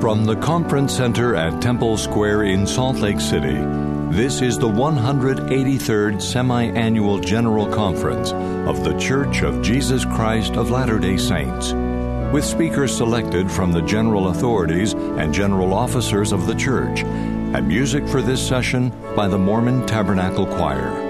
From the Conference Center at Temple Square in Salt Lake City, this is the 183rd Semi-Annual General Conference of The Church of Jesus Christ of Latter-day Saints, with speakers selected from the general authorities and general officers of the church, and music for this session by the Mormon Tabernacle Choir.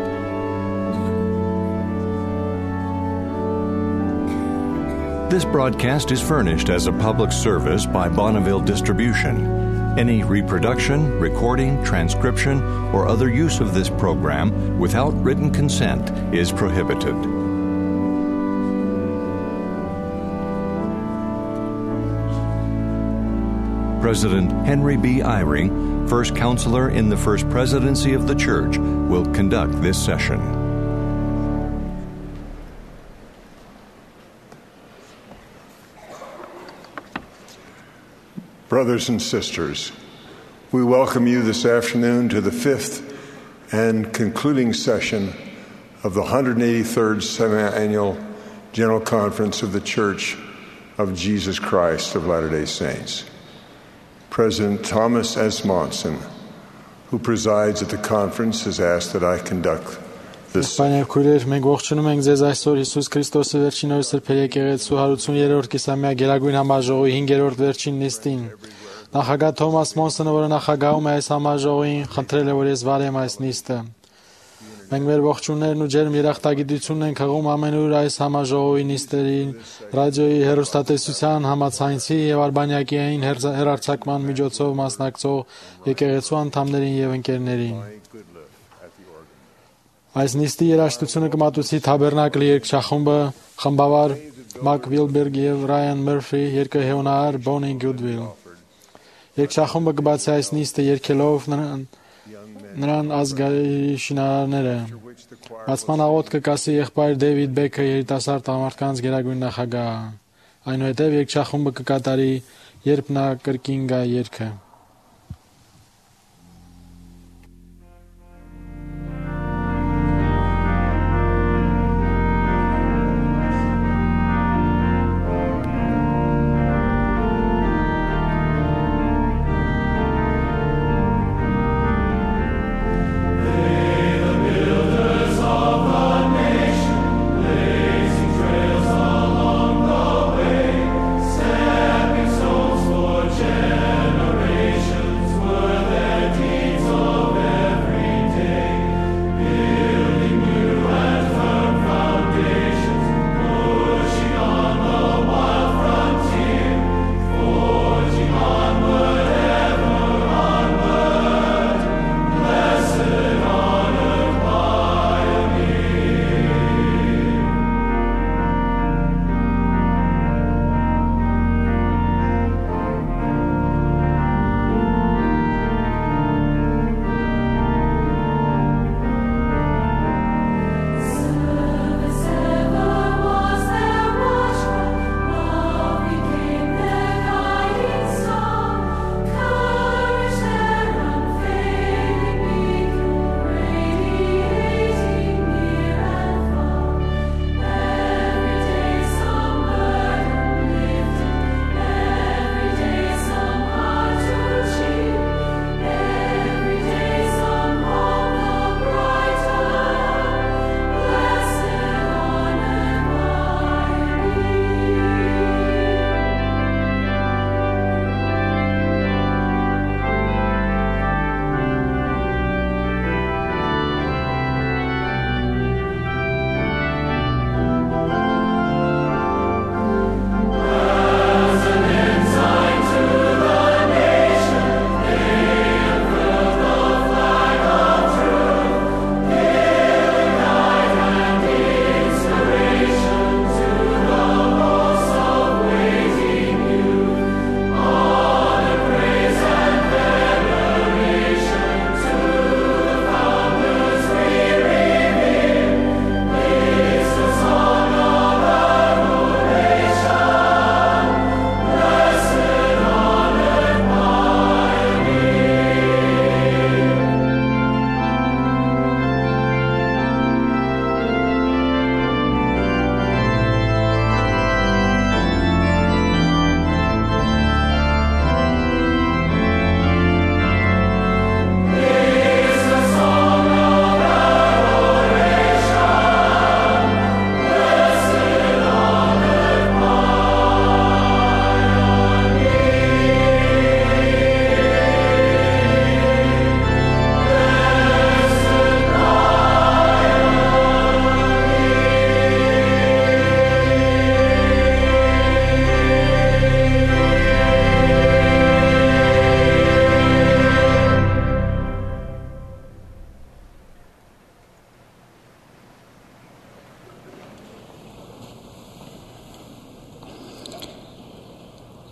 This broadcast is furnished as a public service by Bonneville Distribution. Any reproduction, recording, transcription, or other use of this program without written consent is prohibited. President Henry B. Eyring, First Counselor in the First Presidency of the Church, will conduct this session. Brothers and sisters, we welcome you this afternoon to the fifth and concluding session of the 183rd Semi-Annual General Conference of the Church of Jesus Christ of Latter-day Saints. President Thomas S. Monson, who presides at the conference, has asked that I conduct this. Քույրեր, մենք ողջունում ենք ձեզ այսօր Հիսուս Քրիստոսի վերջին օրը Սրբե եկեղեցու 183-րդ կիսամյա Գերագույն համաժողովի 5-րդ վերջին նիստին։ Նախագահ Թոմաս Մոնսոնը, որը նախագահում է այս համաժողովին, խնդրել է, որ ես վարեմ այս նիստը։ Մենք մեր ողջուններն ու ջերմ երախտագիտությունն ենք հղում ամենուր այս համաժողովի նիստերին, ռադիոյի, հեռուստատեսության, համացանցի եւ արբանյակային հեռարձակման միջոցով մասնակցող եկեղեցու անդամներին եւ ընկերներին։ Այս նիստի երաժշտությունը կմատուցի Թաբերնակլի երգչախումբը, խմբավար Մակ Վիլբերգ եւ Ռայան Մըրֆի, երկհեոնահար Բոնի Գուդվիլ։ Երգչախումբը կբացի այս նիստը երգելով նրան ազգային շինարարները։ Բացման աղոթքը կասի եղբայր Դեյվիդ Բեքը, երիտասարդ տղամարդկանց գերագույն նախագահ։ Այնուհետև երգչախումբը կկատարի «Երբ նա կրկին գա» երգը։ Generations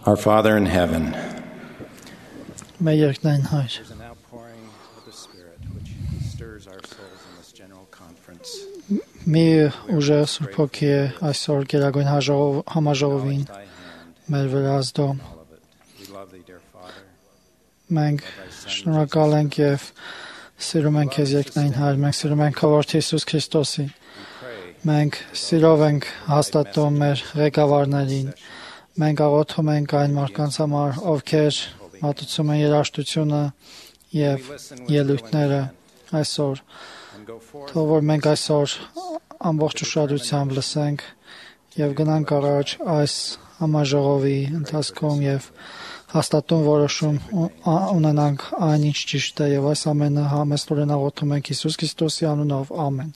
Our Father in heaven, Մեր երկնային Հայր, there's an outpouring of the Spirit which stirs our souls in this general conference. մի ուժեղ Սուրբ Հոգի է այսօր գերագույն համաժողովին Thy hand, մեր վրա ազդում։ all of it. We love thee, dear Father. Մենք շնորհակալ ենք եւ սիրում ենք քեզ երկնային Հայր, մենք սիրում ենք քո որդի Հիսուս Քրիստոսին։ Մենք սիրով ենք հաստատում մեր ղեկավարներին։ Մենք աղոթում ենք այն մարդկանց համար, ովքեր մատուցում են երաժշտությունը եւ ելույթները այսօր։ Թող որ մենք այսօր ամբողջ ուշադրությամբ լսենք եւ գնանք առաջ այս համաժողովի ընթացքում եւ հաստատուն որոշում ունենանք այն ինչ ճիշտ է եւ այս ամենը համեստորեն աղոթում ենք Հիսուս Քրիստոսի անունով, ամեն։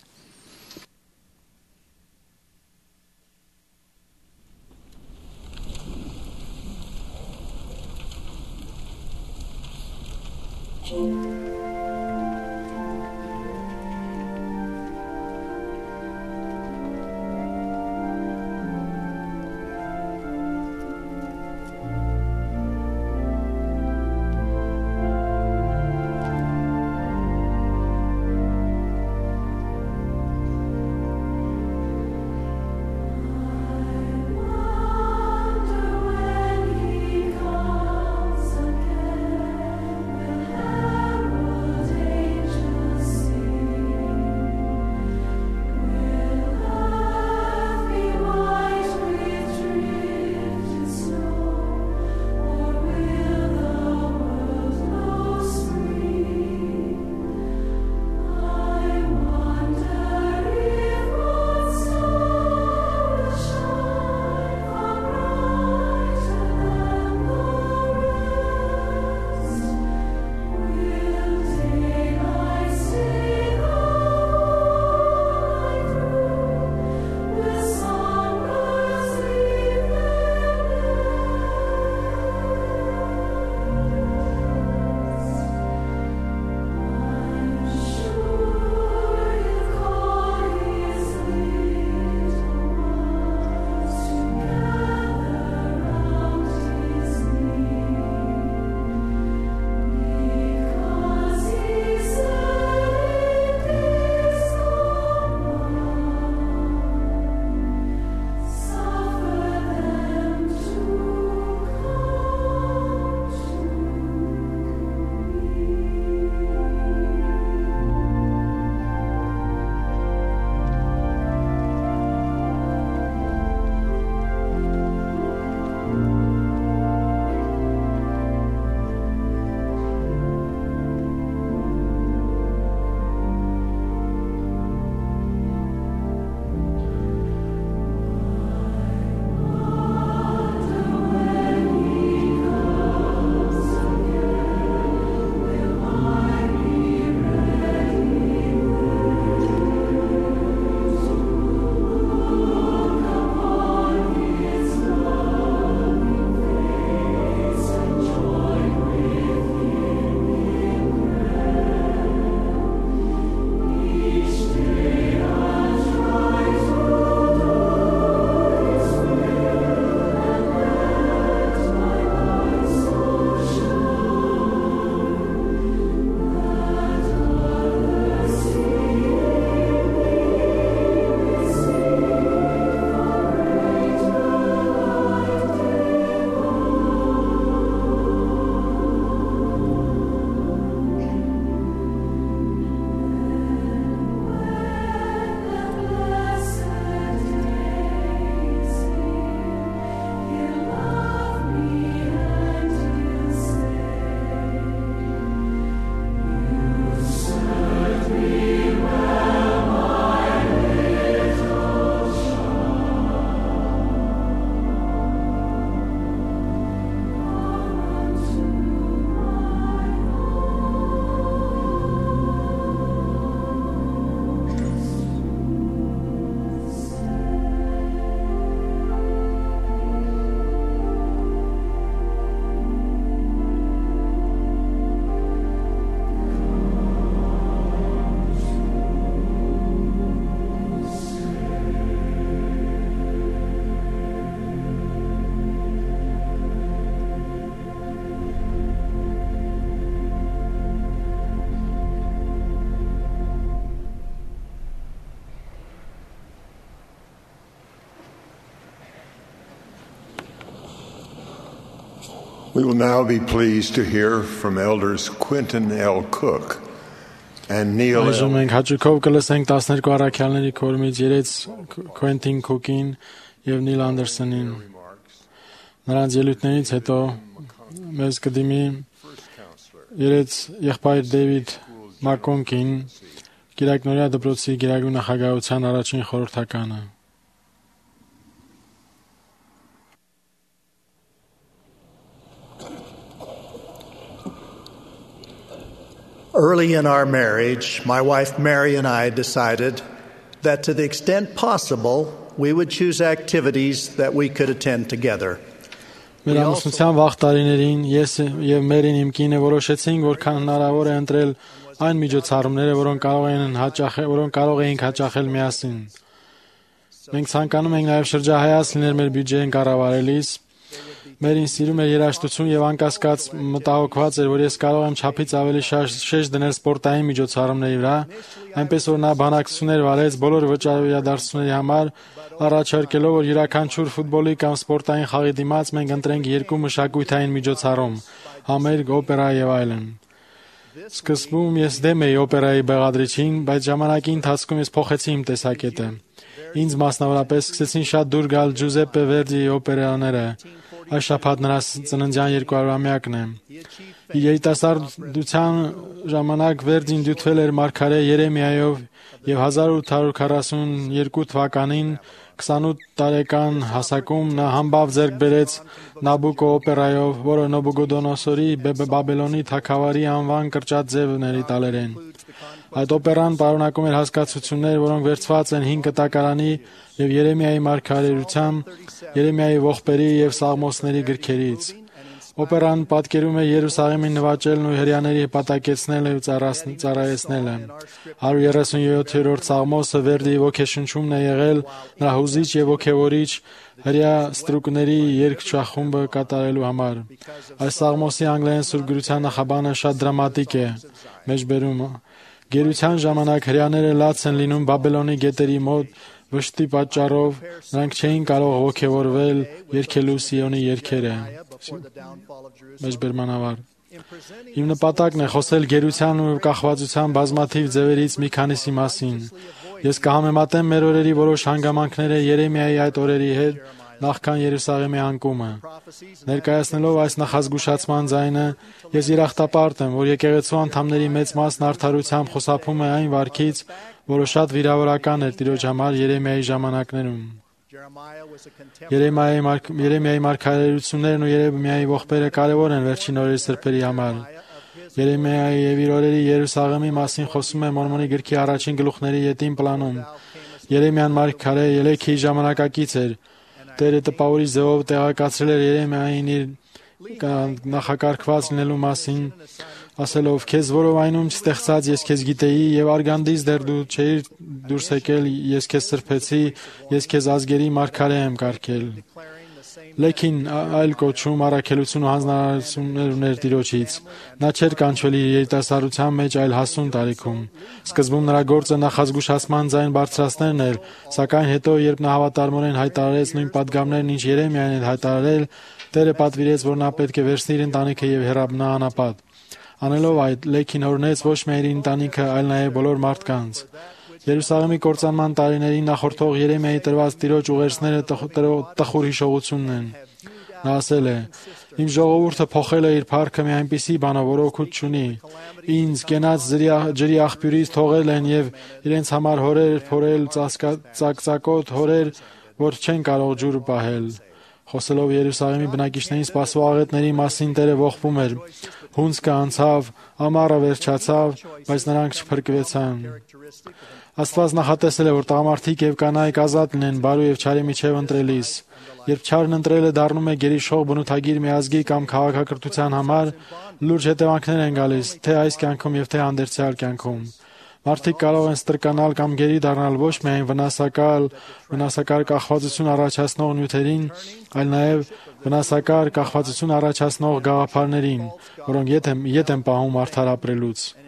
We will now be pleased to hear from elders Quentin L. Cook and Neil Այժմ L. մենք հաճույքով կլսենք 12 առաքյալների կողմից երեց Քվենտին Քուքին եւ Նիլ Անդերսոնին։ Նրանց ելույթներից հետո մեզ կդիմի երեց եղբայր Դեվիդ Մակոնկին, Կիրակնորիա դպրոցի Գերագույն նախագահության առաջին խորհրդականը։ Early in our marriage, my wife Mary and I decided that to the extent possible, we would choose activities that we could attend together. Մեր ամուսնության վաղ տարիներին ես եւ Մերին իմ կինը որոշեցինք, որքան հնարավոր է ընտրել այն միջոցառումները, որոնք կարող էինք հաճախել միասին։ Մենք ցանկանում ենք նաեւ շրջահայաց լինել մեր բյուջեն կառավարելիս։ Մերին սիրում է երաժշտություն եւ անկասկած մտահոգված էր, որ ես կարող եմ չափից ավելի շեշտ դնել սպորտային միջոցառումների վրա, այնպես որ նա բանակցություններ վարեց բոլոր վճարիրադարձությունների համար, առաջարկելով, որ յուրաքանչյուր ֆուտբոլի կամ սպորտային խաղի դիմաց մենք ընտրենք 2 մշակութային միջոցառում՝ համերգ, օպերա եւ այլն։ Սկզբում ես դեմ էի օպերայի բաղադրիչին, բայց ժամանակի ընթացքում ես փոխեցի իմ տեսակետը։ Ինձ մասնավորապես սկսեցին շատ դուր գալ Ջուզեպպե Վերդիի օպերաները։ Այս շաբաթ նրա ծննդյան 200-ամյակն է։ Իր երիտասարդության ժամանակ Վերդին դյութվել էր մարգարե Երեմիայով եւ 1842 թվականին 28 տարեկան հասակում նա համբավ ձեռք բերեց Նաբուկո օպերայով, որը Նոբուգոդոնոսորի Բաբելոնի թագավարի անվան կրճատ ձևների տալերեն։ Այդ օպերան պարունակում էր հասկացություններ, որոնք վերցված են 5 կտակարանի եւ Երեմիայի մարգարեությամբ, Երեմիայի ողբերի եւ Սաղմոսների գրքերից։ Օպերան պատկերում է Երուսաղեմին նվաճելն ու հրեաների հպատակեցնելը ու ծառայեցնելը։ 137-րդ Սաղմոսը Վերդիի ոգեշնչումն է եղել նրա հուզիչ եւ ոգեվորիչ հրեա ստրուկների երգչախումբը կատարելու համար։ Այս Սաղմոսի անգլերեն սուրբգրության նախաբանը շատ դրամատիկ է։ Մեջբերում Գերության ժամանակ հրեաները լաց են լինում Բաբելոնի գետերի մոտ վշտի պատճառով, նրանք չէին կարող ոգևորվել երգելու Սիոնի երգերը։ Մեջբերմանավար Իմ նպատակն է խոսել գերության ու կախվածության բազմաթիվ ձևերից մի քանիսի մասին։ Ես կհամեմատեմ մեր օրերի որոշ հանգամանքները Երեմիայի այդ օրերի հետ, նախքան Երուսաղեմի անկումը։ Ներկայացնելով այս նախազգուշացման ձայնը, ես երախտապարտ եմ, որ եկեղեցու անդամների մեծ մասն արդարությամբ խուսափում է այն վարքից, որը շատ վիրավորական էր Տիրոջ համար Երեմիայի ժամանակներում։ Երեմիայի մարգարեություններն ու Երեմիայի ողբերը կարևոր են վերջին օրերի սրբերի համար։ Երեմիայի եւ իր օրերի Երուսաղեմի մասին խոսում է Մորմոնի գրքի առաջին գլուխների ետին պլանում։ Երեմիան մարգարե Ելեքի ժամանակակից էր։ Տերը տպավորիչ ձևով տեղեկացրել էր Երեմիային իր նախակարգված լինելու մասին, ասելով. «Քեզ որովայնում չստեղծած ես քեզ գիտեի եւ արգանդից դեռ դու չէիր դուրս եկել, ես քեզ սրբեցի, ես քեզ ազգերի մարգարե եմ կարգել»։ Լեքին այլ կոչում առաքելություն ու հանձնարարություններ ուներ Տիրոջից։ Նա չէր կանչվել իր երիտասարդության մեջ, այլ հասուն տարիքում։ Սկզբում նրա գործը նախազգուշացման ձայն բարձրացնելն էր, սակայն հետո, երբ նա հավատարմորեն հայտարարեց նույն պատգամներն, ինչ Երեմիային էր հայտարարել, Տերը պատվիրեց, որ նա պետք է վերցնի իր ընտանիքը եւ հեռանա անապատ։ Անելով այդ, Լեքին օրհնեց ոչ միայն իր ընտանիքը, այլ նաեւ բոլոր մարդկանց։ Երուսաղեմի կործանման տարիներին նախորդող Երեմիայի տրված Տիրոջ ուղերձները տխուր հիշողությունն են։ Նա ասել է. «Իմ ժողովուրդը փոխել է իր փառքը մի այնպիսի բանով, որ օգուտ չունի։ Ինձ կենաց ջրի աղբյուրից թողել են եւ իրենց համար հորեր փորել, ծակծակոտ հորեր, որ չեն կարող ջուր պահել»։ Խոսելով Երուսաղեմի բնակիչներին սպասող աղետների մասին Տերը ողբում էր. «Հունձքը անցավ, ամառը վերջացավ, բայց նրանք չփրկվեցան»։ Աստված նախատեսել է, որ տղամարդիկ եւ կանայք ազատ լինեն բարու եւ չարի միջեւ ընտրելիս։ Երբ չարն ընտրելը դառնում է գերիշխող բնութագիր մի ազգի կամ քաղաքակրթության համար, լուրջ հետևանքներ են գալիս թե այս կյանքում եւ թե հանդերձյալ կյանքում։ Մարդիկ կարող են ստրկանալ կամ գերի դառնալ ոչ միայն վնասակար կախվածություն առաջացնող նյութերին, այլ նաև վնասակար կախվածություն առաջացնող գաղափարներին, որոնք ետ են պահում արդար ապրելուց։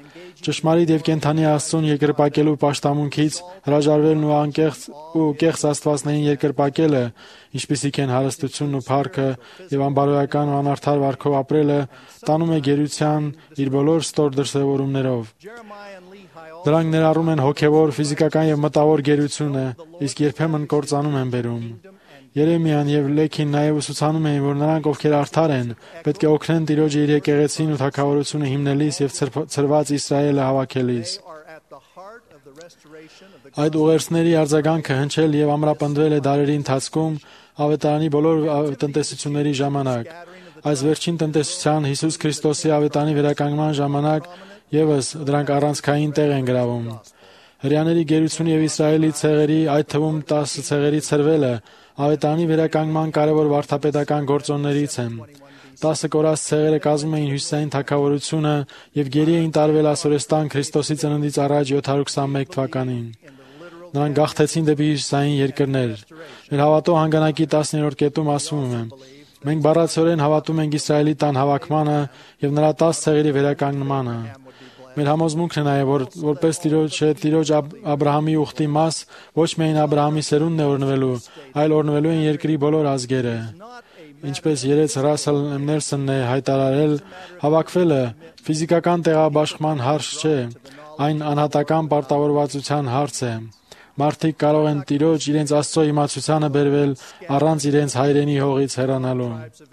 Ճշմարիտ եւ կենդանի Աստծուն երկրպագելու պաշտամունքից հրաժարվելն ու կեղծ աստվածներին երկրպագելը, ինչպիսիք են հարստությունն ու փառքը եւ անբարոյական ու անարդար վարքով ապրելը, տանում է գերության իր բոլոր ստոր դրսևորումներով։ Դրանք ներառում են հոգեվոր, ֆիզիկական եւ մտավոր գերությունը, իսկ երբեմն կործանում են բերում։ Երեմիան եւ Լեքին նաեւ ուսուցանում էին, որ նրանք, ովքեր արդար են, պետք է օգնեն Տիրոջը իր եկեղեցին ու թագավորությունը հիմնելիս եւ ցրված Իսրայելը հավաքելիս։ Այդ ուղերձների արձագանքը հնչել եւ ամրապնդվել է դարերի ընթացքում ավետարանի բոլոր տնտեսությունների ժամանակ։ Այս վերջին տնտեսության Հիսուս Քրիստոսի ավետարանի վերականգնման ժամանակ եւս դրանք առանցքային տեղ են գրավում։ Հրեաների գերությունը եւ Իսրայելի ցեղերի, այդ թվում 10 ցեղերի ցրվելը ավետարանի վերականգնման կարևոր վարդապետական գործոններից են։ 10 կորած ցեղերը կազմում էին հյուսիսային թագավորությունը եւ գերի էին տարվել Ասորեստան Քրիստոսի ծննդից առաջ 721 թվականին։ Նրանք գաղթեցին դեպի հյուսիսային երկրներ։ Մեր հավատո հանգանակի 10-րդ կետում ասվում է. մենք բառացիորեն հավատում ենք Իսրայելի տան հավաքմանը եւ նրա 10 ցեղերի վերականգնմանը։ Մեր համոզմունքն է նաև, որ որպես Տիրոջ Աբրահամի ուխտի մաս ոչ միայն Աբրահամի սերունդն է օրհնվելու, այլ օրհնվելու են երկրի բոլոր ազգերը։ Ինչպես երեց Ռասել Նելսոնն է հայտարարել, հավաքվելը ֆիզիկական տեղաբաշխման հարց չէ, այն անհատական պարտավորվածության հարց է։ Մարդիկ կարող են Տիրոջ իրենց Աստծո իմացությանը բերվել առանց իրենց հայրենի հողից հեռանալու։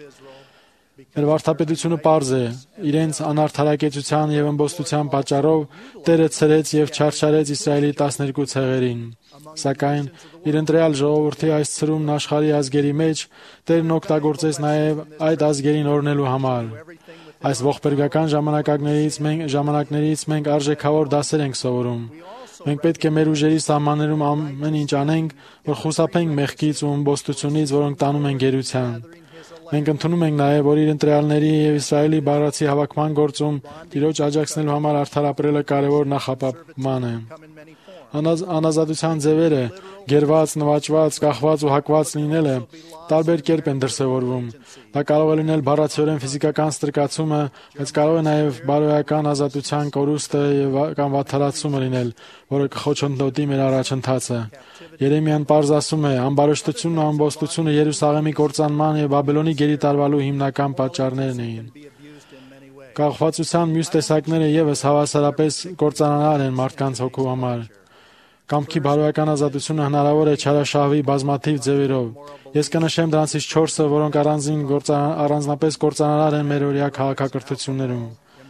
Մեր վարդապետությունը պարզ է, իրենց անարդարակեցության եւ ըմբոստության պատճառով Տերը ցրեց եւ չարչարեց Իսրայելի 12 ցեղերին։ Սակայն իր ընտրյալ ժողովրդի այս ցրումն աշխարհի ազգերի մեջ Տերն օգտագործեց նաեւ այդ ազգերին օրհնելու համար։ Այս ողբերգական ժամանակներից մենք արժեքավոր դասեր ենք սովորում։ Մենք պետք է մեր ուժերի սահմաններում ամեն ինչ անենք, որ խուսափենք մեղքից ու ըմբոստությունից, որոնք տանում են գերության։ Մենք ընդունում ենք նաև, որ իր ընտրյալների եւ Իսրայելի բառացի հավաքման գործում Տիրոջ աջակցելու համար արդար ապրելը կարևոր նախապատման է։ Անազատության ձևերը, գերված, նվաճված, կախված ու հակված լինելը տարբեր կերպ են դրսևորվում։ Դա կարող է լինել բառացիորեն ֆիզիկական ստրկացումը, բայց կարող է նաև բարոյական ազատության կորուստը կամ վատթարացումը լինել, որը կխոչընդոտի մեր առաջընթացը։ Երեմիան պարզ ասում է. «Ամբարշտությունն ու ամբոստությունը Երուսաղեմի կործանման եւ Բաբելոնի գերի տարվալու հիմնական պատճառներն էին»։ Կախվածության մյուս տեսակները եւս հավասարապես կործանարար են մարդկանց հոգու համար։ Կամքի բարոյական ազատությունը հնարավոր է չարաշահվի բազմաթիվ ձևերով։ Ես կնշեմ դրանցից 4-ը, որոնք առանձնապես կործանարար են մեր օրյա քաղաքակրթություններում։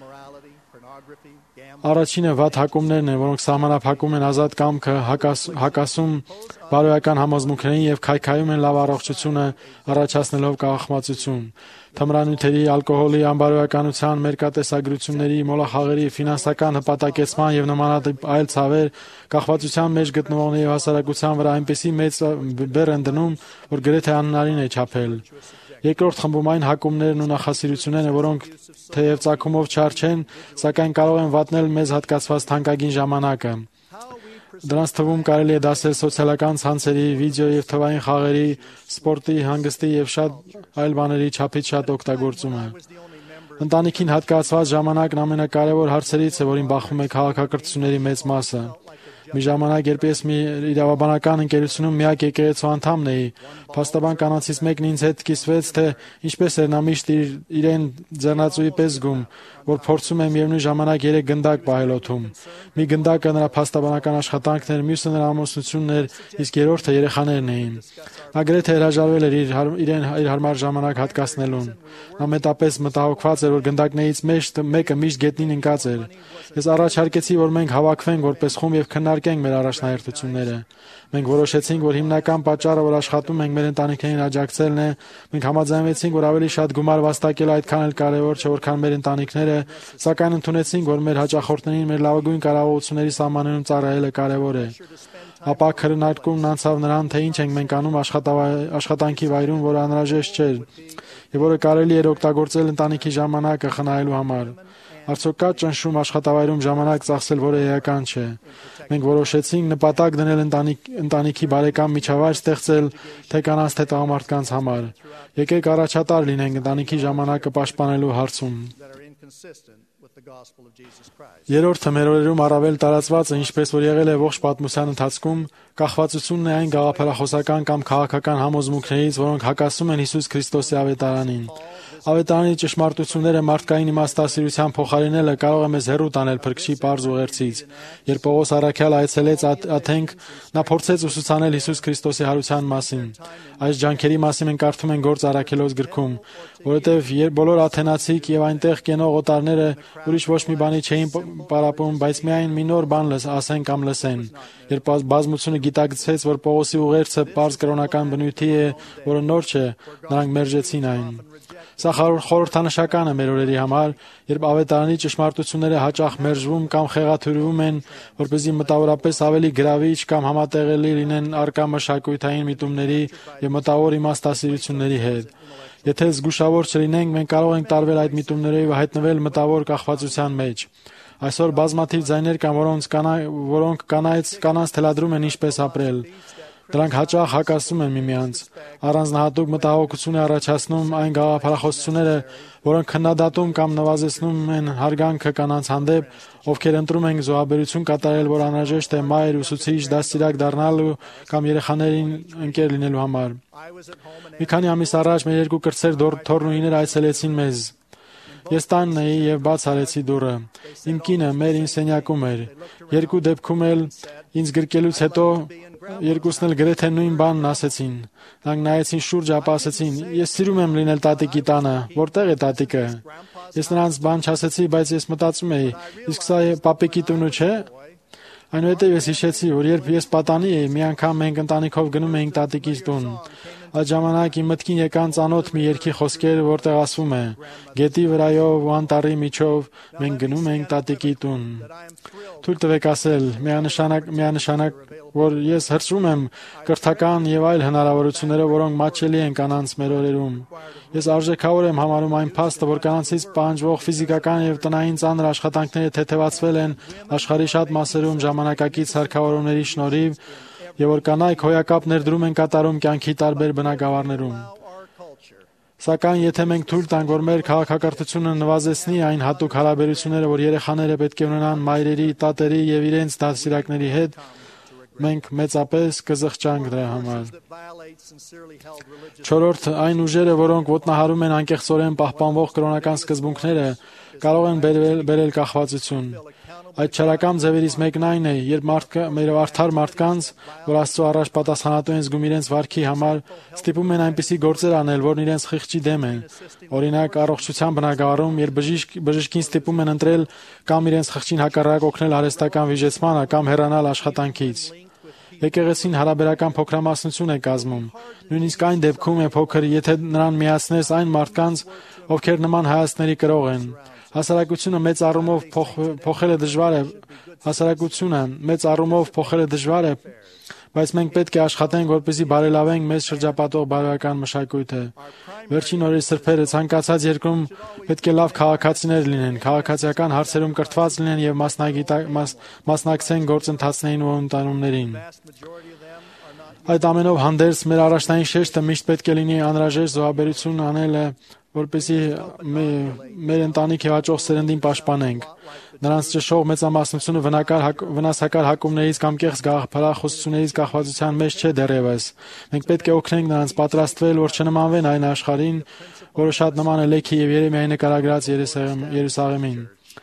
Առաջինը վատ հակումներն են, որոնք սահմանափակում են ազատ կամքը, հակասում բարոյական համոզմունքներին եւ քայքայում են լավ առողջությունը, առաջացնելով կախվածություն։ Թմրանյութերի, ալկոհոլի, անբարոյականության, մերկատեսագրությունների, մոլախաղերի, ֆինանսական հպատակեցման եւ նմանատիպ այլ ցավեր կախվածության մեջ գտնվողների հասարակության վրա այնպիսի մեծ բեռ են դնում, որ գրեթե անհնարին է չափել։ Երկրորդ խմբում այն հակումներն ու նախասիրություններն են, որոնք թեև ծագումով չար չեն, սակայն կարող են վատնել մեզ հատկացված թանկագին ժամանակը։ Դրանց թվում կարելի է դասել սոցիալական ցանցերի, վիդեո եւ թվային խաղերի, սպորտի, հանգստի եւ շատ այլ բաների չափից շատ օգտագործումը։ Ընտանիքին հատկացված ժամանակն ամենակարևոր հարցերից է, որին բախվում է քաղաքակրթությունների մեծ մասը։ Մի ժամանակ, երբ ես մի իրավաբանական ընկերությունում միակ եկեղեցու անդամն էի, փաստաբան կանանցից մեկն ինձ հետ կիսվեց, թե ինչպես էր նա միշտ իրեն ձեռնածուի պես զգում, որ փորձում է միևնույն ժամանակ 3 գնդակ պահել օդում։ Մի գնդակը նրա փաստաբանական աշխատանքն էր, մյուսը նրա ամուսնությունն էր, իսկ երրորդը երեխաներն էին։ Նա գրեթե հրաժարվել էր իրեն իր հարմար ժամանակ հատկացնելուն։ Նա մետապես մտահոգված էր, որ գնդակներից մեկը միշտ գետնին ընկած էր։ Ես առաջարկեցի, որ մենք հավաքվենք որպես խումբ եւ քննարկենք մեր առաջնահերթությունները։ Մենք որոշեցինք, որ հիմնական պատճառը, որ աշխատում ենք մեր ընտանիքներին աջակցելն է, մենք համաձայնվեցինք, որ ավելի շատ գումար վաստակելը այդքան էլ կարևոր չէ, որքան մեր ընտանիքները, սակայն ընդունեցինք, որ մեր հաճախորդներին մեր լավագույն կարողությունների սահմաններում ծառայելը կարևոր է։ Ապա քննարկումն անցավ նրան, թե ինչ ենք մենք անում աշխատանքի վայրում, որը անհրաժեշտ չէ, եւ որը կարելի էր օգտագործել ընտանիքի ժամանակը խնայելու համար։ Արդյոք կա ճնշում աշխատավայրում ժամանակ ծախսել, որը էական չէ։ Մենք որոշեցինք նպատակ դնել ընտանիքի բարեկամ միջավայր ստեղծել թե կանանց, թե տղամարդկանց համար։ Եկեք առաջատար լինենք ընտանիքի ժամանակը պաշտպանելու հարցում։ Երրորդը մեր օրերում առավել տարածվածը, ինչպես որ եղել է ողջ պատմության ընթացքում, կախվածությունն է այն գաղափարախոսական կամ քաղաքական համոզմունքներից, որոնք հակասում են Հիսուս Քրիստոսի ավետարանին։ Ավետարանի ճշմարտությունները մարդկային իմաստասիրության փոխարինելը կարող է մեզ հեռու տանել Փրկչի պարզ ուղերձից։ Երբ Պողոս առաքյալ այցելեց Աթենք, նա փորձեց ուսուցանել Հիսուս Քրիստոսի հարության մասին։ Այս ջանքերի մասին մենք կարդում ենք Գործ առաքելոց գրքում, որովհետև բոլոր աթենացիք եւ այնտեղ կենող օտարները ուրիշ ոչ մի բանի չէին պարապում, բայց միայն մի նոր բան ասեն կամ լսեն։ Երբ բազմությունը գիտակցեց, որ Պողոսի ուղերձը պարզ կրոնական բնույթի է, որը նոր չէ, նրանք մերժեցին այն։ Սա խորհրդանշական է մեր օրերի համար, երբ ավետարանի ճշմարտությունները հաճախ մերժվում կամ խեղաթյուրվում են, որպեսզի մտավորապես ավելի գրավիչ կամ համատեղելի լինեն առկա մշակութային միտումների եւ մտավոր իմաստասիրությունների հետ։ Եթե զգուշավոր չլինենք, մենք կարող ենք տարվել այդ միտումներով եւ հայտնվել մտավոր կախվածության մեջ։ Այսօր բազմաթիվ ձայներ կան, որոնք կանանց թելադրում են ինչպես ապրել։ Դրանք հաճախ հակասում են միմյանց։ Առանձնահատուկ մտահոգություն է առաջացնում այն գաղափարախոսությունները, որոնք քննադատում կամ նվազեցնում են հարգանքը կանանց հանդեպ, ովքեր ընտրում են զոհաբերություն կատարել, որ անհրաժեշտ է մայր, ուսուցիչ, դաստիարակ դառնալու կամ երեխաներին ընկեր լինելու համար։ Մի քանի ամիս առաջ մեր երկու կրտսեր թոռնուհիներ այցելեցին մեզ։ Ես տանն էի եւ բաց արեցի դուռը։ Իմ կինը մեր ինսենյակում էր։ Երկու դեպքում էլ ինձ գրկելուց հետո երկուսն էլ գրեթե նույն բանն ասեցին։ Նրանք նայեցին շուրջը, ապա ասեցին. «Ես սիրում եմ լինել տատիկի տանը, որտեղ է տատիկը»։ Ես նրանց բան չասեցի, բայց ես մտածում էի, իսկ սա պապիկի տունը չէ։ Այնուհետև ես հիշեցի, որ երբ ես պատանի էի, մի անգամ մենք ընտանիքով գնում էինք տատիկիս տուն։ Այդ ժամանակ իմ մտքին եկան ծանոթ մի երգի խոսքեր, որտեղ ասվում է. «Գետի վրայով ու անտառի միջով մենք գնում ենք տատիկի տուն»։ Թույլ տվեք ասել, միանշանակ, որ ես հրճվում եմ կրթական եւ այլ հնարավորություններով, որոնք մատչելի են կանանց մեր օրերում։ Ես արժեքավոր եմ համարում այն փաստը, որ կանանցից պահանջվող ֆիզիկական եւ տնային ծանր աշխատանքները թեթևացվել են աշխարհի շատ մասերում ժամանակակից սարքավորումների շնորհիվ, եւ որ կանայք հոյակապ ներդրում են կատարում կյանքի տարբեր բնագավառներում։ Սակայն եթե մենք թույլ տանք, որ մեր քաղաքակրթությունը նվազեցնի այն հատուկ հարաբերությունները, որ երեխաները պետք է ունենան մայրերի, տատերի եւ իրենց դաստիարակների հետ, մենք մեծապես կզղջանք դրա համար։ Չորրորդ, այն ուժերը, որոնք ոտնահարում են անկեղծորեն պահպանվող կրոնական սկզբունքները, կարող են բերել կախվածություն։ Այդ չարական ձևերից մեկն այն է, երբ մեր արդար մարդկանց, որ Աստծո առաջ պատասխանատու են զգում իրենց վարքի համար, ստիպում են այնպիսի գործեր անել, որն իրենց խիղճի դեմ են։ Օրինակ, առողջության բնագավառում, երբ բժիշկին ստիպում են ընտրել կամ իրենց խղճին հակառակ օգնել արհեստական վիժեցմանը կամ հեռանալ աշխատանքից։ Եկեղեցին հարաբերական փոքրամասնություն է կազմում։ Նույնիսկ այն դեպքում է փոքր, եթե նրան միացնես այն մարդկանց, ովքեր նման հայացքների կրող են։ Հասարակությունը մեծ առումով փոխելը դժվար է, բայց մենք պետք է աշխատենք, որպեսզի բարելավենք մեզ շրջապատող բարոյական մշակույթը։ Վերջին օրերի սրբերը ցանկացած երկրում պետք է լավ քաղաքացիներ լինեն, քաղաքացիական հարցերում կրթված լինեն եւ մասնակցեն գործընթացներին ու ընտանումներին։ Այդ ամենով հանդերձ մեր առաջնային շեշտը միշտ պետք է լինի անհրաժեշտ զոհաբերություն անելը, որպեսզի մեր ընտանիք եւ հաջող սերնդին պաշտպանենք։ Նրանց ճշող մեծամասնությունը վնասակար հակումներից կամ կեղծ գաղափարախոսություններից կախվածության մեջ չէ դեռևս։ Մենք պետք է օգնենք նրանց պատրաստվել, որ չնմանվեն այն աշխարհին, որը շատ նման է Լեքի եւ Երեմիայի նկարագրած Երուսաղեմին։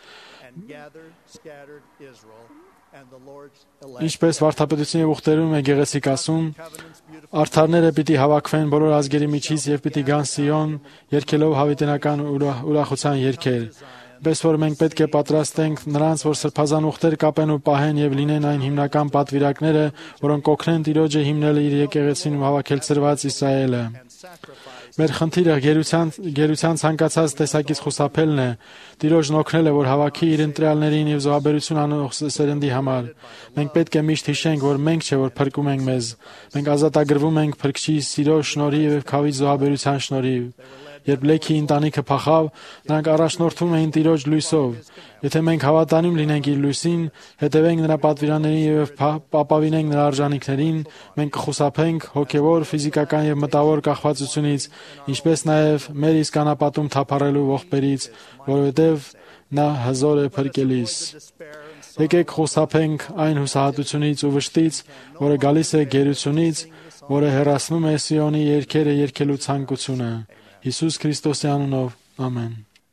Ինչպես վարդապետության եւ ուխտերում է գեղեցիկ ասում, արդարները պիտի հավաքվեն բոլոր ազգերի միջից եւ պիտի գան Սիոն, երգելով հավիտենական ուրախության երգեր։ Պես որ մենք պետք է պատրաստենք նրանց, որ սրբազան ուխտեր կապեն ու պահեն եւ լինեն այն հիմնական պատվիրակները, որոնք օգնեն Տիրոջը հիմնել իր եկեղեցին ու հավաքել ծրված Իսրայելը։ Մեր խնդիրը գերության ցանկացած տեսակից խուսափելն է, Տիրոջն օգնելը, որ հավաքի իր ընտրյալներին եւ զոհաբերություն անող սերնդի համար։ Մենք պետք է միշտ հիշենք, որ մենք չէ, որ փրկում ենք մեզ։ Մենք ազատագրվում ենք Փրկչի սիրո շնորհիվ եւ քավի զոհաբերության շնորհիվ։ Երբ Լեքի ընտանիքը փախավ, նրանք առաջնորդվում էին Տիրոջ լույսով։ Եթե մենք հավատանում լինենք իր լույսին, հետևենք նրա պատվիրաններին եւ ապավինենք նրա արժանինքներին, մենք կխուսափենք հոգեվոր, ֆիզիկական եւ մտավոր կախվածությունից, ինչպես նաեւ մեր իսկ անապատում թափառելու ողբերից, որովհետեւ նա հզոր է փրկելիս։ Եկեք խուսափենք այն հուսահատությունից ու վշտից, որը գալիս է գերությունից, որը հեռացնում է Սիոնի երգերը երգելու ցանկությունը։ Հիսուս Քրիստոսի անունով, ամեն։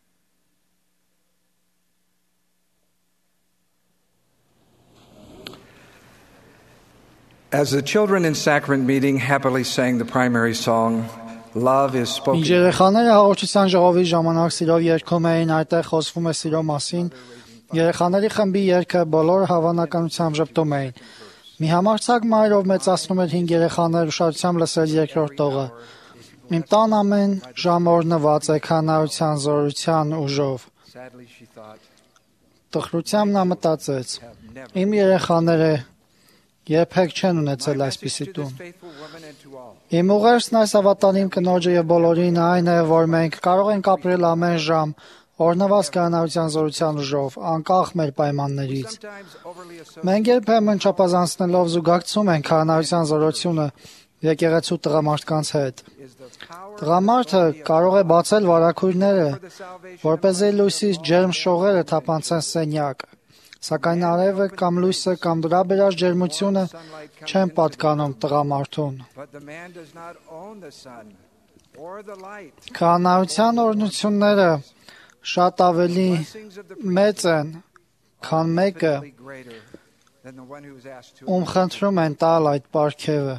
As the children in sacrament meeting happily sang the primary song, Love is spoken. Մինչ երեխաները հաղորդության ժողովի ժամանակ սիրով երգում էին, այդտեղ խոսվում է սիրո մասին, երեխաների խմբի երգը բոլորը հավանականությամբ ժպտում էին։ Մի համարձակ մայր, ով մեծացնում էր 5 երեխաներ, ուշադրությամբ լսել երկրորդ տողը։ Իմ տան ամեն ժամ օրհնված է քանարության, զորության ուժով։ Տխրությամբ նա մտածեց. իմ երեխաները երբեք չեն ունեցել այսպիսի տուն։ Իմ ուղերձն այս հավատալիմ կնոջը եւ բոլորին այն է, որ մենք կարող ենք ապրել ամեն ժամ օրհնված կանանության զորության ուժով, անկախ մեր պայմաններից։ Մենք երբեմն չափազանցնելով զուգակցում ենք կանանության զորությունը եկեղեցու տղամարդկանց հետ։ Տղամարդը կարող է բացել վարագույրները, որպեսզի լույսի ջերմ շողերը թափանցեն սենյակ, սակայն արևը կամ լույսը կամ դրա բերած ջերմությունը չեն պատկանում տղամարդուն։ Կանանության օրհնությունները շատ ավելի մեծ են, քան մեկը, ում խնդրում են տալ այդ պարգևը։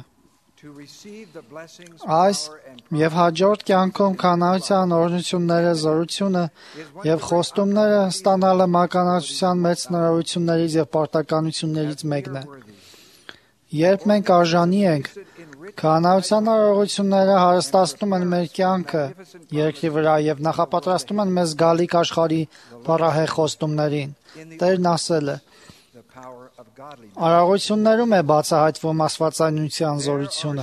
Այս եւ հաջորդ կյանքում կանանության օրհնությունները, զորությունը եւ խոստումները ստանալը մականացության մեծ հնարավորություններից եւ պարտականություններից մեկն է։ Երբ մենք արժանի ենք, կանանության արարողությունները հարստացնում են մեր կյանքը երկրի վրա եւ նախապատրաստում են մեզ գալիք աշխարհի բառահեղ խոստումներին։ Տերն ասել է. Արարողություններում է բացահայտվում աստվածայնության զորությունը։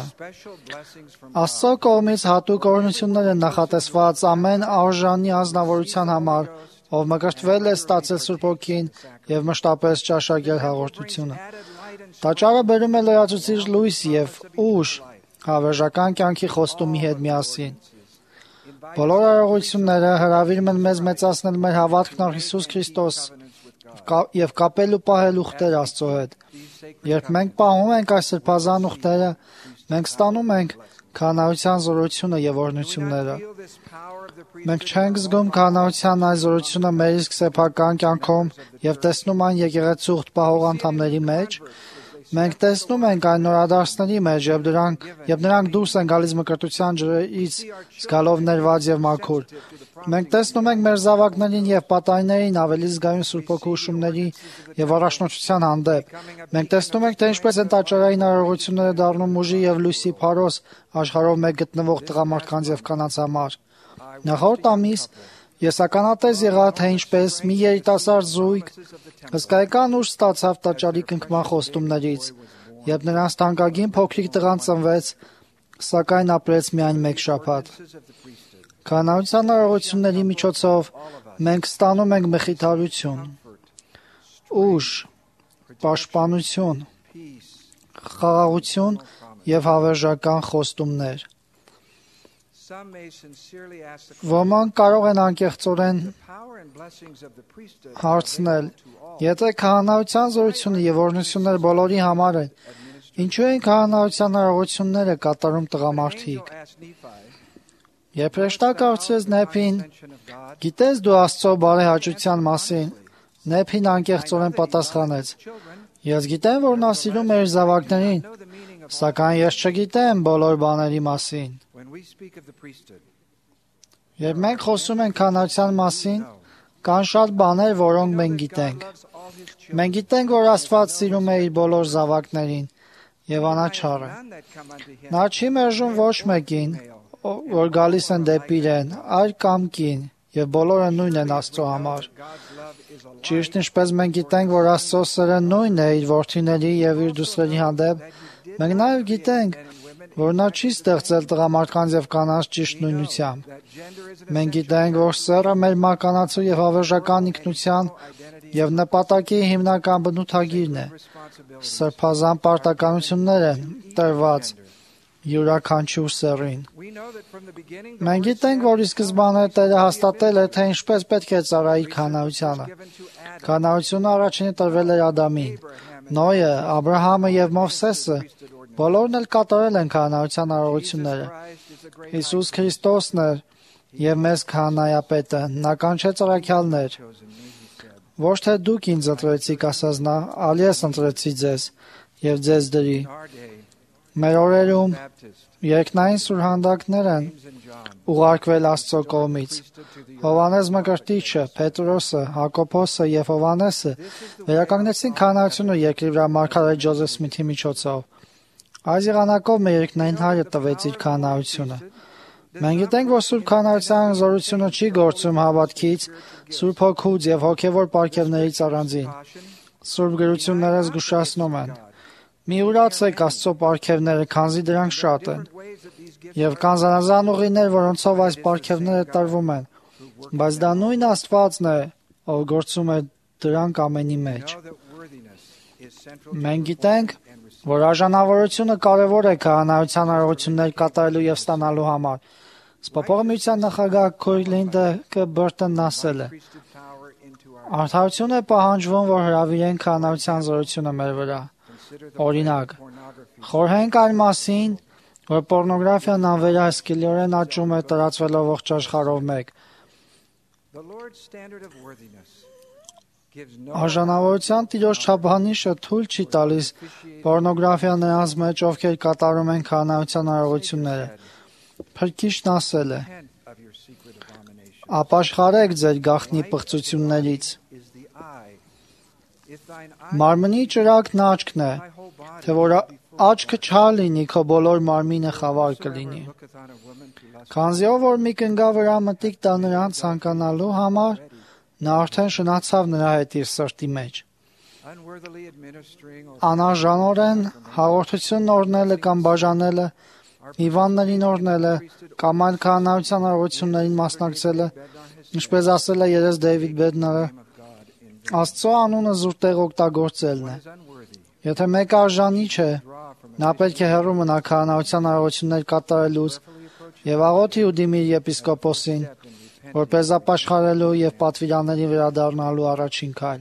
Աստծո կողմից հատուկ օրհնություններ են նախատեսված ամեն արժանի անձնավորության համար, ով մկրտվել է, ստացել Սուրբ Հոգին եւ մշտապես ճաշակել հաղորդությունը։ Տաճարը բերում է լրացուցիչ լույս եւ ուժ հավերժական կյանքի խոստումի հետ միասին։ Բոլոր արարողությունները հրավիրում են մեզ մեծացնել մեր հավատքն առ Հիսուս Քրիստոս եւ կապել ու պահել ուխտեր Աստծո հետ։ Երբ մենք պահում ենք այս սրբազան ուխտերը, մենք ստանում ենք կանանության զորությունը եւ օրհնությունները։ Մենք չենք զգում կանանության այս զորությունը մեր իսկ սեփական կյանքում եւ տեսնում այն եկեղեցու ուխտ պահող անդամների մեջ։ Մենք տեսնում ենք այն նորադարձների մեջ եւ նրանք դուրս են գալիս մկրտության ջրից զգալով ներված եւ մաքուր։ Մենք տեսնում ենք մեր զավակներին եւ պատայներին ավելի զգայուն Սուրբ Հոգու ուշումների եւ առաջնորդության հանդեպ։ Մենք տեսնում ենք, թե ինչպես են տաճարային արարողությունները դառնում ուժի եւ լույսի փարոս աշխարհով մեկ գտնվող տղամարդկանց եւ կանանց համար։ Նախորդ ամիս ես ականատես եղա, թե ինչպես մի երիտասարդ զույգ հսկայական ուժ ստացավ տաճարի կնքման խոստումներից, երբ նրանց թանկագին փոքրիկ տղան ծնվեց, սակայն ապրեց միայն մեկ շաբաթ։ Կանանության արարողությունների միջոցով մենք ստանում ենք մխիթարություն, ուժ, պաշտպանություն, խաղաղություն եւ հավերժական խոստումներ։ Ոմանք կարող են անկեղծորեն հարցնել. եթե քահանայության զորությունը եւ օրհնությունները բոլորի համար են, ինչու են քահանայության արարողությունները կատարում տղամարդիկ։ Երբ հրեշտակը հարցրեց Նեփին. գիտես դու Աստծո բարեհաճության մասին, Նեփին անկեղծորեն պատասխանեց. ես գիտեմ, որ նա սիրում է իր զավակներին, սակայն ես չգիտեմ բոլոր բաների մասին։ Երբ մենք խոսում ենք քահանայության մասին, կան շատ բաներ, որոնք մենք գիտենք։ Մենք գիտենք, որ Աստված սիրում է իր բոլոր զավակներին եւ անաչառ է։ Նա չի մերժում ոչ մեկին, որ գալիս են դեպի իրեն, այլ կամ կին, եւ բոլորը նույն են Աստծո համար։ Ճիշտ ինչպես մենք գիտենք, որ Աստծո սերը նույնն է իր որդիների եւ իր դուստրերի հանդեպ, մենք նաեւ գիտենք, որ նա չի ստեղծել տղամարդկանց եւ կանանց ճիշտ նույնությամբ։ Մենք գիտենք, որ սերը մեր մականացու եւ հավերժական ինքնության եւ նպատակի հիմնական բնութագիրն է։ Սրբազան պարտականություններ են տրված յուրաքանչյուր սեռին։ Մենք գիտենք, որ ի սկզբանե Տերը հաստատել է, թե ինչպես պետք է ծառայի քանայությանը։ Քանայությունը առաջինը տրվել էր Ադամին։ Նոյը, Աբրահամը եւ Մովսեսը բոլորն էլ կատարել են քանայության արարողությունները։ Հիսուս Քրիստոսն էր եւ մեզ քահանայապետը, նա կանչեց առաքյալներ։ Ոչ թե դուք ինձ ընտրեցիք, ասաց նա, այլ ես ընտրեցի ձեզ եւ ձեզ դրի։ Մեր օրերում երկնային սուրհանդակներ են ուղարկվել Աստծո կողմից։ Հովանես Մկրտիչը, Պետրոսը, Հակոբոսը եւ Հովանեսը վերականգնեցին քահանայությունը երկրի վրա մարգարե Ջոզեֆ Սմիթի միջոցով։ Այս եղանակով մեր երկնային Հայրը տվեց իր քահանայությունը։ Մենք գիտենք, որ Սուրբ քահանայության զորությունը չի գործում հավատքից, Սուրբ Հոգուց եւ հոգեվոր պարգևներից առանձին։ Սուրբ գրությունները զգուշացնում են. մի ուրացեք Աստծո պարգևները, քանզի դրանք շատ են։ Եվ կան զանազան ուղիներ, որոնցով այս պարգևները տրվում են, բայց դա նույն Աստվածն է, ով գործում է դրանք ամենի մեջ։ Մենք գիտենք, որ արժանավորությունը կարևոր է քահանայության արարողություններ կատարելու եւ ստանալու համար։ Սփոփողի միության նախագահ Քոյլինդը Բերտոնն ասել է. Արդարություն է պահանջվում, որ հրավիրեն քահանայության զորությունը մեր վրա։ Օրինակ, խորհենք այն մասին, որ պոռնոգրաֆիան անվերահսկելիորեն աճում է տարածվելով ողջ աշխարհով մեկ։ Արժանավորության Տիրոջ չափանիշը թույլ չի տալիս պոռնոգրաֆիա նրանց մեջ, ովքեր կատարում են քահանայության արարողությունները։ Փրկիչն ասել է. ապաշխարեք ձեր գաղտնի պղծություններից։ Մարմնի ճրագն աչքն է, թե որ աչքը չար լինի, քո բոլոր մարմինը խավար կլինի։ Քանզի ով որ մի կնգա վրա մտիկ տա նրան ցանկանալու համար, նա արդեն շնացավ նրա հետ իր սրտի մեջ։ Անարժանորեն հաղորդություն օրնելը կամ բաժանելը, հիվանդներին օրնելը կամ այլ քահանայության արարողություններին մասնակցելը, ինչպես ասել է երես Դեյվիդ Բեդները, Աստծո անունը զուր տեղ օգտագործելն է։ Եթե մեկը արժանի չէ, նա պետք է հեռու մնա քահանայության արարողություններ կատարելուց եւ աղոթի ու դիմի եպիսկոպոսին, որպես ապաշխարելու եւ պատվիրանների վերադառնալու առաջին քայլ։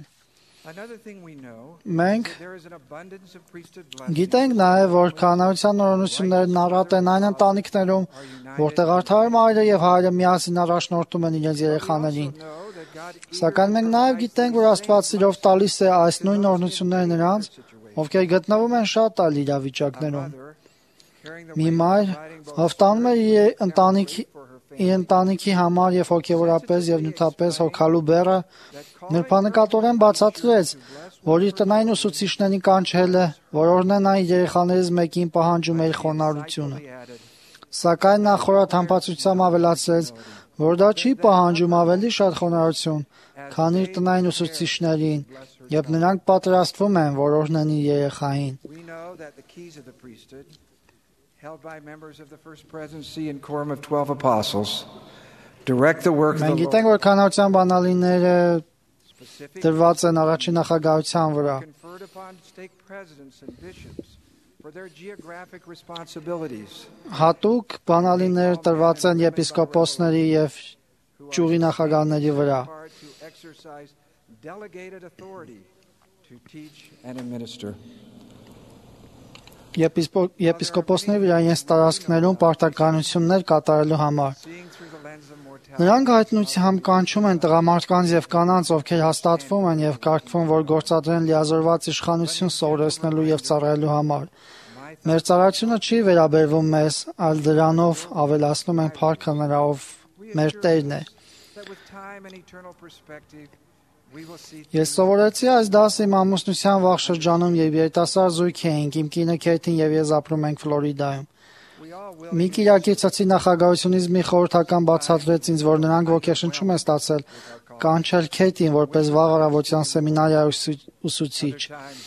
Մենք գիտենք նաև, որ քահանայության օրհնություններն առատ են այն ընտանիքներում, որտեղ արդար մայրը եւ հայրը միասին առաջնորդում են իրենց երեխաներին։ Սակայն մենք նաև գիտենք, որ Աստված սիրով տալիս է այս նույն օրհնությունները նրանց, ովքեր գտնվում են շատ այլ իրավիճակներում։ Մի մայր հովտանում է իր ընտանիքի համար եւ հոգեվորապես եւ նյութապես հոգալու բեռը, նրբանկատորեն բացատրեց, որ իր տնային ուսուցիչներին կանչել է, որ օրհնեն այն երեխաներից մեկին պահանջում է իր խոնարհությունը։ Սակայն նա խորաթ համբացությամբ ավելացրեց, որ դա չի պահանջում ավելի շատ խոնարհություն, քան իր տնային ուսուցիչներին, երբ նրանք պատրաստվում են, որ օրհնեն իր երեխային։ Held by members of the First Presidency and Quorum of 12 Apostles, direct the work of the Lord. Մենք գիտենք, որ քահանայության բանալիները դրված են առաջին նախագահության վրա։ Հատուկ բանալիներ տրված են եպիսկոպոսների եւ ճյուղի նախագահների վրա։ Եպիսկոպոսների վրա իրենց տարածքներում պարտականություններ կատարելու համար։ Նրանք հայտնությամբ կանչում են տղամարդկանց եւ կանանց, ովքեր հաստատվում են եւ կարգվում, որ գործադրեն լիազորված իշխանություն սովորեցնելու եւ ծառայելու համար։ Մեր ծառայությունը չի վերաբերվում մեզ, այլ դրանով ավելացնում ենք փառքը նրա, ով մեր Տերն է։ Ես սովորեցի այս դասը իմ ամուսնության վաղ շրջանում, երբ երիտասարդ զույգ էինք, իմ կինը Քեյթին եւ ես ապրում ենք Ֆլորիդայում։ Մի կիրակի ցածի նախագահությունից մի խորհրդական բացատրեց ինձ, որ նրանք ոգեշնչում են ստացել կանչել Քեյթին որպես վաղ առավոտյան սեմինարիա ուսուցիչ։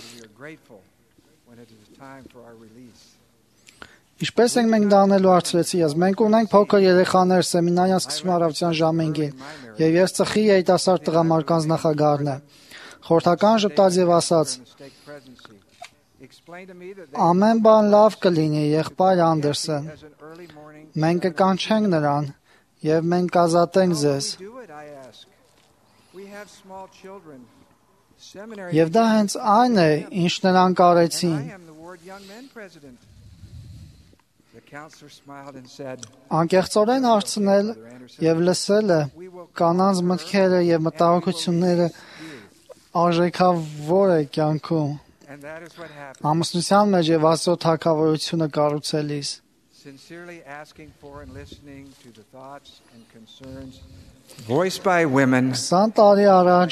Ինչպես ենք մենք դա անելու, հարցրեցի ես։ Մենք ունենք փոքր երեխաներ, սեմինարիան սկսվում առավոտյան ժամը 5-ին, եւ ես ծխի երիտասարդ տղամարդկանց նախագահն եմ։ Խորհրդական ժպտաց եւ ասաց. Ամեն բան լավ կլինի, եղբայր Անդերսեն։ Մենք կկանչենք նրան եւ մենք կազատենք ձեզ։ Եվ դա հենց այն է, ինչ նրանք արեցին։ Անկեղծորեն հարցնել եւ լսելը կանանց մտքերը եւ մտահոգությունները արժեքավոր է կյանքում։ Ամուսնության մեջ եւ Աստծո թագավորությունը կառուցելիս։ Voiced by women 20 տարի առաջ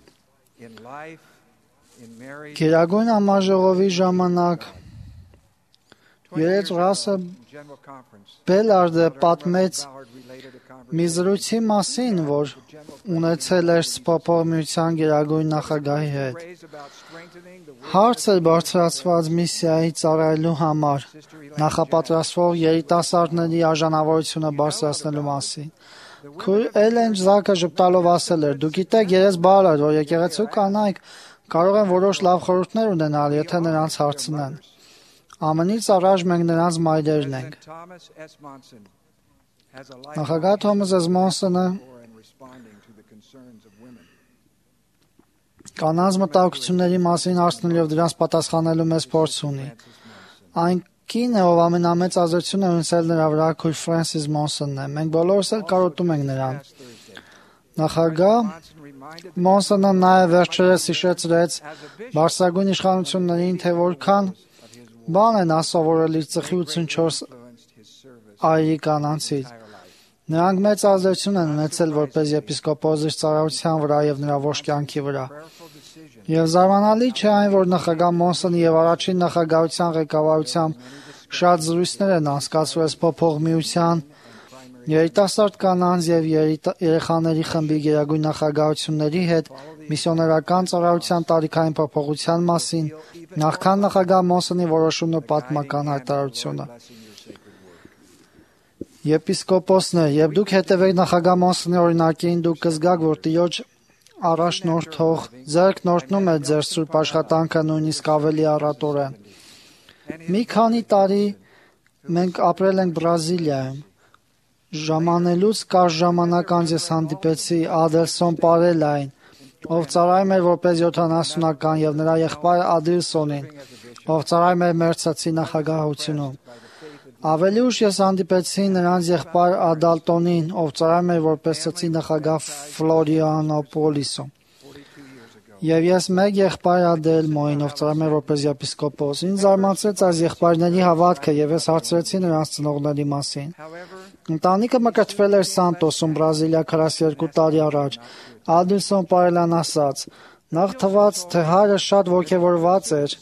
Գերագույն համաժողովի ժամանակ Երեց Ռասը Բելարդը պատմեց մի զրույցի մասին, որ ունեցել էր Սփոփորմիության Գերագույն նախագահի հետ։ Հարց էր բարձրացված միսիայի ծառայելու համար, նախապատրաստվող երիտասարդների արժանավորությունը բարձրացնելու մասին։ Քույր Էլեն Զակը ժպտալով ասել էր. «Դու գիտեք, երես բառ էր, որ եկեղեցու կանայք կարող են որոշ լավ խորհուրդներ ունենալ, եթե նրանց հարցնեն։ Ամենից առաջ մենք նրանց մայրերն ենք»։ Նախագահ Թոմաս Էս Մոնսոնը կանանց մտահոգությունների մասին հարցնելով դրանց պատասխանելու մեծ փորձ ունի։ Այն կինը, ով ամենամեծ ազդեցություն է ունեցել նրա վրա, քույր Ֆրանսիս Մոնսոնն է։ Մենք բոլորս էլ կարոտում ենք նրան։ Նախագահ Մոնսոնը նաև վերջերս հիշեցրեց բարձրագույն իշխանություններին, թե որքան բան են ասովորել իր ծխի 84 այրի կանանցից։ Նրանք մեծ ազդեցություն են ունեցել որպես եպիսկոպոս իր ծառայության վրա եւ նրա ողջ կյանքի վրա։ Եվ զարմանալի չէ այն, որ նախագահ Մոնսոնի եւ առաջին նախագահության ղեկավարությամբ շատ զրույցներ են անցկացվել Սփոփորմիության, երիտասարդ կանանց եւ երեխաների խմբի գերագույն նախագահությունների հետ միսիոներական ծառայության տարիքային փոփոխության մասին, նախքան նախագահ Մոնսոնի որոշումն ու պատմական հայտարարությունը։ Եպիսկոպոսներ, եւ դուք հետևեք նախագահ Մոնսոնի օրինակին, դուք կզգաք, որ Տիրոջ առաջնորդող ձեռք նորտնում է ձեր սուրբ աշխատանքը նույնիսկ ավելի առատորեն։ Մի քանի տարի մենք ապրել ենք Բրազիլիայում։ Ժամանելուց կարճ ժամանակ անց ես հանդիպեցի Ադելսոն Պարելային, ով ծառայում էր որպես 70-ական, եւ նրա եղբայր Ադիլսոնին, ով ծառայում էր Մերցացի նախագահությունում։ Ավելի ուշ ես հանդիպեցի նրանց եղբայր Ադալտոնին, ով ծառայում էր որպես ծծի նախագահ Ֆլորիանոպոլիսում։ Եվ ես մեկ եղբայր Ադելմոին, ով ծառայում էր որպես եպիսկոպոս։ Ինձ զարմացրեց այս եղբայրների հավատքը եւ ես հարցրեցի նրանց ծնողների մասին։ Ընտանիքը մկրտվել էր Սանտոսում, Բրազիլիա 42 տարի առաջ։ Ադիլսոն Պարելան ասաց. «Նախ թվաց, թե հայրը շատ ոգևորված էր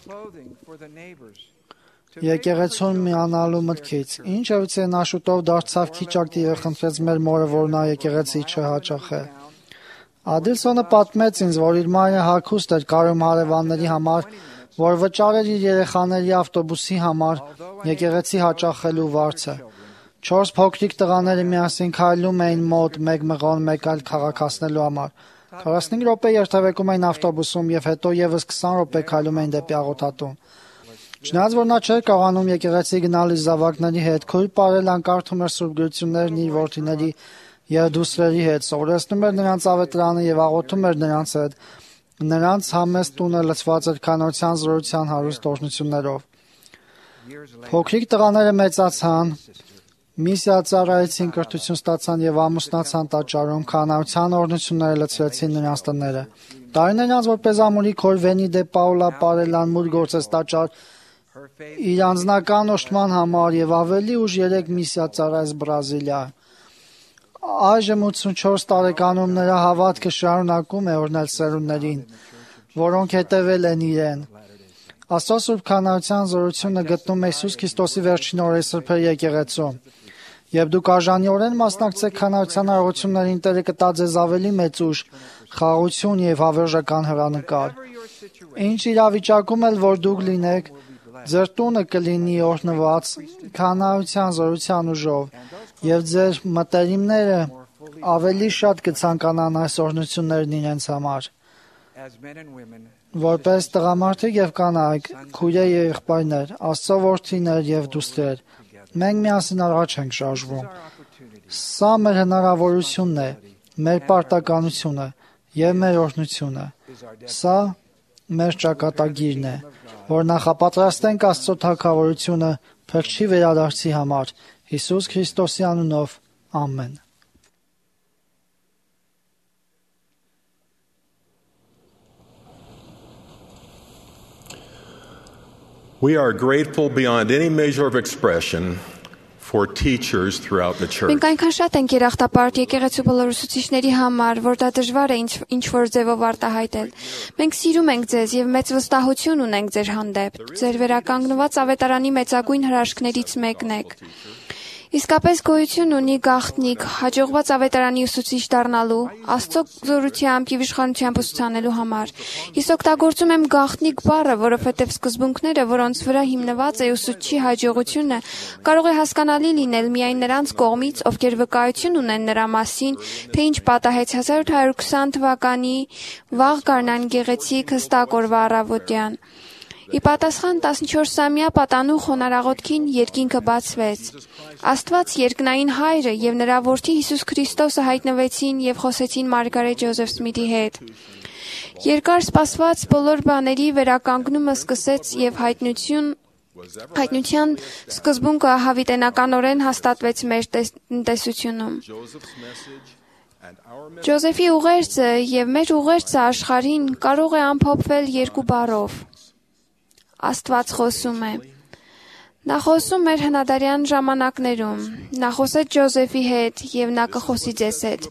եկեղեցուն միանալու մտքից, ինչևէ նա շուտով դարձավ քիչ ակտիվ եւ խնդրեց մեր մորը, որ նա եկեղեցի չհաճախե»։ Ադիլսոնը պատմեց ինձ, որ իր մայրը հագուստ էր կարում հարևանների համար, որ վճարեր իր երեխաների ավտոբուսի համար եկեղեցի հաճախելու վարձը։ 4 փոքրիկ տղաները միասին քայլում էին մոտ մեկ մղոն մեկ այլ քաղաքացնելու համար։ 45 րոպե երթևեկում էին ավտոբուսում եւ հետո եւս 20 րոպե քայլում էին դեպի աղոթատուն։ Չնայած որ նա չէր կարողանում եկեղեցի գնալ իր զավակների հետ, քույր Պարելան կարդում էր սուրբ գրություններն իր որդիների եւ դուստրերի հետ, սովորեցնում էր նրանց ավետարանը եւ աղոթում էր նրանց հետ։ Նրանց համեստ տունը լցված էր քանության զորության հարուստ օրհնություններով։ Փոքրիկ տղաները մեծացան, միսիա ծառայեցին, կրթություն ստացան եւ ամուսնացան տաճարում, քանության օրհնությունները լցրեցին նրանց տները։ Տարիներ անց որպես ամուրի քույր Վենի դե Պաուլա Պարելան մուտք գործեց տաճար իր անձնական օժտման համար եւ ավելի ուշ 3 միսիա ծառայեց Բրազիլիա։ Այժմ 84 տարեկանում նրա հավատքը շարունակում է օրհնել սերունդներին, որոնք հետևել են իրեն։ Աստծո սուրբ քանության զորությունը գտնում է Հիսուս Քրիստոսի վերջին օրերի սրբերի եկեղեցում։ Եվ դուք արժանիորեն մասնակցեք քանության արարողություններին, Տերը կտա ձեզ ավելի մեծ ուժ, խաղաղություն եւ հավերժական հեռանկար։ Ինչ իրավիճակում էլ որ դուք լինեք, ձեր տունը կլինի օրհնված քանության զորության ուժով եւ ձեր մտերիմները ավելի շատ կցանկանան այս օրհնություններն իրենց համար։ որպես տղամարդիկ եւ կանայք, քույրեր եւ եղբայրներ, Աստծո որդիներ եւ դուստեր, մենք միասին առաջ ենք շարժվում։ Սա մեր հնարավորությունն է, մեր պարտականությունը եւ մեր օրհնությունը։ Սա մեր ճակատագիրն է, որ նախապատրաստենք Աստծո թագավորությունը փրկչի վերադարձի համար։ Հիսուս Քրիստոսի անունով, ամեն։ We are grateful beyond any measure of expression for teachers throughout the church. Մենք այնքան շատ ենք երախտապարտ եկեղեցու բոլոր ուսուցիչների համար, որ դա դժվար է ինչ-որ ձևով արտահայտել։ Մենք սիրում ենք ձեզ եւ մեծ վստահություն ունենք ձեր հանդեպ։ Ձեր վերականգնված ավետարանի մեծագույն հրաշքներից մեկն եք։ Իսկապես գոյություն ունի գաղտնիք հաջողված ավետարանի ուսուցիչ դառնալու, Աստծո զորությամբ եւ իշխանությամբ ուսուցանելու համար։ Ես օգտագործում եմ գաղտնիք բառը, որովհետեւ սկզբունքները, որոնց վրա հիմնված է ուսուցչի հաջողությունը, կարող է հասկանալի լինել միայն նրանց կողմից, ովքեր վկայություն ունեն նրա մասին, թե ինչ պատահեց 1820 թվականի վաղ գարնան գեղեցիկ հստակ օրվա առավոտյան։ Ի պատասխան 14-ամյա պատանու խոնարհաղոթքին երկինքը բացվեց։ Աստված երկնային հայրը եւ նրա որդի Հիսուս Քրիստոսը հայտնվեցին եւ խոսեցին Մարգարետ Ջոզեֆ Սմիթի հետ։ Երկար սպասված բոլոր բաների վերականգնումը սկսեց եւ հայտնության սկզբունքը հավիտենականորեն հաստատվեց մեր տնտեսությունում։ Ջոզեֆի ուղերձը եւ մեր ուղերձը աշխարհին կարող է ամփոփվել երկու բառով։ Աստված խոսում է։ Նա խոսում էր հնադարյան ժամանակներում։ Նա խոսեց Ջոզեֆի հետ եւ նա կխոսի ձեզ հետ։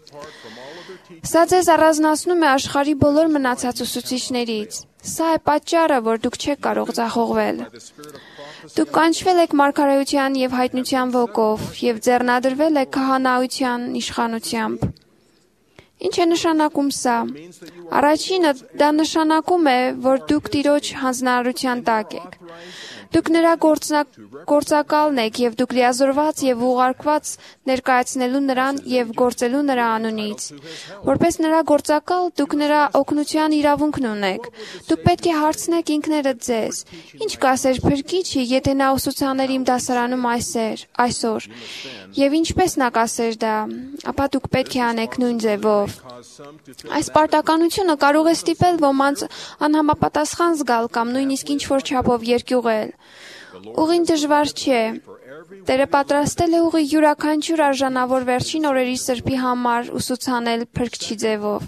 Սա ձեզ առանձնացնում է աշխարհի բոլոր մնացած ուսուցիչներից։ Սա է պատճառը, որ դուք չեք կարող ձախողվել։ Դուք կանչվել եք մարգարեության եւ հայտնության ոգով եւ ձեռնադրվել եք քահանայության իշխանությամբ։ Ինչ է նշանակում սա։ Առաջինը դա նշանակում է, որ դուք Տիրոջ հանձնարարության տակ եք։ Դուք նրա գործակալն եք եւ դուք լիազորված եւ ուղարկված ներկայացնելու նրան եւ գործելու նրա անունից։ Որպես նրա գործակալ դուք նրա օգնության իրավունքն ունեք։ Դուք պետք է հարցնեք ինքներդ ձեզ. ինչ կասեր Փրկիչը, եթե նա ուսուցաներ իմ դասարանում այսօր։ Եվ ինչպես նա կասեր դա, ապա դուք պետք է անեք նույն ձևով։ Այս պարտականությունը կարող է ստիպել ոմանց անհամապատասխան զգալ կամ նույնիսկ ինչ-որ չափով երկյուղել։ Ուղին դժվար չէ։ Տերը պատրաստել է ուղի յուրաքանչյուր արժանավոր վերջին օրերի սրբի համար ուսուցանել Փրկչի ձևով։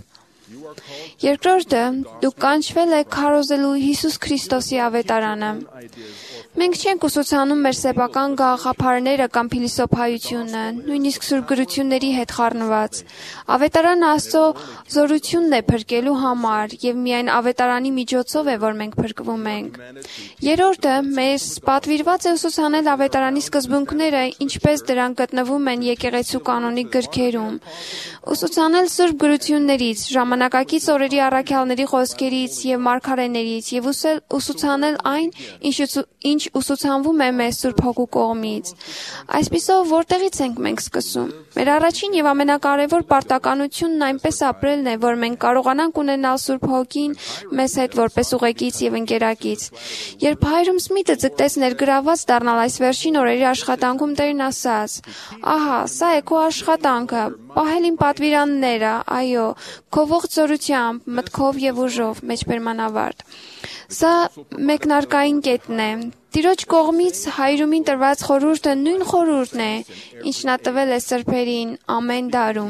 Երկրորդը, դուք կանչվել եք քարոզելու Հիսուս Քրիստոսի ավետարանը։ Մենք չենք ուսուցանում մեր սեփական գաղափարները կամ փիլիսոփայությունը, նույնիսկ սուրբ գրությունների հետ խառնված։ Ավետարանը Աստծո զորությունն է փրկելու համար եւ միայն ավետարանի միջոցով է, որ մենք փրկվում ենք։ Երրորդը, մեզ պատվիրված է ուսուցանել ավետարանի սկզբունքները, ինչպես դրանք գտնվում են եկեղեցու կանոնիկ գրքերում։ Ուսուցանել սուրբ գրություններից, ժամանակակից օրերի առաքյալների խոսքերից եւ մարգարեներից եւ ուսուցանել այն, ինչ ուսուցանվում է մեզ Սուրբ Հոգու կողմից։ Այսպիսով որտեղից ենք մենք սկսում։ Մեր առաջին եւ ամենակարևոր պարտականությունն այնպես ապրելն է, որ մենք կարողանանք ունենալ Սուրբ Հոգին մեզ հետ որպես ուղեկից եւ ընկերակից։ Երբ Հայրում Սմիթը ձգտեց ներգրաված դառնալ այս վերջին օրերի աշխատանքում, Տերն ասաց. «Ահա, սա է քո աշխատանքը, պահել իմ պատվիրանները, այո, քո ողջ զորությամբ, մտքով եւ ուժով», մեջբերմանավարտ։ Սա մեկնարկային կետն է։ Տիրոջ կողմից Հայրումին տրված խորհուրդը նույն խորհուրդն է, ինչ նա տվել է սրբերին ամեն դարում։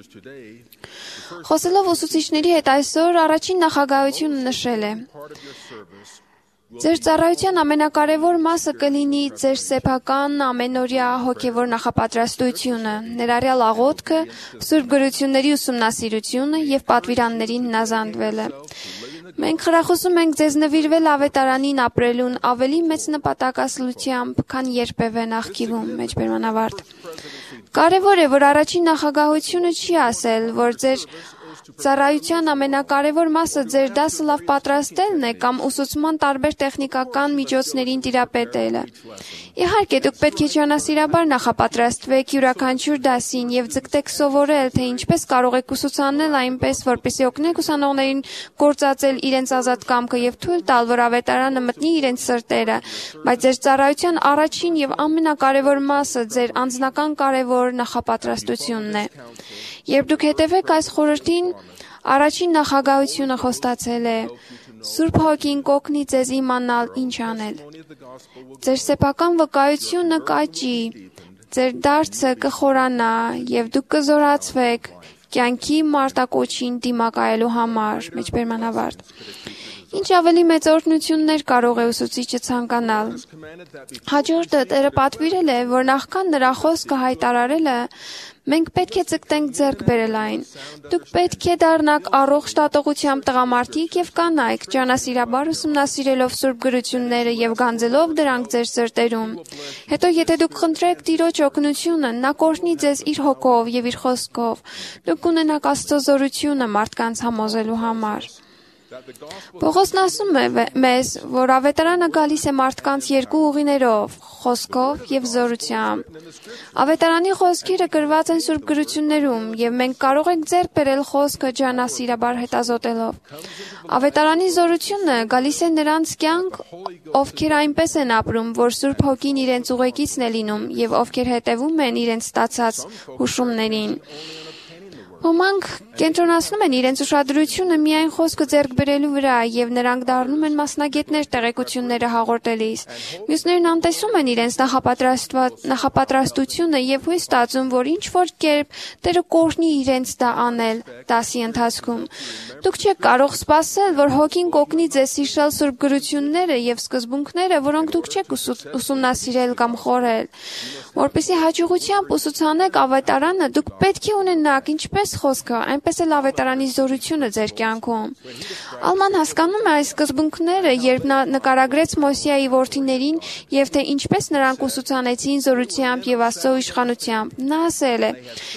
Խոսելով ուսուցիչների հետ այսօր, առաջին նախագահությունը նշել է. Ձեր ծառայության ամենակարևոր մասը կլինի ձեր սեփական ամենօրյա հոգևոր նախապատրաստությունը, ներառյալ աղոթքը, սուրբ գրությունների ուսումնասիրությունը եւ պատվիրաններին հնազանդվելը։ Մենք խրախուսում ենք ձեզ նվիրվել ավետարանին ապրելուն ավելի մեծ նպատակասլությամբ, քան երբևէ նախկինում, մեջբերմանավարտ։ Կարևոր է, որ առաջին նախագահությունը չի ասել, որ ձեր ծառայության ամենակարևոր մասը ձեր դասը լավ պատրաստելն է կամ ուսուցման տարբեր տեխնիկական միջոցներին տիրապետելը։ Իհարկե, դուք պետք է ճանասիրաբար նախապատրաստվեք յուրաքանչյուր դասին եւ ձգտեք սովորել, թե ինչպես կարող եք ուսուցանել այնպես, որպեսզի օգնեք ուսանողներին գործածել իրենց ազատ կամքը եւ թույլ տալ, որ ավետարանը մտնի իրենց սրտերը, բայց ձեր ծառայության առաջին եւ ամենակարևոր մասը ձեր անձնական կարևոր նախապատրաստությունն է։ Երբ դուք հետևեք այս խորհրդին, առաջին նախագահությունը խոստացել է. Սուրբ Հոգին կօգնի ձեզ իմանալ ինչ անել։ Ձեր սեփական վկայությունը կաճի, ձեր դարձը կխորանա եւ դուք կզորացվեք կյանքի մարտակոչին դիմակայելու համար։ Մեջբերման ավարտ։ Ինչ ավելի մեծ օրհնություններ կարող է ուսուցիչը ցանկանալ։ Հաջորդը Տերը պատվիրել է, որ նախքան նրա խոսքը հայտարարելը մենք պետք է ձգտենք ձեռք բերել այն։ Դուք պետք է դառնաք առողջ տատողությամբ տղամարդիկ եւ կանայք, ճանասիրաբար ուսումնասիրելով Սուրբ գրությունները եւ գանձելով դրանք ձեր սրտերում։ Հետո եթե դուք խնդրեք Տիրոջ օգնությունը, նա կօրհնի ձեզ իր հոգով եւ իր խոսքով։ Դուք կունենաք Աստծո զորությունը մարդկանց համոզելու համար։ Պողոսն ասում է մեզ, որ ավետարանը գալիս է մարդկանց երկու ուղիներով, խոսքով եւ զորությամբ։ Ավետարանի խոսքերը գրված են Սուրբ գրություններում եւ մենք կարող ենք ձեռք բերել խոսքը ճանասիրաբար հետազոտելով։ Ավետարանի զորությունը գալիս է նրանց կյանք, ովքեր այնպես են ապրում, որ Սուրբ Հոգին իրենց ուղեկիցն է լինում եւ ովքեր հետևում են իրենց ստացած հուշումներին։ Ոմանք կենտրոնացնում են իրենց ուշադրությունը միայն խոսքը ձեռք բերելու վրա եւ նրանք դառնում են մասնագետներ տեղեկությունները հաղորդելիս։ Մյուսներն անտեսում են իրենց նախապատրաստությունը եւ հույս ստացում, որ ինչ որ կերպ Տերը կօրհնի իրենց դա անել դասի ընթացքում։ Դուք չեք կարող սպասել, որ Հոգին կօգնի ձեզ հիշել Սուրբ գրությունները եւ սկզբունքները, որոնք դուք չեք ուսումնասիրել կամ խորել։ Որպեսզի հաջողությամբ ուսուցանեք ավետարանը, դուք պետք է ունենաք ինչպես խոսքը, այնպես էլ ավետարանի զորությունը ձեր կյանքում։ Ալման հասկանում է այս սկզբունքները, երբ նա նկարագրեց Մոսեի որդիներին եւ թե ինչպես նրանք ուսուցանեցին զորությամբ եւ Աստծո իշխանությամբ։ Նա ասել է.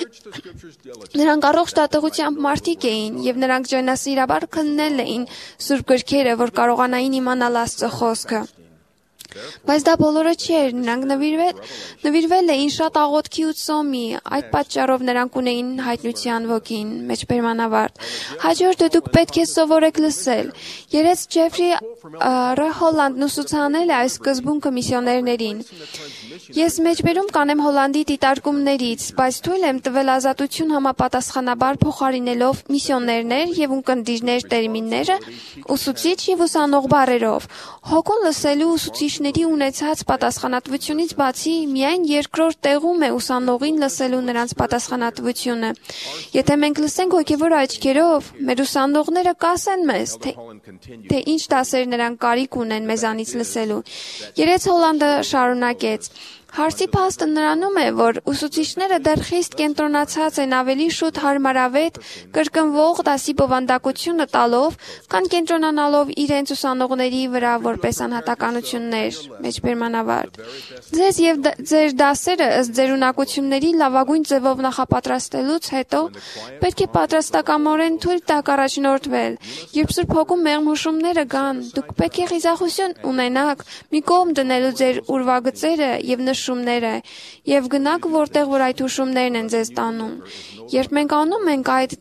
Նրանք առողջ տատողությամբ մարդիկ էին եւ նրանք ճանասիրաբար քննել էին Սուրբ գրքերը, որ կարողանային իմանալ Աստծո խոսքը։ Բայց դա բոլորը չէր, նրանք նվիրվել էին շատ աղոթքի ու ծոմի, այդ պատճառով նրանք ունեին հայտնության ոգին, մեջբերման ավարտ։ Հաջորդը դուք պետք է սովորեք լսել։ Երեց Ջեֆրի Հոլանդն ուսուցանել է այս սկզբունքը միսիոներներին։ Ես մեջբերում կանեմ Հոլանդի դիտարկումներից, բայց թույլ եմ տվել ազատություն համապատասխանաբար փոխարինելով միսիոներներ եւ ունկնդիրներ տերմինները ուսուցիչ եւ ուսանող բառերով։ Հոգուն լսելու ուսուցիչների ունեցած պատասխանատվությունից բացի միայն երկրորդ տեղում է ուսանողին լսելու նրանց պատասխանատվությունը։ Եթե մենք լսենք հոգևոր աչքերով, մեր ուսանողները կասեն մեզ, թե ինչ դասեր նրանք կարիք ունեն մեզանից լսելու։ Երեց Հոլանդը շարունակեց. Հարցի փաստը նրանում է, որ ուսուցիչները դեռ խիստ կենտրոնացած են ավելի շուտ հարմարավետ կրկնվող դասի բովանդակությունը տալով, քան կենտրոնանալով իրենց ուսանողների վրա որպես անհատականություններ, մեջբերման ավարտ։ Ձեզ եւ ձեր դասերը ըստ ձեր ունակությունների լավագույն ձևով նախապատրաստելուց հետո պետք է պատրաստակամորեն թույլ տաք առաջնորդվել։ Երբ Սուրբ Հոգու մեղմ հուշումները գան, դուք պետք է խիզախություն ունենաք մի կողմ դնելու ձեր ուրվագծերը եւ նշումները եւ գնաք որտեղ որ այդ հուշումներն են ձեզ տանում։ Երբ մենք անում ենք այդ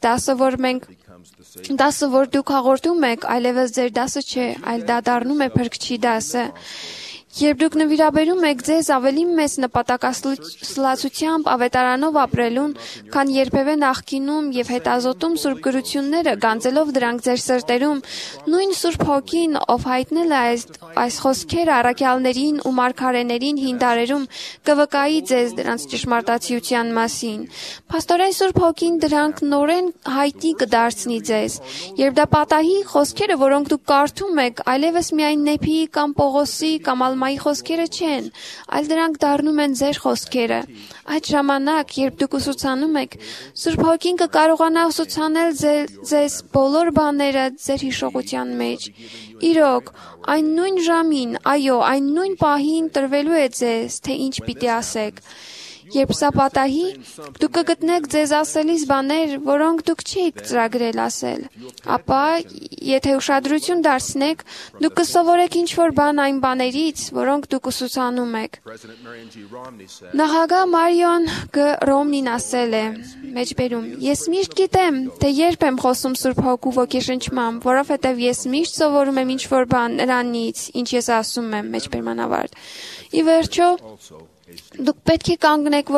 դասը, որ դուք հաղորդում եք, այլևս ձեր դասը չէ, այլ դա դառնում է փրկչի դասը։ Երբ դուք նվիրաբերում եք ձեզ ավելի մեծ նպատակասլացությամբ ավետարանով ապրելուն, քան երբևէ նախկինում եւ հետազոտում Սուրբ գրությունները, գանձելով դրանք ձեր սրտերում, նույն Սուրբ Հոգին, ով հայտնել է այս խոսքերը առաքյալներին ու մարգարեներին հին դարերում, կվկայի ձեզ դրանց ճշմարտացիության մասին։ Փաստորեն Սուրբ Հոգին դրանք նորեն հայտնի կդարձնի ձեզ։ Երբ դա պատահի, խոսքերը, որոնք դուք կարդում եք, այլևս միայն Նեփիի կամ Պողոսի կամ Ալմայի խոսքերը չեն, այլ դրանք դառնում են ձեր խոսքերը։ Այդ ժամանակ, երբ դուք ուսուցանում եք, Սուրբ Հոգին կկարողանա ուսուցանել ձեզ բոլոր բաները ձեր հիշողության մեջ։ Իրոք, այն նույն ժամին, այո, այն նույն պահին տրվելու է ձեզ, թե ինչ պիտի ասեք։ Երբ սա պատահի, դուք կգտնեք ձեզ ասելիս բաներ, որոնք դուք չեք ծրագրել ասել։ Ապա, եթե ուշադրություն դարձնեք, դուք կսովորեք ինչ-որ բան այն բաներից, որոնք դուք ուսուցանում եք։ Նախագահ Մարիոն Գ. Ռոմնին ասել է, մեջբերում, ես միշտ գիտեմ, թե երբ եմ խոսում Սուրբ Հոգու ոգեշնչմամբ, որովհետև ես միշտ սովորում եմ ինչ-որ բան նրանից, ինչ ես ասում եմ, մեջբերման ավարտ։ Ի վերջո, դուք պետք է կանգնեք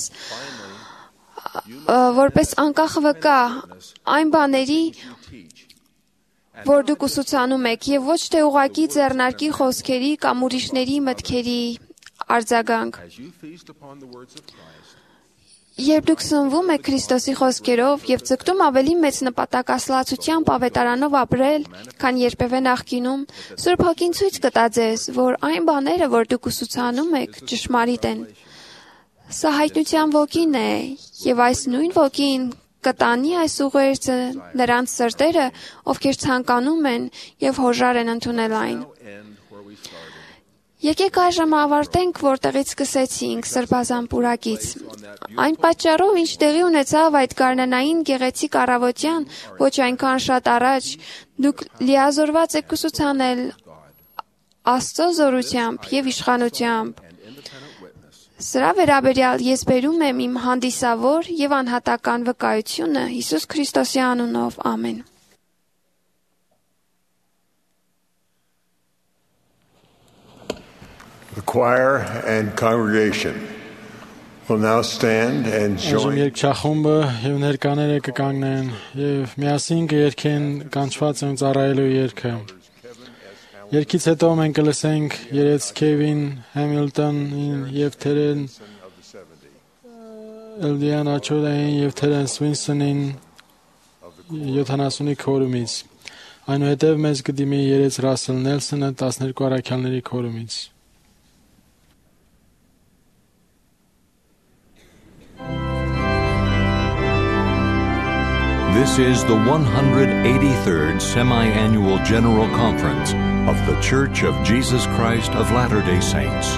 որպես անկախ վկա այն բաների, որ դուք ուսուցանում եք, եւ ոչ թե ուղղակի ձեռնարկի խոսքերի կամ ուրիշների մտքերի արձագանք։ Երբ դուք սնվում եք Քրիստոսի խոսքերով եւ ձգտում ավելի մեծ նպատակասլացությամբ ավետարանով ապրել, քան երբևէ նախկինում, Սուրբ Հոգին ցույց կտա ձեզ, որ այն բաները, որ դուք ուսուցանում եք, ճշմարիտ են։ Սա հայտնության ոգին է, եւ այս նույն ոգին կտանի այս ուղերձը նրանց սրտերը, ովքեր ցանկանում են եւ հոժար են ընդունել այն։ Եկեք այժմ ավարտենք, որտեղից սկսեցինք սրբազան պուրակից։ Այն պատճառով, ինչ տեղի ունեցավ այդ գարնանային գեղեցիկ առավոտյան, ոչ այնքան շատ առաջ, դուք լիազորված եք ուսուցանել Աստծո զորությամբ եւ իշխանությամբ։ Սրա վերաբերյալ ես բերում եմ իմ հանդիսավոր եւ անհատական վկայությունը Հիսուս Քրիստոսի անունով, ամեն։ The choir and congregation will now stand and join. Երգչախումբը եւ ներկաները կկանգնեն եւ միասին կերքեն կանչված են ծառայելու երգը։ Երգից հետո մենք կլսենք երեց Քևին Համիլտոնին եւ Թերեն Էլդիան Աչոդային եւ Թերենս Վինսոնին 70-ի քորումից։ Այնուհետև մեզ կդիմի երեց Ռասել Նելսոնը 12 առաքյալների քորումից։ This is the 183rd Semi-Annual General Conference of The Church of Jesus Christ of Latter-day Saints.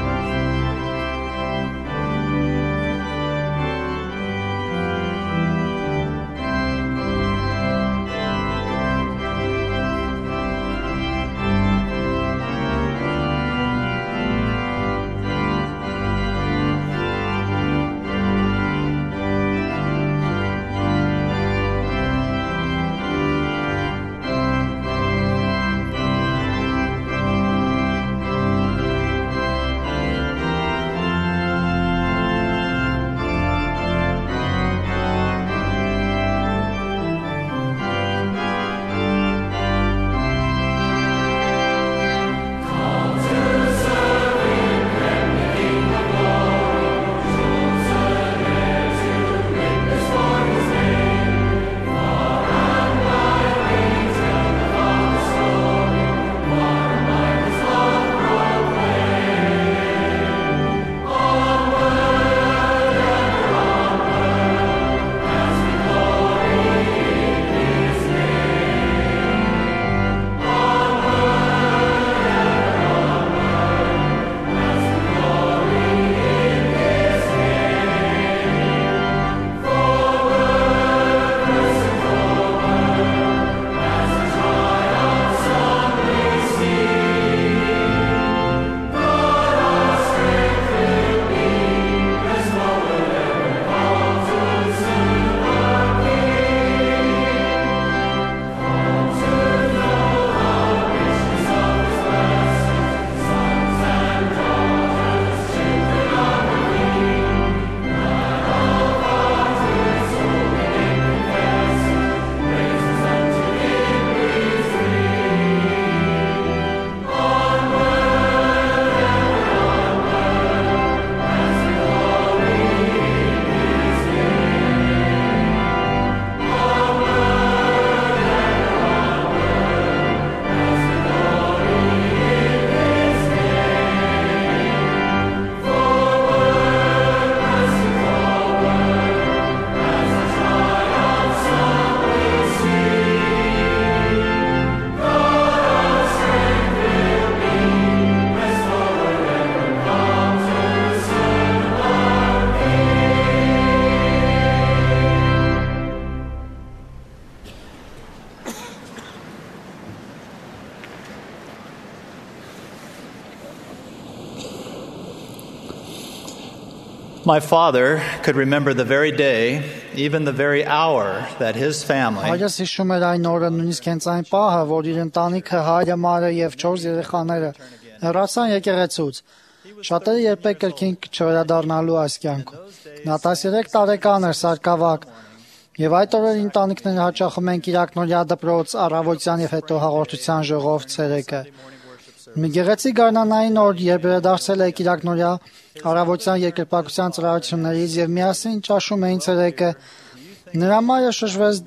My father could remember the very day, even the very hour that his family Հայրս հիշում էր այն օրը, նույնիսկ հենց այն պահը, որ իր ընտանիքը, հայրը, մայրը եւ 4 երեխաները հեռացան եկեղեցուց։ Շատերը երբեք կրկին չվերադառնալու այս կյանքում։ Նա 13 տարեկան էր, սարկավակ, եւ այդ օրեր ընտանիքները հաճախում են Կիրակնորյա դպրոց, առավոտյան եւ հետո հաղորդության ժողով ցերեկը։ Մի գեղեցիկ գարնանային օր, երբ վերադարձել է Կիրակնորյա առավոտյան երկրպագության ծրարություններից եւ միասին ճաշում էին ցերեկը, նրա մայրը շշվեց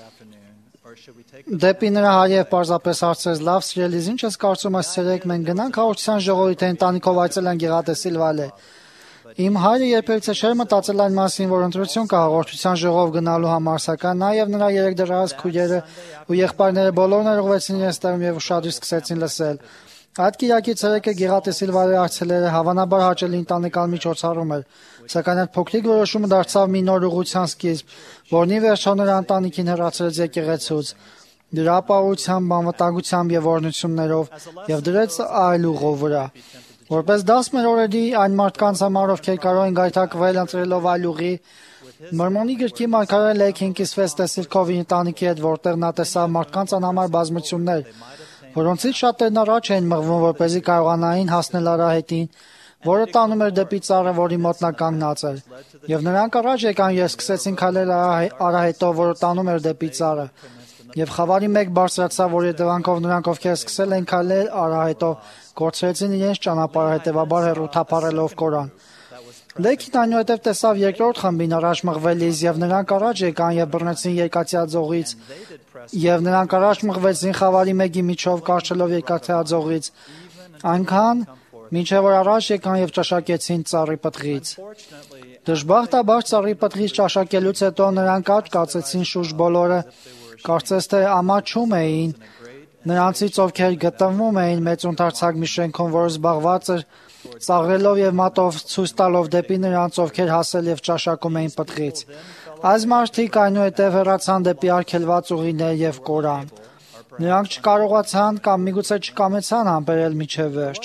դեպի նրա հայր պարզապես հարցրեց. «Լավ, սիրելիս, ինչ ես կարծում այս ցերեկ մենք գնանք հաղորդության ժողովի, թե ընտանիքով այցելենք գեղատեսիլ վայել»։ Իմ հայրը երբևիցե չէր մտածել այն մասին, որ ընտրություն կա հաղորդության ժողով գնալու համար, սակայն նա եւ նրա 3 դեռահաս քույրերը ու եղբայրները բոլորն ուղղվեցին իրենց տեղում եւ ուշադիր սկսեցին լսել։ Այդ կիրակի ցերեկը գեղատեսիլ վայել այցելերը հավանաբար հաճելի ընտանեկան միջոցառում էր, սակայն այդ փոքրիկ որոշումը դարձավ մի նոր ուղղության սկիզբ, որն ի վերջո նրա ընտանիքին հեռացրեց եկեղեցուց, դրա ապահովությամբ, անվտանգությամբ եւ օրհնություններով եւ դրեց այլ ուղով վրա։ Որպես դաս մեր օրերի այն մարդկանց համար, ովքեր կարող են գայթակղվել ընտրելով այլ ուղի, Մորմոնի գրքի մարգարե Լեյքին կիսվեց տեսիլքով իր ընտանիքի հետ, որտեղ նա տեսավ մարդկանց անհամար բազմություններ, որոնցից շատերն առաջ էին մղվում, որպեսզի կարողանային հասնել արահետին, որը տանում էր դեպի ծառը, որի մոտ նա կանգնած էր։ Եվ նրանք առաջ եկան եւ սկսեցին քայլել արահետով, որը տանում էր դեպի ծառը։ Եվ խավարի մեկ բարձրացավ, որ հետևանքով նրանք, ովքեր սկսել են քայլել արահետով, կորցրեցին իրենց ճանապարհը, հետևաբար հեռու թափառելով կորան։ Լեյքին այնուհետև տեսավ երկրորդ խմբին առաջ մղվելիս, եւ նրանք առաջ եկան եւ բռնեցին երկաթյա ձողից, եւ նրանք առաջ մղվեցին խավարի մեկի միջով կարճելով երկաթյա ձողից, այնքան մինչև որ առաջ եկան եւ ճաշակեցին ծառի պտղից։ Դժբախտաբար ծառի պտղից ճաշակելուց հետո նրանք աճ կացեցին շուրջ բոլորը, կարծես թե ամաչում էին, նրանցից ովքեր գտնվում էին մեծ ընդարձակ մի շենքում, որը զբաղված էր ծաղրելով եւ մատով ցույց տալով դեպի նրանց, ովքեր հասել եւ ճաշակում էին պտղից։ Այս մարդիկ այնուհետև հեռացան դեպի արգելված ուղիներ եւ կորան։ Նրանք չկարողացան կամ միգուցե չկամեցան համբերել միջև վերջ։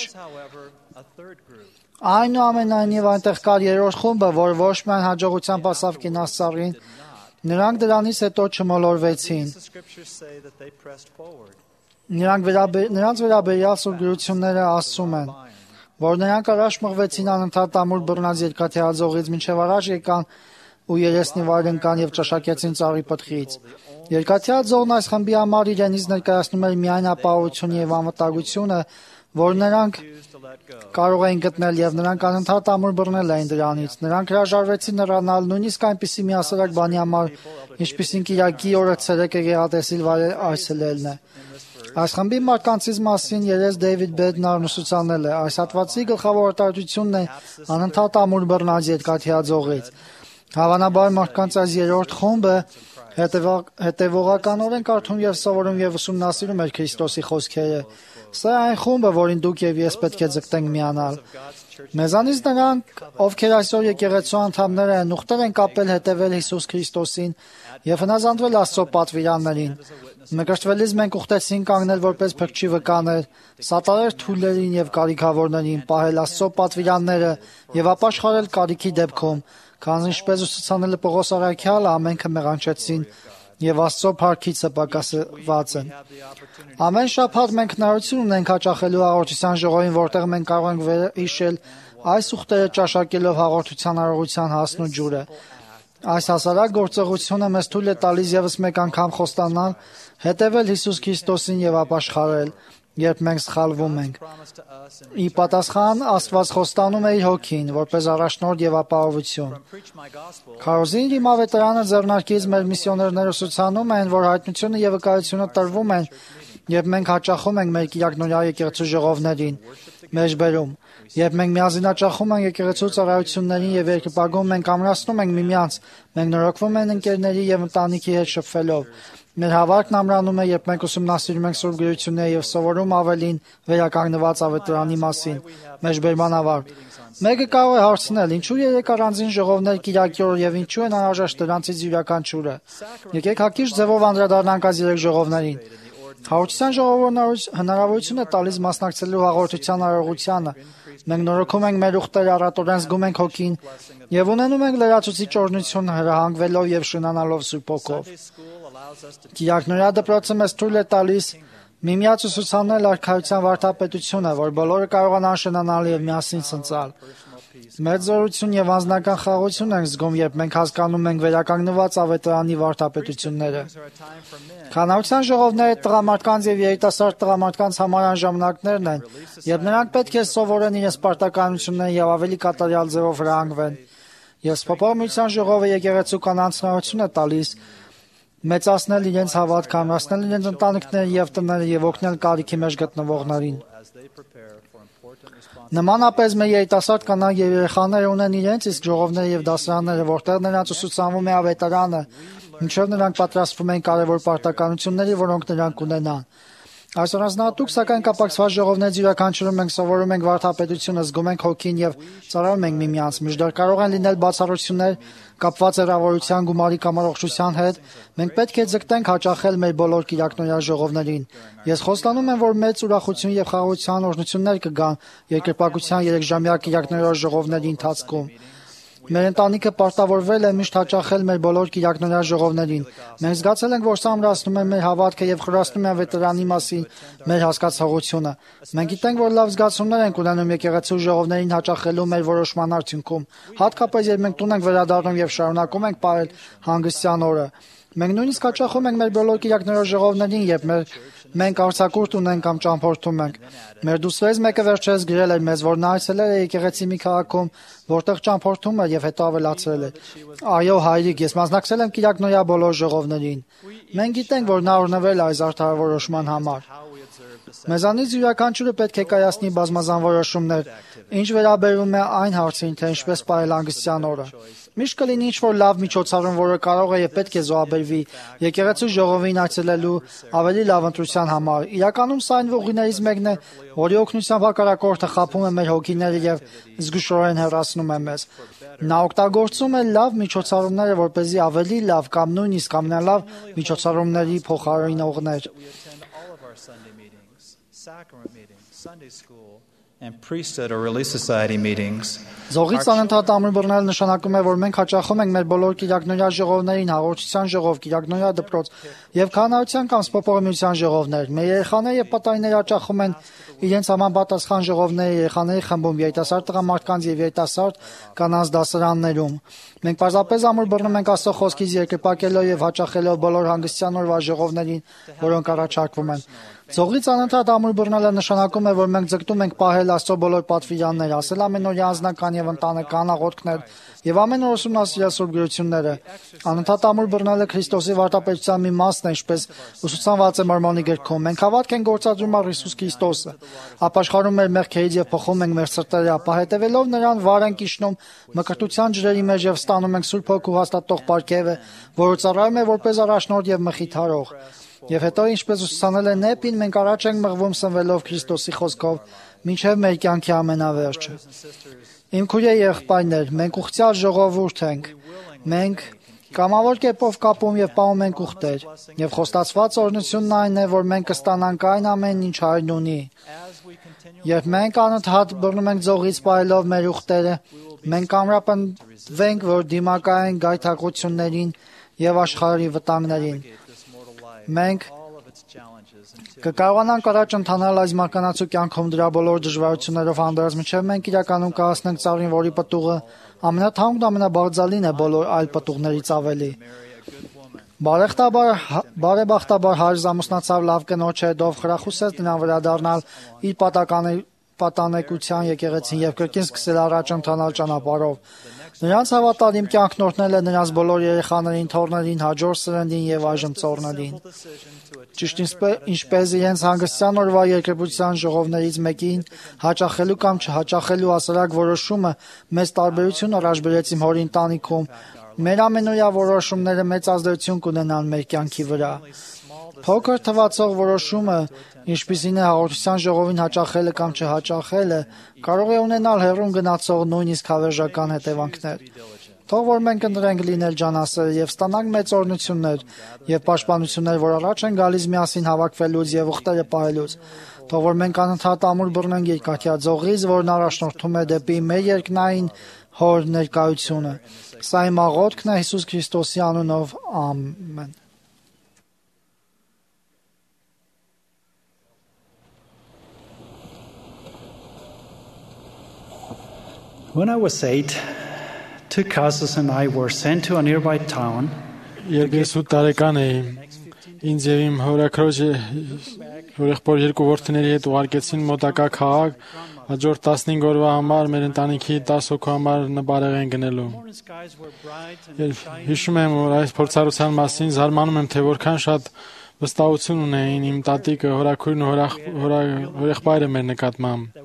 Այնուամենայնիվ այնտեղ կար երրորդ խումբը, որ ոչ միայն հաջողությամբ հասավ կինասարին, նրանք դրանից հետո չմոլորվեցին։ Նրանց վերաբերյալ սուրբ գրությունները ասում են, որ նրանք առաջ մղվեցին անընդհատ ամուր բռնած երկաթյա ձողից, մինչև առաջ եկան ու երեսնի վայր ընկան եւ ճաշակեցին ծառի պտղից։ Երկաթյա ձողն այս խմբի համար իրենից ներկայացնում էր միայն ապահովությունը եւ անվտանգությունը, որ նրանք կարող էին գտնել, եւ նրանք անընդհատ ամուր բռնել էին դրանից։ Նրանք հրաժարվեցին հեռանալ նույնիսկ այնպիսի միասրակ բանի համար, ինչպիսին կիրակի օրը ցերեկը գեղատեսիլ վայել այցելելն է։ Այս խմբի մարդկանցից մասին երես Դեյվիդ Բեդնարն ուսուցանել է։ Այս հատվածի գլխավոր արտահայտությունն է անընդհատ ամուր բռնած երկաթյա ձողից։ Հավանաբար մարդկանց այս երրորդ խումբը հետևողականորեն կարդում եւ սովորում եւ ուսումնասիրում էր Քրիստոսի խոսքերը։ Սա այն խումբը, որին դուք եւ ես պետք է ձգտենք միանալ։ Մեզանից նրանք, ովքեր այսօր եկեղեցու անդամներ են, ուխտել են կապել հետևել Հիսուս Քրիստոսին եւ հնազանդվել Աստծո պատվիրաններին։ Մկրտվելիս մենք ուխտեցին կանգնել որպես փրկչի վկաներ, սատարել թույլերին եւ կարիքավորներին, պահել Աստծո պատվիրանները եւ ապաշխարել կարիքի դեպքում, քանզի ինչպես ուսուցանել է Պողոս առաքյալը, ամենքը մեղանչեցին եւ Աստծո փառքիցը պակասված են։ Ամեն շաբաթ մենք հնարավորություն ունենք հաճախելու հաղորդության ժողովին, որտեղ մենք կարող ենք վերհիշել այս ուխտերը ճաշակելով հաղորդության արարողության հասն ու ջուրը։ Այս հասարակ գործողությունը մեզ թույլ է տալիս եւս մեկ անգամ խոստանալ հետևել Հիսուս Քրիստոսին եւ ապաշխարել, երբ մենք սխալվում ենք։ Ի պատասխան Աստված խոստանում է իր հոգին, որպես առաջնորդ եւ ապահովություն։ Քարոզին դիմավետարանը ձեռնարկից մեր միսիոներները ուսուցանում են, որ հայտնությունը եւ վկայությունը տրվում են, երբ մենք հաճախում ենք մեր կիրակնորյա եկեղեցու ժողովներին, մեջբերում։ Երբ մենք միազինաճախում ենք եկեղեցու ծառայություններին եւ երկրպագում մենք ամրացնում ենք միմյանց, մենք նորոգվում ենք ընկերների եւ ընտանիքի հետ շփվելով։ Մեր հավատքն ամրանում է, երբ մենք ուսումնասիրում ենք Սուրբ Գրությունները եւ սովորում ավելին վերականգնված ավետարանի մասին։ Մեջբերման ավար։ Մեկը կարող է հարցնել. ինչու 3 առանձին ժողովներ կիրակի օր եւ ինչու են անհրաժեշտ դրանցից յուրաքանչյուրը։ Եկեք հակիրճ ձևով անդրադառնանք այս 3 ժողովներին։ Հաղորդության ժողովուրդը հնարավորություն է տալիս մասնակցելու հաղորդության արարողությանը։ Մենք նորոգում ենք մեր ուխտերը, առատորեն զգում ենք հոգին եւ ունենում ենք լրացուցիչ օրհնություն հրահանգվելով եւ շնանալով Սուրբ Հոգով։ Կիրակնօրյա դպրոցը մեզ թույլ է տալիս միմյանց ուսուցանել արքայության վարդապետությունը, որ բոլորը կարողանան շնանալ եւ միասին ցնցալ։ Մեր զորություն եւ անձնական խաղաղություն ենք զգում, երբ մենք հասկանում ենք վերականգնված ավետարանի վարդապետությունները։ Քանարության ժողովները տղամարդկանց եւ երիտասարդ տղամարդկանց համար այն ժամանակներն են, երբ նրանք պետք է սովորեն իրենց պարտականությունները եւ ավելի կատարյալ ձևով հրահանգվեն։ Եվ Սփոփորության ժողովը եկեղեցու կանանց հնարավորություն է տալիս մեծացնել իրենց հավատքը, ամրացնել իրենց ընտանիքները եւ տները եւ օգնել կարիքի մեջ գտնվողներին։ Նմանապես մեր երիտասարդ կանայք եւ երեխաները ունեն իրենց իսկ ժողովները եւ դասարանները, որտեղ նրանց ուսուցանվում է ավետարանը, ինչով նրանք պատրաստվում են կարևոր պարտականությունների, որոնք նրանք ունենան։ Այս առանձնահատուկ սակայն կապակցված ժողովներից յուրաքանչյուրում մենք սովորում ենք վարդապետությունը, զգում ենք հոգին եւ ծառայում ենք միմյանց։ Միշտ կարող են լինել բացառություններ կապված հեռավորության գումարի կամ առողջության հետ։ Մենք պետք է ձգտենք հաճախել մեր բոլոր կիրակնօրյա ժողովներին։ Ես խոստանում եմ, որ մեծ ուրախություն եւ խաղաղության օրհնություններ կգան երկրպագության 3-ժամյա կիրակնօրյա ժողովների ընթացքում։ Մեր ընտանիքը պարտավորվել է միշտ հաճախել մեր բոլոր կիրակնօրյա ժողովներին։ Մենք զգացել ենք, որ սա ամրացնում է մեր հավատքը եւ խորացնում է ավետարանի մասին մեր հասկացողությունը։ Մենք գիտենք, որ լավ զգացումներ ենք ունենում եկեղեցու ժողովներին հաճախելու մեր որոշման արդյունքում, հատկապես երբ մենք տուն ենք վերադառնում եւ շարունակում ենք ապրել հանգստյան օրը։ Մենք նույնիսկ հաճախում ենք մեր բոլոր կիրակնօրյա ժողովներին, երբ մենք արձակուրդ ունենք կամ ճամփորդում ենք։ Մեր դուստրից մեկը վերջերս գրել էր մեզ, որ նա այցելել է եկեղեցի մի քաղաքում, որտեղ ճամփորդում էր եւ հետո ավելացրել է. Այո, հայրիկ, ես մասնակցել եմ կիրակնօրյա բոլոր ժողովներին։ Մենք գիտենք, որ նա օրհնվել է այս արդարավորոշման համար։ Մեզանից յուրաքանչյուրը պետք է կայացնի բազմազան որոշումներ, ինչ վերաբերում է այն հարցին, թե ինչպես պահել հանգստյան օրը։ Միշտ կլինի ինչ-որ լավ միջոցառում, որը կարող է եւ պետք է զոհաբերվի եկեղեցու ժողովին այցելելու ավելի լավ ընտրության համար։ Իրականում սա այն ուղիներից մեկն է, որի օգնությամբ հակառակորդը խաբում է մեր հոգիները եւ զգուշորեն հեռացնում է մեզ։ Նա օգտագործում է լավ միջոցառումները, որպեսզի ավելի լավ կամ նույնիսկ ամենալավ միջոցառումների փոխարինողներ։ And priesthood or Relief Society meetings. Զողից անընդհատ ամուր բռնել նշանակում է, որ մենք հաճախում ենք մեր բոլոր կիրակնօրյա ժողովներին, հաղորդության ժողով, կիրակնօրյա դպրոց եւ քահանայության կամ Սփոփորության ժողովներ։ Մեր երեխաները եւ պատանիները հաճախում են իրենց համապատասխան ժողովները երեխաների խմբում, երիտասարդ տղամարդկանց եւ երիտասարդ կանանց դասարաններում։ Մենք պարզապես ամուր բռնում ենք Աստծո խոսքից երկրպագելով եւ հաճախելով բոլոր հանգստյան օրվա ժողովներին, որոնք առաջարկվում են։ Զողից անընդհատ ամուր բռնելը նշանակում է, որ մենք ձգտում ենք պահել Աստծո բոլոր պատվիրանները, ասել ամենօրյա անձնական եւ ընտանեկան աղոթքներ եւ ամեն օր ուսումնասիրել Սուրբ Գրությունները։ Անընդհատ ամուր բռնելը Քրիստոսի վարդապետության մի մասն է, ինչպես ուսուցանված է Մորմոնի գրքում։ Մենք հավատք ենք գործադրում առ Հիսուս Քրիստոսը, ապաշխարում մեր մեղքերից եւ փոխում ենք մեր սրտերը, ապա հետեւելով նրան վար ենք իջնում մկրտության ջրերի մեջ եւ ստանում ենք Սուրբ Հոգու հաստատող պարգևը, որը ծառայում է որպես առաջնորդ եւ մխիթարող։ Եվ հետո, ինչպես ուսուցանել է Նեպին, մենք առաջ ենք մղվում սնվելով Քրիստոսի խոսքով, մինչև մեր կյանքի ամենավերջը։ Իմ քույր եղբայրներ, մենք ուխտյալ ժողովուրդ ենք։ Մենք կամավոր կերպով կապում եւ պահում ենք ուխտեր, եւ խոստացված օրհնությունն այն է, որ մենք կստանանք այն ամենն, ինչ հայրն ունի։ Երբ մենք անընդհատ բռնում ենք ձողից պահելով մեր ուխտերը, մենք ամրապնդվենք, որ դիմակայենք գայթակղություններին եւ աշխարհի վտանգներին։ Մենք կկարողանանք առաջ ընթանալ այս մականացու կյանքում դրա բոլոր դժվարություններով հանդերձ, մինչև մենք իրականում կհասնենք ծառին, որի պտուղը ամենաթանկն ու ամենաբարձալին է բոլոր այլ պտուղներից ավելի։ Բարեբախտաբար Հարիզ ամուսնացավ լավ կնոջ հետ, ով խրախուսեց նրան վերադառնալ իր պատանեկության եկեղեցին եւ կրկին սկսել առաջ ընթանալ ճանապարհով։ Նրանց հավատարիմ կյանքն օրհնել է նրանց բոլոր երեխաներին, թոռներին, հաջորդ սերնդին եւ այժմ ծոռներին։ Ճիշտ ինչպես իրենց հանգստյան օրվա երկրպագության ժողովներից մեկին հաճախելու կամ չհաճախելու ասարակ որոշումը մեծ տարբերություն առաջ բերեց իմ հորի ընտանիքում, մեր ամենօրյա որոշումները մեծ ազդեցություն կունենան մեր կյանքի վրա։ Փոքր թվացող որոշումը, ինչպիսին է հաղորդության ժողովին հաճախելը կամ չհաճախելը, կարող է ունենալ հեռուն գնացող նույնիսկ հավերժական հետևանքներ։ Թող որ մենք ընտրենք լինել ջանասեր եւ ստանանք մեծ օրհնություններ եւ պաշտպանություններ, որ առաջ են գալիս միասին հավաքվելուց եւ ուխտերը պահելուց։ Թող որ մենք անընդհատ ամուր բռնենք երկաթյաձողից, որն առաջնորդում է դեպի մեր երկնային հոր ներկայությունը։ Սա իմ աղոթքն է Հիսուս Քրիստոսի անունով, ամեն։ When I was 8, two cousins and I were sent to a nearby town. Երբ ես 8 տարեկան էի, ինձ եւ իմ հորաքրոջը եղբոր երկու որդիների հետ ուղարկեցին մոտակա քաղաք, հաջորդ 15 օրվա համար մեր ընտանիքի 10 հոգու համար նպարեղ են գնելու։ Հիշում եմ, որ այս փորձառության մասին զարմանում եմ, թե որքան շատ վստահություն ունեին իմ տատիկը, հորաքույրն ու հորեղբայրը մեր նկատմամբ։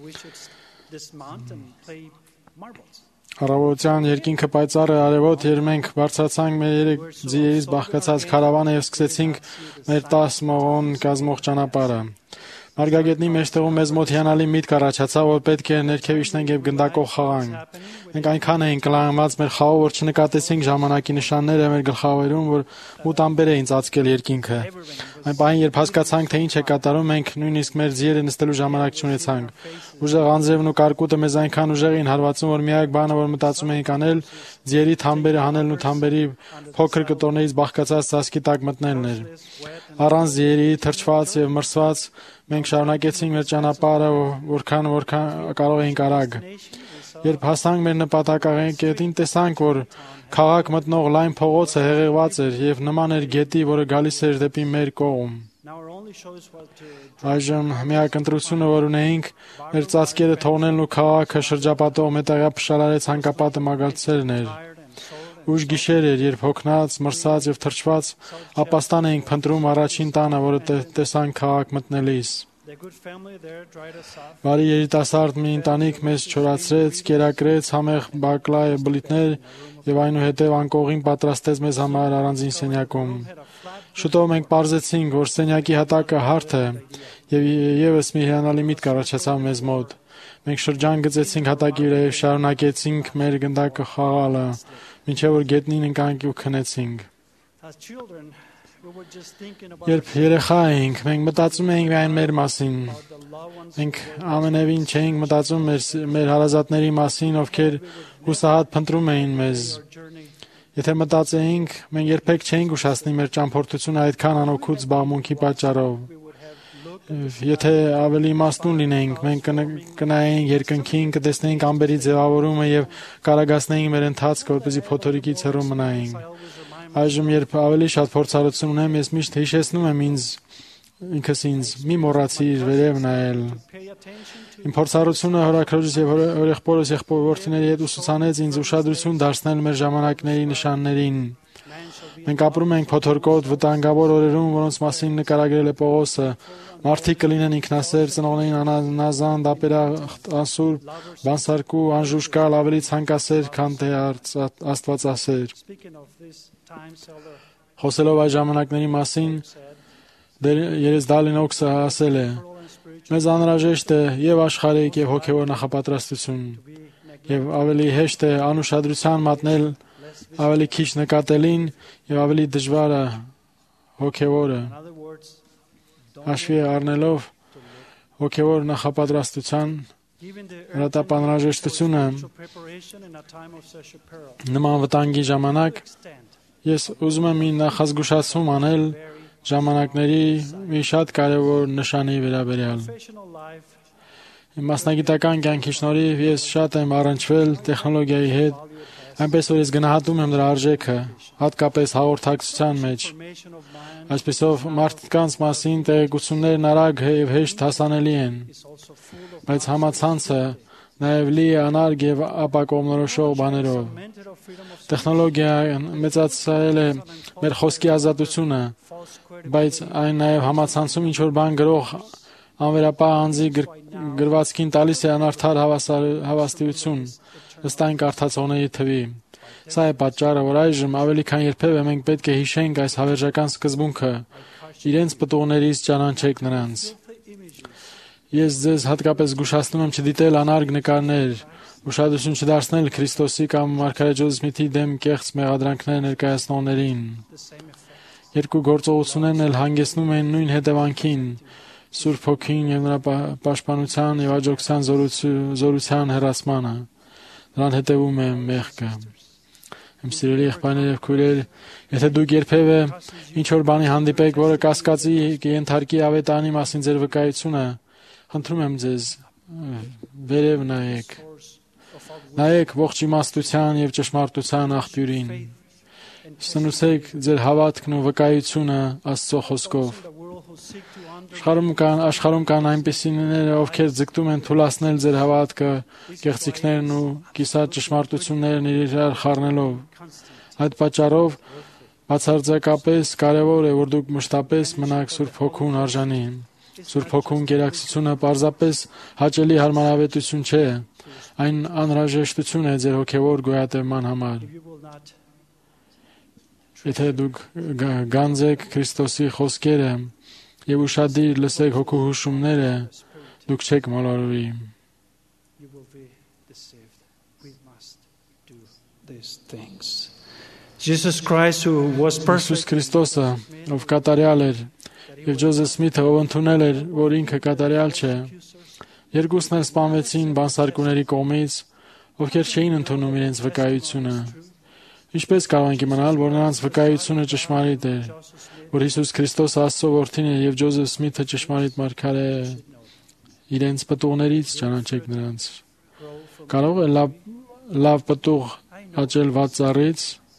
Առավոտյան երկինքը պայծառ է արևոտ, երբ մենք բարձրացանք մեր 3 ձիերից բաղկացած քարավանը եւ սկսեցինք մեր 10 մողոն կազմող ճանապարհը։ Մարգագետնի մեջտեղում մեզ մոտ հիանալի միտք առաջացավ, որ պետք է ներքև իջնենք եւ գնդակով խաղանք։ Մենք այնքան էինք կլանված մեր խաղով, որ չնկատեցինք ժամանակի նշանները մեր գլխավերում, որ մութ ամբեր էին ծածկել երկինքը։ Այն պահին, երբ հասկացանք, թե ինչ է կատարում, մենք նույնիսկ մեր ձիերը նստելու ժամանակ չունեցանք։ Ուժեղ անձրևն ու կարկուտը մեզ այնքան ուժեղ էին հարվածում, որ միակ բանը, որ մտածում էինք անել, ձիերի թամբերը հանելն ու թամբերի փոքր կտորներից բաղկացած ծածկի տակ մտնելն էր։ Առանց ձիերի, թրջված եւ մրսված, մենք շարունակեցինք մեր ճանապարհը, որքան կարող էինք արագ։ Երբ հասանք մեր նպատակակետին, տեսանք, որ քաղաք մտնող լայն փողոցը հեղեղված էր եւ նման էր գետի, որը գալիս էր դեպի մեր կողմ։ Այժմ միակ ընտրությունը, որ ունեինք, մեր ծածկերը թողնելն ու քաղաքը շրջապատող մետաղյա փշարարե ցանկապատը մագլցելն էր։ Ուշ գիշեր էր, երբ հոգնած, մրսած եւ թրջված ապաստան էինք փնտրում առաջին տանը, որը տեսանք քաղաք մտնելիս։ Բարի երիտասարդ մի ընտանիք մեզ չորացրեց, կերակրեց համեղ բակլա բլիթներ եւ այնուհետեւ անկողին պատրաստեց մեզ համար առանձին սենյակում։ Շուտով մենք պարզեցինք, որ սենյակի հատակը հարթ է եւ եւս մի հիանալի միտք առաջացավ մեզ մոտ։ Մենք շրջան գծեցինք հատակի վրա եւ շարունակեցինք մեր գնդակը խաղալը, մինչեւ որ գետնին ընկանք ու քնեցինք։ Երբ երեխա էինք, մենք մտածում էինք միայն մեր մասին։ Մենք ամենևին չէինք մտածում մեր հարազատների մասին, ովքեր հուսահատ փնտրում էին մեզ։ Եթե մտածեինք, մենք երբեք չէինք ուշացնի մեր ճամփորդությունը այդքան անօգուտ զբաղմունքի պատճառով։ Եթե ավելի իմաստուն լինեինք, մենք կնայեինք երկնքին, կտեսնեինք ամբերի ձևավորումը եւ կարագացնեինք մեր ընթացքը, որպեսզի փոթորիկից հեռու մնայինք։ Այժմ, երբ ավելի շատ փորձառություն ունեմ, ես միշտ հիշեցնում եմ ինքս մի մոռացիր վերև նայել։ Իմ փորձառությունը հորաքրոջս եւ հորեղբորս եղբորորդիների հետ ուսուցանեց ինձ ուշադրություն դարձնել մեր ժամանակների նշաններին։ Մենք ապրում ենք փոթորկոտ վտանգավոր օրերում, որոնց մասին նկարագրել է Պողոսը։ Մարդիկ կլինեն ինքնասեր, ծնողներին անազան, դապերախտասուր, բանսարկու, անժուշկալ, ավելի ցանկասեր, քան թե աստվածասեր։ Խոսելով այս ժամանակների մասին, Երես Դալինոքսը ասել է. մեզ անհրաժեշտ է եւ աշխարհիկ եւ հոգեվոր նախապատրաստություն, եւ ավելի հեշտ է անուշադրության մատնել ավելի քիչ նկատելին եւ ավելի դժվարը հոգեվորը։ Հաշվի առնելով հոգեվոր նախապատրաստության հրատապանրաժեշտությունը նման վտանգի ժամանակ, ես ուզում եմ մի նախազգուշացում անել ժամանակների մի շատ կարևոր նշանի վերաբերյալ։ Իմ մասնագիտական կյանքի շնորհիվ ես շատ եմ առնչվել տեխնոլոգիայի հետ, այնպես որ ես գնահատում եմ դրա արժեքը, հատկապես հաղորդակցության մեջ։ Այսպեսով մարդկանց մասին տեղեկություններն արագ եւ հեշտ հասանելի են, բայց համացանցը նաև լի է անարգ եւ ապակողմնորոշող բաներով։ Տեխնոլոգիան մեծացրել է մեր խոսքի ազատությունը, բայց այն նաև համացանցում ինչ-որ բան գրող անվերապահ անձի գրվածքին տալիս է անարդար հավաստիություն, ըստ այն կարդացողների թվի։ Սա է պատճառը, որ այժմ ավելի քան երբևէ մենք պետք է հիշենք այս հավերժական սկզբունքը. իրենց պտուղներից ճանաչեք նրանց։ Ես ձեզ հատկապես զգուշացնում եմ չդիտել անարգ նկարներ, Ուշադրություն չդարձնել Քրիստոսի կամ Մարգարետ Ջոզեֆ Սմիթի դեմ կեղծ մեղադրանքներ ներկայացնողներին։ Երկու գործողություններն էլ հանգեցնում են նույն հետևանքին՝ Սուրբ Հոգին եւ նրա պաշտպանության եւ աջակցության զորության հեռացմանը։ Նրան հետևում է մեղքը։ Իմ սիրելի եղբայրներ եւ քույրեր, եթե դուք երբևէ ինչ որ բանի հանդիպեք, որը կասկածի կենթարկի ավետարանի մասին ձեր վկայությունը, խնդրում եմ ձեզ, վերև նայեք։ Նայեք ողջ իմաստության եւ ճշմարտության աղբյուրին։ Սնուցեք ձեր հավատքն ու վկայությունը Աստծո խոսքով։ Աշխարհում կան այնպիսիներ, ովքեր ձգտում են թուլացնել ձեր հավատքը կեղծիքներն ու կիսատ ճշմարտություններն իրար խառնելով։ Այդ պատճառով բացարձակապես կարևոր է, որ դուք մշտապես մնաք Սուրբ Հոգուն արժանի։ Սուրբ Հոգուն գերակցությունը պարզապես հաճելի հարմարավետություն չէ, այն անհրաժեշտություն է ձեր հոգևոր գոյատևման համար։ Եթե դուք գանձեք Քրիստոսի խոսքերը եւ ուշադիր լսեք հոգու հուշումները, դուք չեք մոլորվի։ Jesus Christ, who was perfect, Հիսուս Քրիստոսը, ով կատարյալ էր, եւ Ջոզեֆ Սմիթը, ով ընդունել էր, որ ինքը կատարյալ չէ, երկուսն էլ սպանվեցին բանսարկուների կողմից, ովքեր չէին ընդունում իրենց վկայությունը։ Ինչպես կարող ենք իմանալ, որ նրանց վկայությունը ճշմարիտ էր, որ Հիսուս Քրիստոսը Աստծո որդին է եւ Ջոզեֆ Սմիթը ճշմարիտ մարգարե է։ Իրենց պտուղներից ճանաչեք նրանց։ Կարող է լավ պտուղ աճել վատ ծառից։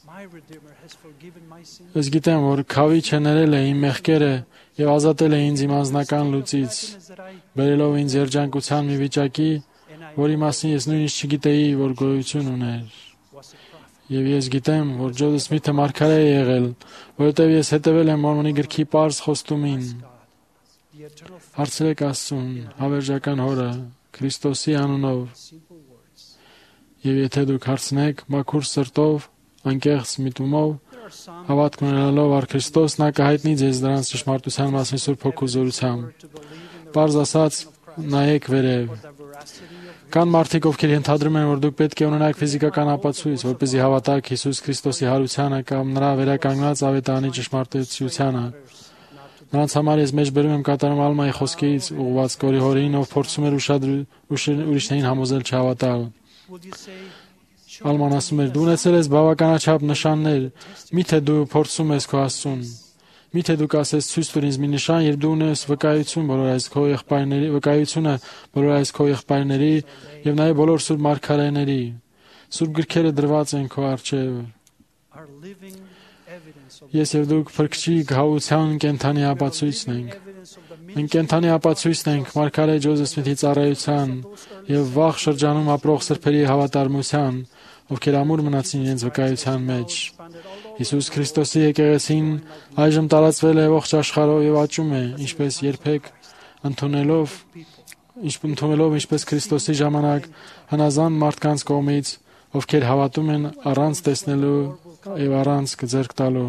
Ես գիտեմ, որ քավիչը ներել է իմ մեղքերը եւ ազատել է ինձ իմ անձնական լուծից, բերելով ինձ երջանկության մի վիճակի, որի մասին ես նույնիսկ չգիտեի, որ գոյություն ուներ։ Եվ ես գիտեմ, որ Ջոզեֆ Սմիթը մարգարե է եղել, որովհետև ես հետևել եմ Մորմոնի գրքի պարզ խոստումին։ Հարցրեք Աստծուն, հավերժական Հորը, Քրիստոսի անունով։ Եվ եթե դուք հարցնեք մաքուր սրտով, անկեղծ միտումով, հավատք ունենալով առ Քրիստոս, նա կհայտնի ձեզ դրանց ճշմարտության մասին Սուրբ Հոգու զորությամբ։ Պարզ ասած, նայեք վերև։ Կան մարդիկ, ովքեր ենթադրում են, որ դուք պետք է ունենաք ֆիզիկական ապացույց, որպեսզի հավատաք Հիսուս Քրիստոսի հարությանը կամ նրա վերականգնած ավետարանի ճշմարտությանը։ Նրանց համար ես մեջբերում եմ կատարում Ալմայի խոսքից ուղղված Կորիհորին, ով փորձում էր ուրիշներին համոզել չհավատալ։ Ալման ասում էր. «Դու ունեցել ես բավականաչափ նշաններ, միթե դու փորձում ես քո Աստծուն։ Միթե դու կասես ցույց տուր ինձ մի նշան, երբ դու ունես վկայություն բոլոր այս քո եղբայրների եւ նաեւ բոլոր սուրբ մարգարեների։ Սուրբ գրքերը դրված են քո առջև։ Ես եւ դուք փրկչի գահության կենթանի ապացույցն ենք։ Մենք կենթանի ապացույցն ենք մարգարե Ջոզեֆ Սմիթի ծառայության եւ վաղ շրջանում ապրող սրբերի հավատարմության, ովքեր ամուր մնացին իրենց վկայության մեջ։ Հիսուս Քրիստոսի եկեղեցին այժմ տարածվել է ողջ աշխարհով եւ աճում է, ինչպես երբեք ընդունելով ինչպես Քրիստոսի ժամանակ հնազանդ մարդկանց կողմից, ովքեր հավատում են առանց տեսնելու եւ առանց ձեռք տալու։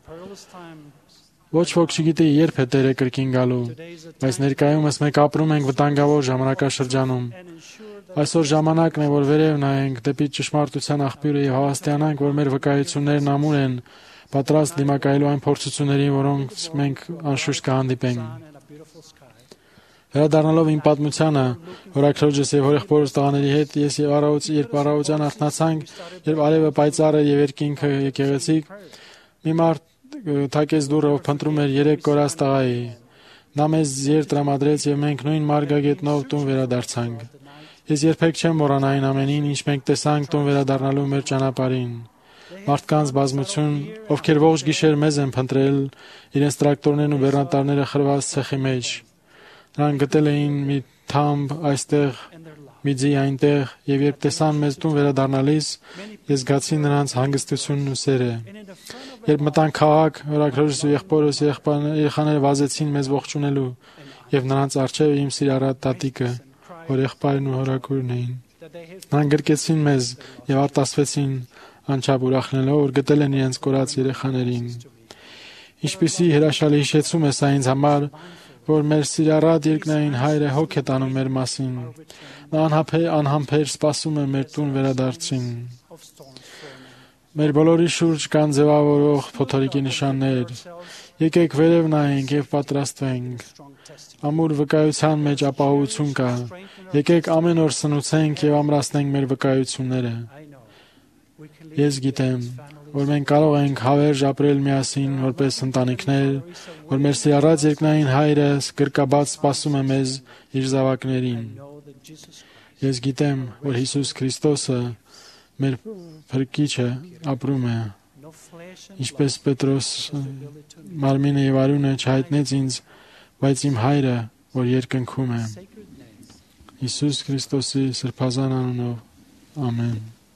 Ոչ ոք չգիտի երբ է Տերը կրկին գալու, բայց ներկայումս մենք ապրում ենք վտանգավոր ժամանակաշրջանում։ Այսօր ժամանակն է, որ վերև նայենք դեպի ճշմարտության աղբյուրը եւ հավաստիանանք, որ մեր վկայություններն ամուր են, պատրաստ դիմակայելու այն փորձություններին, որոնց մենք անշուշտ կհանդիպենք։ Վերադառնալով իմ պատմությանը, հորաքրոջս եւ հորեղբորս տղաների հետ, ես երբ առավոտյան արթնացանք, երբ արևը պայծառ էր եւ երկինքը եկեղեցիկ, մի մարդ թակեց դուռը, ով փնտրում էր 3 կորած տղայի։ Նա մեզ ձեր տրամադրեց եւ մենք նույն մարգագետնով տուն վերադարձանք։ Ես երբեք չեմ մոռանա այն ամենին, ինչ մենք տեսանք տուն վերադառնալու մեր ճանապարհին։ Մարդկանց բազմություն, ովքեր ողջ գիշեր մեզ են փնտրել, իրենց տրակտորներն ու բեռնատարները խրված ցեխի մեջ։ Նրանք գտել էին մի թամբ այստեղ, մի ձի այնտեղ, եւ երբ տեսան մեզ տուն վերադառնալիս, ես զգացի նրանց հանգստությունն ու սերը։ Երբ մտանք քաղաք, հորաքրոջս ու եղբորս երեխաները վազեցին մեզ ողջունելու, եւ նրանց առջև իմ սիրառատ տատիկը, որ եղբայրն ու հորաքուրն էին։ Նրանք գրկեցին մեզ եւ արտասվեցին, անչափ ուրախնելով, որ գտել են իրենց կորած երեխաներին։ Ինչպիսի հրաշալի հիշեցում է սա ինձ համար, որ մեր սիրառատ երկնային Հայրը հոգ է տանում մեր մասին։ Նա անհամբեր սպասում է մեր տուն վերադարձին։ Մեր բոլորի շուրջ կան ձևավորող փոթորիկի նշաններ։ Եկեք վերև նայենք եւ պատրաստվենք։ Ամուր վկայության մեջ ապահովություն կա։ Եկեք ամեն օր սնուցենք եւ ամրացնենք մեր վկայությունները։ Ես գիտեմ, որ մենք կարող ենք հավերժ ապրել միասին որպես ընտանիքներ, որ մեր սիրառած երկնային Հայրը գրկաբաց սպասում է մեզ իր զավակներին։ Ես գիտեմ, որ Հիսուս Քրիստոսը մեր Փրկիչը ապրում է։ Ինչպես Պետրոս մարմինը եւ արյունը չհայտնեց ինձ, բայց իմ Հայրը, որ երկնքում է։ Հիսուս Քրիստոսի սրբազան անունով։ Ամեն։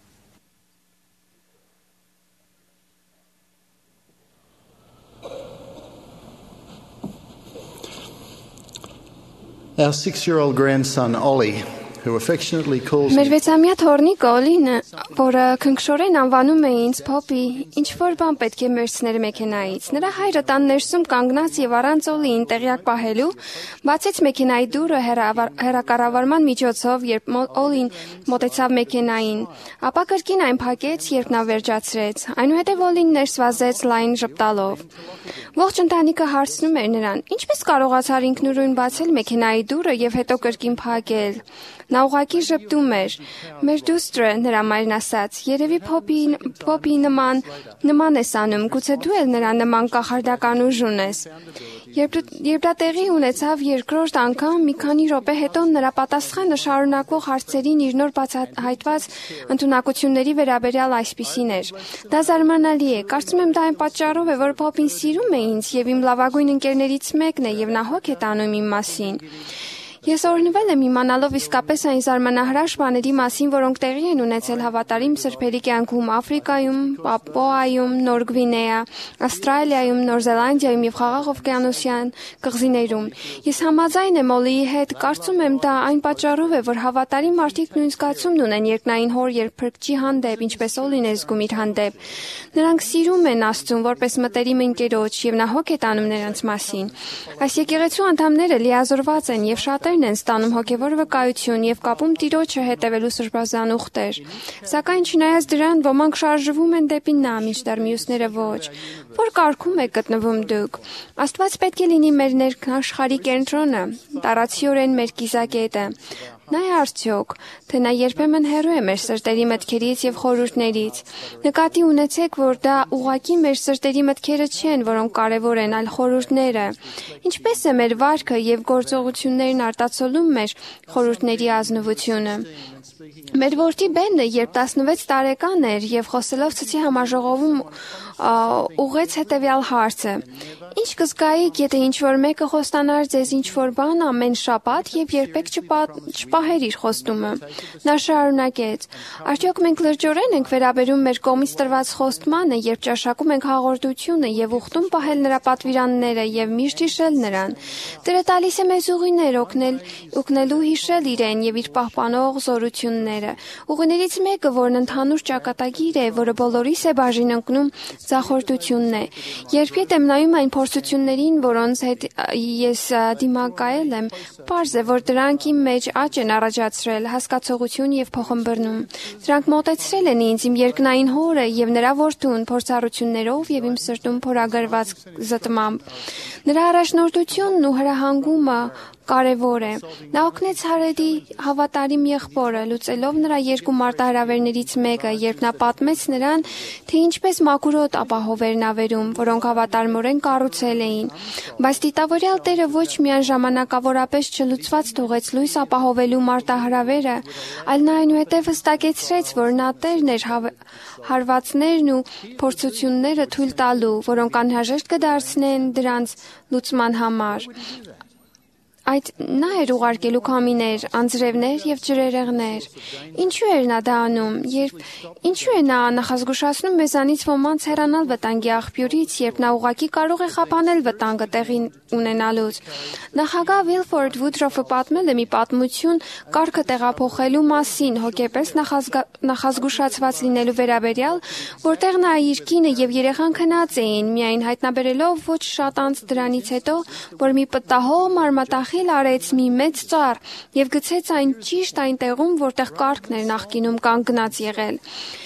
Our 6-year-old grandson, Ollie, who affectionately calls Մեր 6-ամյա թոռնիկ Օլին, որը քնքշորեն անվանում է ինձ Փոփի, ինչ որ բան պետք է մերցներ մեքենայից։ Նրա հայրը տան ներսում կանգնած եւ առանց Օլիին տեղյակ պահելու, բացեց մեքենայի դուռը հեռակառավարման միջոցով, երբ Օլին մոտեցավ մեքենային, ապա կրկին այն փակեց, երբ նա վերջացրեց։ Այնուհետև Օլին ներս վազեց լայն ժպտալով։ Ողջ ընտանիքը հարցնում էր նրան. «Ինչպես կարողացար ինքնուրույն բացել մեքենայի դուռը եւ հետո կրկին փակել»։ Նա ուղղակի ժպտում էր։ Մեր դուստրը, նրա մայրն ասաց, երևի Փոփի նման ես անում, գուցե դու էլ նրա նման կախարդական ուժ ունես։ Երբ դա տեղի ունեցավ երկրորդ անգամ, մի քանի րոպե հետո նրա պատասխանը շարունակվող հարցերին իր նոր բացահայտված ընդունակությունների վերաբերյալ այսպիսին էր. «Դա զարմանալի է, կարծում եմ դա այն պատճառով է, որ Փոփին սիրում է ինձ եւ իմ լավագույն ընկերներից մեկն է եւ նա հոգ է տանում իմ մասին»։ Ես օրհնվել եմ իմանալով իսկապես այն զարմանահրաշ բաների մասին, որոնք տեղի են ունեցել հավատարիմ սրբերի կյանքում Աֆրիկայում, Պապուայում, Նոր Գվինեա, Ավստրալիայում, Նոր Զելանդիայում եւ Խաղաղ օվկիանոսյան կղզիներում։ Ես համաձայն եմ Օլիի հետ, կարծում եմ դա այն պատճառով է, որ հավատարիմ մարդիկ նույն զգացումն ունեն երկնային հոր երբ Փրկչի հանդեպ, ինչպես Օլին է զգում իր հանդեպ։ Նրանք սիրում են Աստծուն որպես մտերիմ ընկերոջ եւ նա հոգ է տանում նրանց մասին։ Այս եկեղեցու անդամները լիազորված են եւ շատ են ստանում հոգևոր վկայություն եւ կապում Տիրոջը հետևելու սրբազան ուխտեր։ Սակայն չնայած դրան, ոմանք շարժվում են դեպի նա, մինչդեռ մյուսները ոչ։ Որ կարգում եք գտնվում դուք։ Աստված պետք է լինի մեր ներքնաշխարհի կենտրոնը, տարածիորեն մեր կիզակետը։ Նա է արդյոք, թե նա երբեմն հեռու է մեր սրտերի մտքերից եւ խորհուրդներից։ Նկատի ունեցեք, որ դա ուղղակի մեր սրտերի մտքերը չեն, որոնք կարևոր են, այլ խորհուրդները։ Ինչպես է մեր վարքը եւ գործողություններն արտացոլում մեր խորհուրդների ազնվությունը։ Մեր որդի Բենը, երբ 16 տարեկան էր եւ խոսելով ցցի համաժողովում ուղեց հետեւյալ հարցը. «Ինչ կզգայիք, եթե ինչ-որ մեկը խոստանար ձեզ ինչ-որ բան ամեն շաբաթ եւ երբեք չպահեր իր խոստումը»։ Նա շարունակեց. «Արդյոք մենք լրջորեն ենք վերաբերում մեր կողմից տրված խոստմանը, երբ ճաշակում ենք հաղորդությունը եւ ուխտում պահել նրա պատվիրանները եւ միշտ հիշել նրան։ Տերը տալիս է մեզ ուղիներ օգնելու հիշել իրեն եւ իր պահպանող զորությունները։ Ուղիներից մեկը, որն ընդհանուր ճակատագիր է, որը բոլորիս է բաժին ընկնում, ձախորդությունն է։ Երբ եմ նայում այն փորձություններին, որոնց հետ ես դիմակայել եմ, պարզ է, որ դրանք իմ մեջ աճ են առաջացրել, հասկացողություն եւ փոխըմբռնում։ Դրանք մոտեցրել են ինձ իմ երկնային հորը եւ նրա որդուն փորձառություններով եւ իմ սրտում փորագրված զտմամբ։ Նրա առաջնորդությունն ու հրահանգումը կարևոր է։ Նա օգնեց Հարեդի հավատարիմ եղբորը, լուծելով նրա երկու մարտահրավերներից մեկը, երբ նա պատմեց նրան, թե ինչպես մաքուրոտ ապահովեր նավերում, որոնք հավատարմորեն կառուցել էին։ Բայց դիտավորյալ Տերը ոչ միայն ժամանակավորապես չլուծված թողեց լույս ապահովելու մարտահրավերը, այլ նա այնուհետև հստակեցրեց, որ նա Տերն էր հարվածներն ու փորձությունները թույլ տալու, որոնք անհրաժեշտ կդարձնեն դրանց լուծման համար։ նա էր ուղարկելու քամիներ, անձրևներ եւ ջրերեղներ։ Ինչու էր նա դա անում, ինչու է նա նախազգուշացնում մեզանից ոմանց հեռանալ վտանգի աղբյուրից, երբ նա ուղղակի կարող է խափանել վտանգը տեղի ունենալուց։ Նախագահ Վիլֆորդ Վուդրոֆը պատմել է մի պատմություն կարգը տեղափոխելու մասին, հոգեպես նախազգուշացված լինելու վերաբերյալ, որտեղ նա իր կինը եւ երեխան քնած էին, միայն հայտնաբերելով ոչ շատ անց դրանից հետո, որ մի պտահող մարմատախիլ արեց մի մեծ ծառ եւ գցեց այն ճիշտ այն տեղում, որտեղ կառքն էր նախկինում կանգնած եղել։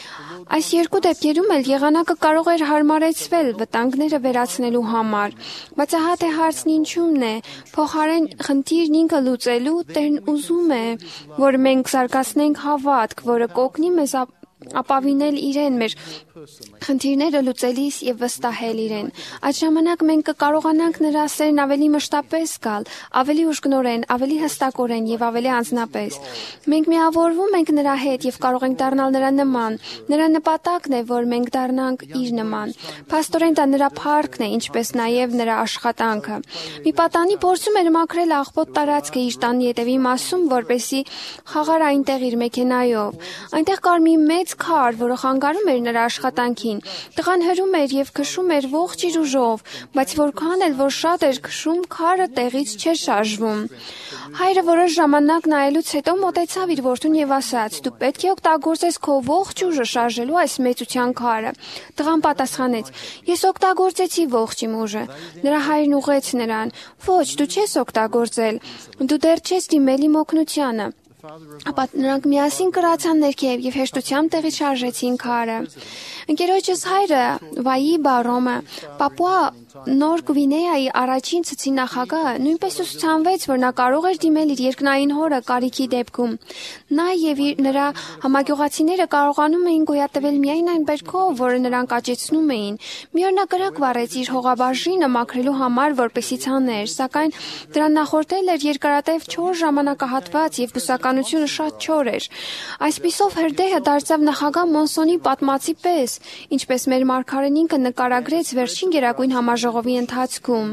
Այս երկու դեպքերում էլ եղանակը կարող էր հարմարեցվել վտանգները վերացնելու համար, բայց ահա թե հարցն ինչումն է, փոխարեն խնդիրն ինքը լուծելու Տերն ուզում է, որ մենք զարգացնենք հավատք, որը կօգնի մեզ ապավինել իրեն մեր խնդիրները լուծելիս եւ վստահել իրեն։ Այդ ժամանակ մենք կկարողանանք նրա սերն ավելի մշտապես գալ, ավելի ուժգնորեն, ավելի հստակորեն եւ ավելի անձնապես։ Մենք միավորվում ենք նրա հետ եւ կարող ենք դառնալ նրա նման։ Նրա նպատակն է, որ մենք դառնանք իր նման։ Փաստորեն դա նրա փառքն է, ինչպես նաեւ նրա աշխատանքը։ Մի պատանի փորձում էր մաքրել աղբոտ տարածքը իր տան ետևի մասում, որպեսզի խաղար այնտեղ իր մեքենայով։ Այնտեղ կար մի մեծ քար, որը խանգարում էր նրա աշխատանքին։ Տղան հրում էր եւ քշում էր ողջ իր ուժով, բայց որքան էլ որ շատ էր քշում, քարը տեղից չէր շարժվում։ Հայրը որոշ ժամանակ նայելուց հետո մոտեցավ իր որդուն եւ ասաց. «Դու պետք է օգտագործես քո ողջ ուժը շարժելու այս մեծության քարը»։ Տղան պատասխանեց. «Ես օգտագործեցի ողջ իմ ուժը»։ Նրա հայրն ուղղեց նրան. «Ոչ, դու չես օգտագործել։ Դու դեռ չես դիմել իմ օգնությանը»։ Ապա նրանք միասին կրացան ներքև եւ հեշտությամբ տեղի շարժեցին քարը։ Ընկերոջս հայրը Վայի Բարոմը Պապուա Նոր Գվինեայի առաջին ցցի նախագահը նույնպես ուսուցանվեց, որ նա կարող էր դիմել իր երկնային հորը կարիքի դեպքում։ Նա եւ նրա համագյուղացիները կարողանում էին գոյատևել միայն այն բերքով, որը նրանք աճեցնում էին։ Մի օր նա կրակ վառեց իր հողաբաժինը մաքրելու համար, որպեսզի ցաներ, սակայն դրան նախորդել էր երկարատև 4 ժամանակահատված եւ բուսականությունը շատ չոր էր։ Այսպիսով հրդեհը դարձավ նախագահ Մոնսոնի պատմածի պես, ինչպես մեր մարգարեն ինքը նկարագրեց վերջին գերագույն համաժողովի ընթացքում։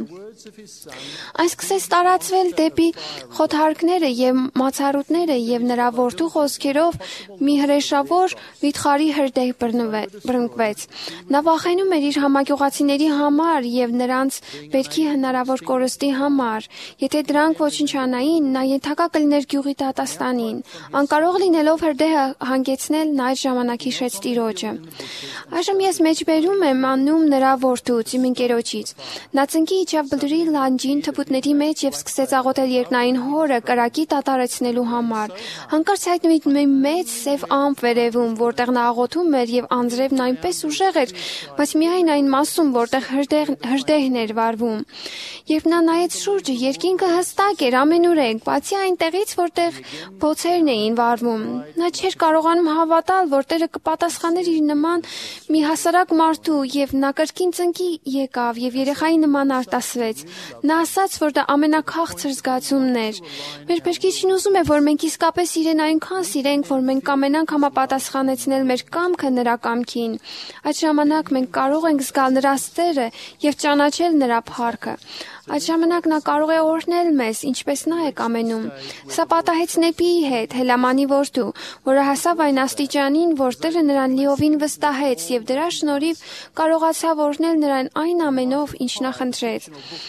Այն սկսեց տարածվել դեպի խոթհարկները եւ մացառուտները եւ նրա որդու խոսքերով մի հրեշավոր վիթխարի հրդեհ բռնկվեց։ Նա վախենում էր իր համագյուղացիների համար եւ նրանց բերքի հնարավոր կորստի համար։ Եթե դրանք ոչնչանային, նա ենթակա կլիներ գյուղի դատաստանին։ Անկարող լինելով հրդեհը հանգեցնել, նա այդ ժամանակ հիշեց Տիրոջը։ Այժմ ես մեջբերում եմ անում նրա որդուց, իմ ընկերոջից։ Նա ծնկի իջավ բլրի լանջին թփուտների մեջ եւ սկսեց աղոթել երկնային հորը կրակի դատարեցնելու համար։ Հանկարծ հայտնվի մի մեծ սև ամպ վերևում, որտեղ նա աղոթում էր եւ անձրևն այնպես ուժեղ էր, բայց միայն այն մասում, որտեղ հրդեհն էր վառվում։ Երբ նա նայեց շուրջը, երկինքը հստակ էր ամենուրեք, բացի այնտեղից, որտեղ բոցերն էին վառվում։ Նա չէր կարողանում հավատալ, որ Տերը կպատասխաներ իր նման մի հասարակ մարդու, եւ նա կրկին ծնկի եկավ եւ երեխայի նման արտասվեց։ Նա ասաց, որ դա ամենաքաղցր զգացումն էր։ Մեր Փրկիչն ուզում է, որ մենք իսկապես իրեն այնքան սիրենք, որ մենք կամենանք համապատասխանեցնել մեր կամքը նրա կամքին։ Այդ ժամանակ մենք կարող ենք զգալ նրա սերը եւ ճանաչել նրա փառքը։ Այդ ժամանակ նա կարող է օրհնել մեզ, ինչպես նա է կամենում։ Սա պատահեց Նեպիի հետ, Հելամանի որդու, որը հասավ այն աստիճանին, որ Տերը նրան լիովին վստահեց եւ դրա շնորհիվ կարողացավ օրհնել նրան այն ամենով, ինչ նա խնդրեց։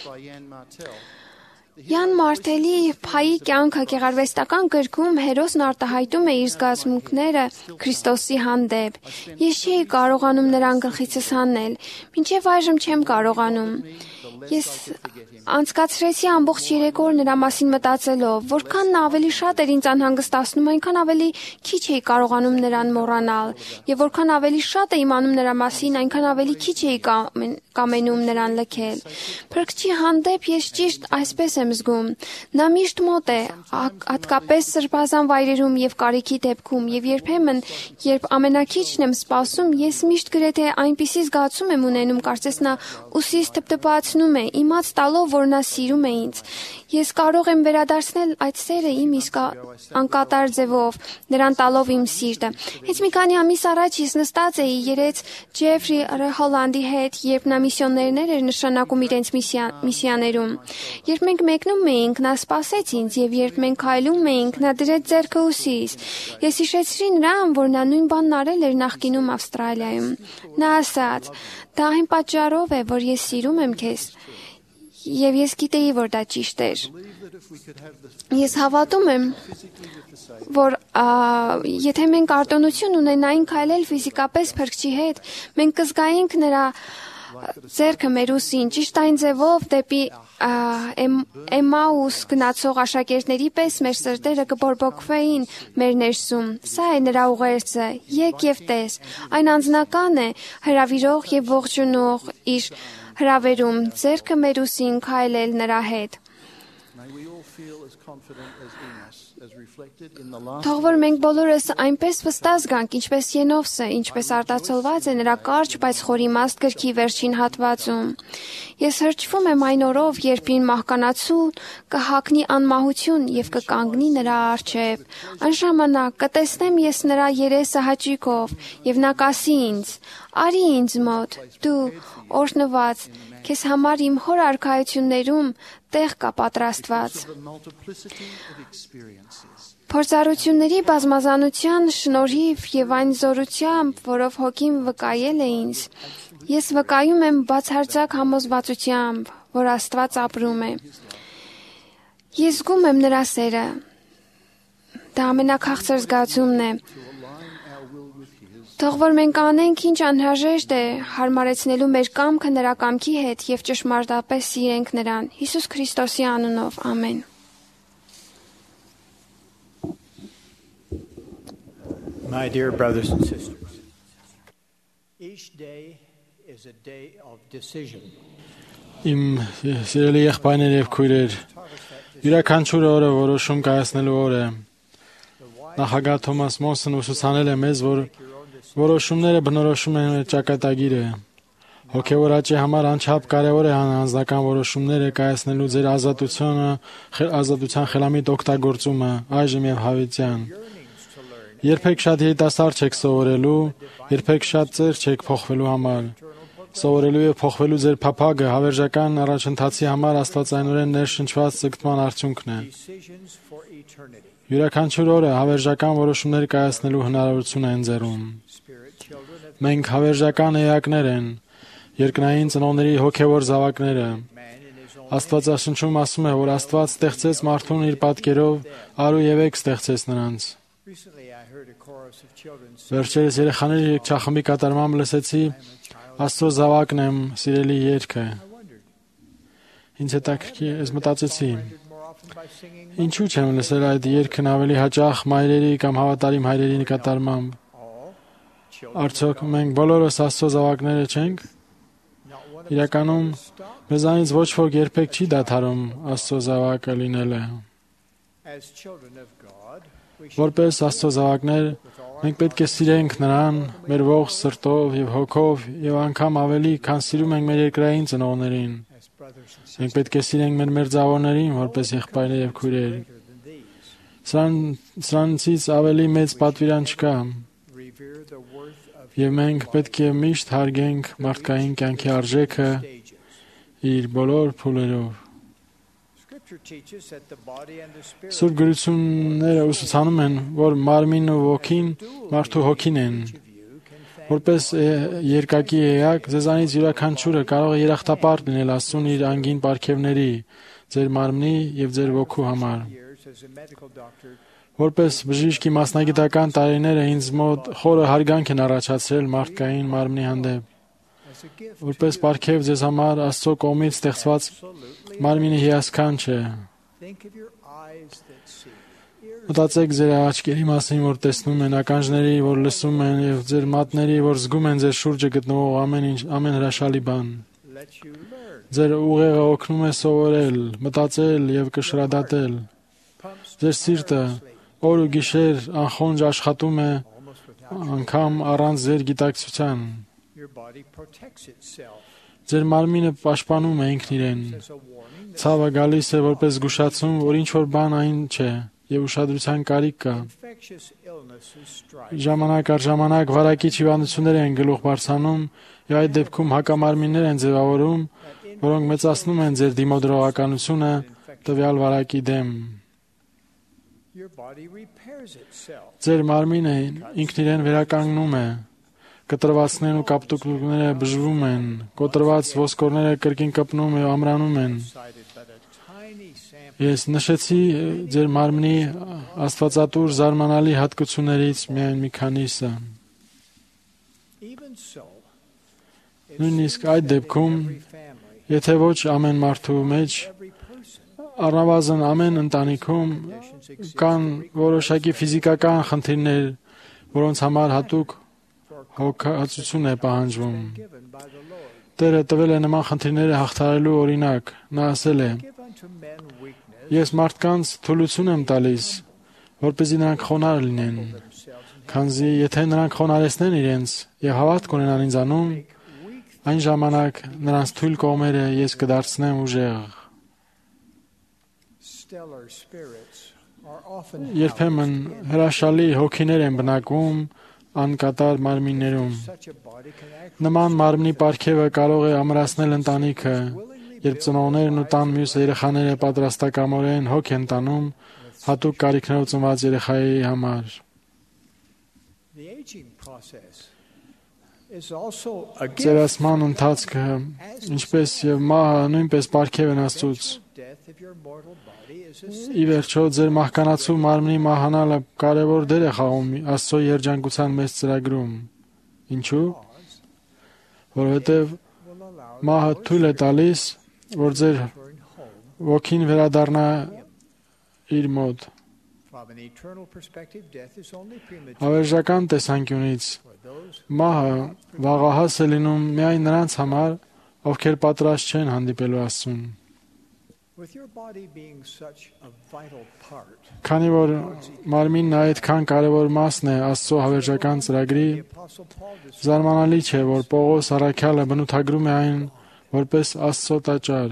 Յան Մարտելի Փայի կյանքը գեղարվեստական գրքում հերոսն արտահայտում է իր զգացմունքները Քրիստոսի հանդեպ։ Ես չէի կարողանում նրան գլխիցս հանել, մինչև այժմ չեմ կարողանում։ Ես անցկացրեցի ամբողջ 3 օր նրա մասին մտածելով, որքան նա ավելի շատ էր ինձ անհանգստացնում, այնքան ավելի քիչ էի կարողանում նրան մոռանալ, եւ որքան ավելի շատ էի իմանում նրա մասին, այնքան ավելի քիչ էի կամենում նրան լքել։ Փրկչի հանդեպ ես ճիշտ այսպես եմ զգում։ Նա միշտ մոտ է, հատկապես սրբազան վայրերում եւ կարիքի դեպքում, եւ երբեմն, երբ ամենակիչն եմ սպասում, ես միշտ գրեթե այնպիսի զգացում եմ ունենում, կարծես նա ուսիս թփթփացնում է, իմաց տալով, որ նա սիրում է ինձ։ Ես կարող եմ վերադարձնել այդ սերը իմ իսկ անկատար ձևով, նրան տալով իմ սիրտը։ Հենց մի քանի ամիս առաջ ես նստած էի երեց Ջեֆրի Հոլանդի հետ, երբ նա միսիոներներ էր նշանակում իրենց միսիաներում։ Երբ մենք մեկնում էինք, նա սպասեց ինձ, եւ երբ մենք քայլում էինք, նա դրեց ձեռքը ուսիս։ Ես հիշեցրի նրան, որ նա նույն բանն արել էր նախկինում Ավստրալիայում։ Նա ասաց. «Դա այն պատճառով է, որ ես սիրում եմ քեզ»։ Եվ ես գիտեի, որ դա ճիշտ էր։ Ես հավատում եմ, որ եթե մենք արտոնություն ունենայինք քայլել ֆիզիկապես փրկչի հետ, մենք կզգայինք նրա ձեռքը մեր ուսին, ճիշտ այն ձևով դեպի Էմաուս գնացող աշակերտների պես մեր սրտերը կբորբոքվեին մեր ներսում։ Սա է նրա ուղերձը. «Եկ եւ տես»։ Այն անձնական է, հրավիրող եւ ողջունող իր հրավերում, ձեռքը մեր ուսին քայլել նրա հետ։ Թող որ մենք բոլորս այնպես վստահ զգանք, ինչպես Ենովսը, ինչպես արտացոլված է նրա կարճ, բայց խորիմաստ գրքի վերջին հատվածում։ Ես հրճվում եմ այն օրով, երբ ին մահկանացու կհագնի անմահություն եւ կկանգնի նրա առջեւ։ Այն ժամանակ կտեսնեմ ես նրա երեսը հաճույքով եւ նա կասի ինձ. «Արի ինձ մոտ, դու օրհնված, քեզ համար իմ հոր արքայություններում տեղ կա պատրաստված»։ Փորձառությունների բազմազանության շնորհիվ եւ այն զորությամբ, որով հոգին վկայել է ինձ, ես վկայում եմ բացարձակ համոզվածությամբ, որ Աստված ապրում է։ Ես զգում եմ նրա սերը։ Դա ամենաքաղցր զգացումն է։ Թող որ մենք անենք ինչ անհրաժեշտ է հարմարեցնելու մեր կամքը նրա կամքի հետ եւ ճշմարտապես սիրենք նրան։ Հիսուս Քրիստոսի անունով, ամեն։ My dear brothers and sisters, each day is a day of decision. Իմ սիրելի եղբայրներ եւ քույրեր, յուրաքանչյուր օրը որոշում կայացնելու օր է։ Նախագահ Թոմաս Մոնսն ուսուցանել է մեզ, որ որոշումները բնորոշում են ճակատագիրը։ Հոգևոր աճի համար անչափ կարևոր է անձնական որոշումները կայացնելու ձեր ազատության խելամիտ օգտագործումը այժմ եւ հավիտյան։ Երբեք շատ երիտասարդ չեք սովորելու, երբեք շատ ծեր չեք փոխվելու համար։ Սովորելու եւ փոխվելու ձեր փափագը հավերժական առաջընթացի համար աստվածայնորեն ներշնչված ցկտման արդյունքն է։ Յուրաքանչյուր օրը հավերժական որոշումներ կայացնելու հնարավորություն է ընձեռում։ Մենք հավերժական էակներ են, երկնային ծնողների հոգևոր զավակները։ Աստվածաշնչում ասում է, որ Աստված ստեղծեց մարդուն իր պատկերով, արու եւ եք ստեղծեց նրանց։ Վերջերս երեխաների երգչախմբի կատարմամբ լսեցի Աստծո զավակն եմ սիրելի երգը։ Ինձ հետաքրքիր, ես մտածեցի. ինչու չեմ լսել այդ երգն ավելի հաճախ մայրերի կամ հավատարիմ հայրերի նկատառմամբ։ Արդյոք մենք բոլորս Աստծո զավակները չենք։ Իրականում մեզանից ոչ ոք երբեք չի դադարում Աստծո զավակը լինելը։ Որպես Աստծո զավակներ մենք պետք է սիրենք նրան մեր ողջ սրտով եւ հոգով եւ անգամ ավելի, քան սիրում ենք մեր երկրային ծնողներին։ Մենք պետք է սիրենք մեր մերձավորներին որպես եղբայրներ եւ քույրեր։ Սրանցից ավելի մեծ պատվիրան չկա։ Եվ մենք պետք է միշտ հարգենք մարդկային կյանքի արժեքը իր բոլոր փուլերով։ Սուրբ գրությունները ուսուցանում են, որ մարմինն ու ոգին մարդու հոգին են։ Որպես երկակի էակ, ձեզանից յուրաքանչյուրը կարող է երախտապարտ լինել Աստծուն իր անգին պարգևների, ձեր մարմնի եւ ձեր ոգու համար։ Որպես բժիշկի մասնագիտական տարիները ինձ մոտ խորը հարգանք են առաջացրել մարդկային մարմնի հանդեպ։ Որպես պարգև ձեզ համար Աստծո կողմից ստեղծված մարմինը հիասքանչ է։ Մտածեք ձեր աչքերի մասին, որ տեսնում են, ականջների, որ լսում են, եւ ձեր մատների, որ զգում են ձեր շուրջը գտնվող ամեն հրաշալի բան։ Ձեր ուղեղը օգնում է սովորել, մտածել եւ կշռադատել։ Ձեր սիրտը օր ու գիշեր անխոնջ աշխատում է, անգամ առանց ձեր գիտակցության։ Ձեր մարմինը պաշտպանում է ինքն իրեն։ Ցավը գալիս է որպես զգուշացում, որ ինչ որ բան այն չէ եւ ուշադրության կարիք կա։ Ժամանակ առ ժամանակ վարակիչ հիվանդություններ են գլուխ բարձրանում եւ այդ դեպքում հակամարմիններ են ձևավորում, որոնք մեծացնում են ձեր դիմադրողականությունը տվյալ վարակի դեմ։ Ձեր մարմինը ինքն իրեն վերականգնում է, կտրվածներն ու կապտուկները բժվում են, կոտրված ոսկորները կրկին կպնում եւ ամրանում են։ Ես նշեցի ձեր մարմնի աստվածատուր զարմանալի հատկություններից միայն մի քանիսը։ Նույնիսկ այդ դեպքում, եթե ոչ ամեն մարդու մեջ, առնվազն ամեն ընտանիքում կան որոշակի ֆիզիկական խնդիրներ, որոնց համար հատուկ հոգացություն է պահանջվում։ Տերը տվել է նման խնդիրները հաղթահարելու օրինակ։ Նա ասել է. Ես մարդկանց թուլություն եմ տալիս, որպեսզի նրանք խոնարհ լինեն, քանզի եթե նրանք խոնարհեցնեն իրենց եւ հավատք ունենան ինձանում, այն ժամանակ նրանց թույլ կողմերը ես կդարձնեմ ուժեղ։ Երբեմն հրաշալի հոգիներ են բնակվում անկատար մարմիններում։ Նման մարմնի պարգևը կարող է ամրացնել ընտանիքը, երբ ծնողներն ու տան մյուս երեխաները պատրաստակամորեն հոգ են տանում հատուկ կարիքներով ծնված երեխայի համար։ Ծերացման ընթացքը, ինչպես եւ մահը նույնպես պարգև են Աստծուց։ Ի վերջո, ձեր մահկանացու մարմնի մահանալը կարևոր դեր է խաղում Աստծո երջանկության մեծ ծրագրում։ Ինչու՞։ Որովհետև մահը թույլ է տալիս, որ ձեր ոգին վերադառնա իր մոտ։ Հավերժական տեսանկյունից մահը վաղահաս է լինում միայն նրանց համար, ովքեր պատրաստ չեն հանդիպելու Աստծուն։ Քանի որ մարմինն այդքան կարևոր մասն է Աստծո հավերժական ծրագրի, զարմանալի չէ, որ Պողոս առաքյալը բնութագրում է այն որպես Աստծո տաճար։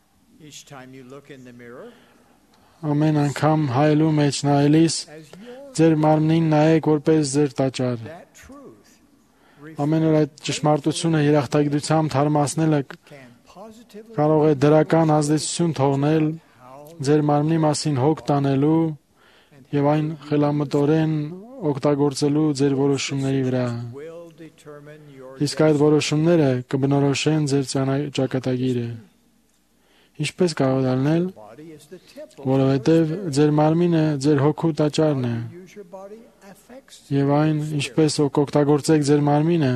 Ամեն անգամ հայելու մեջ նայելիս ձեր մարմնին նայեք որպես ձեր տաճար։ Ամեն օր այդ ճշմարտությունը երախտագիտությամբ թարմացնելը կարող է դրական ազդեցություն թողնել ձեր մարմնի մասին հոգ տանելու եւ այն խելամտորեն օգտագործելու ձեր որոշումների վրա։ Իսկ այդ որոշումները կբնորոշեն ձեր ճակատագիրը։ Ինչպես կարող է լինել, որովհետև ձեր մարմինը ձեր հոգու տաճարն է, եւ այն, ինչպես օգտագործեք ձեր մարմինը,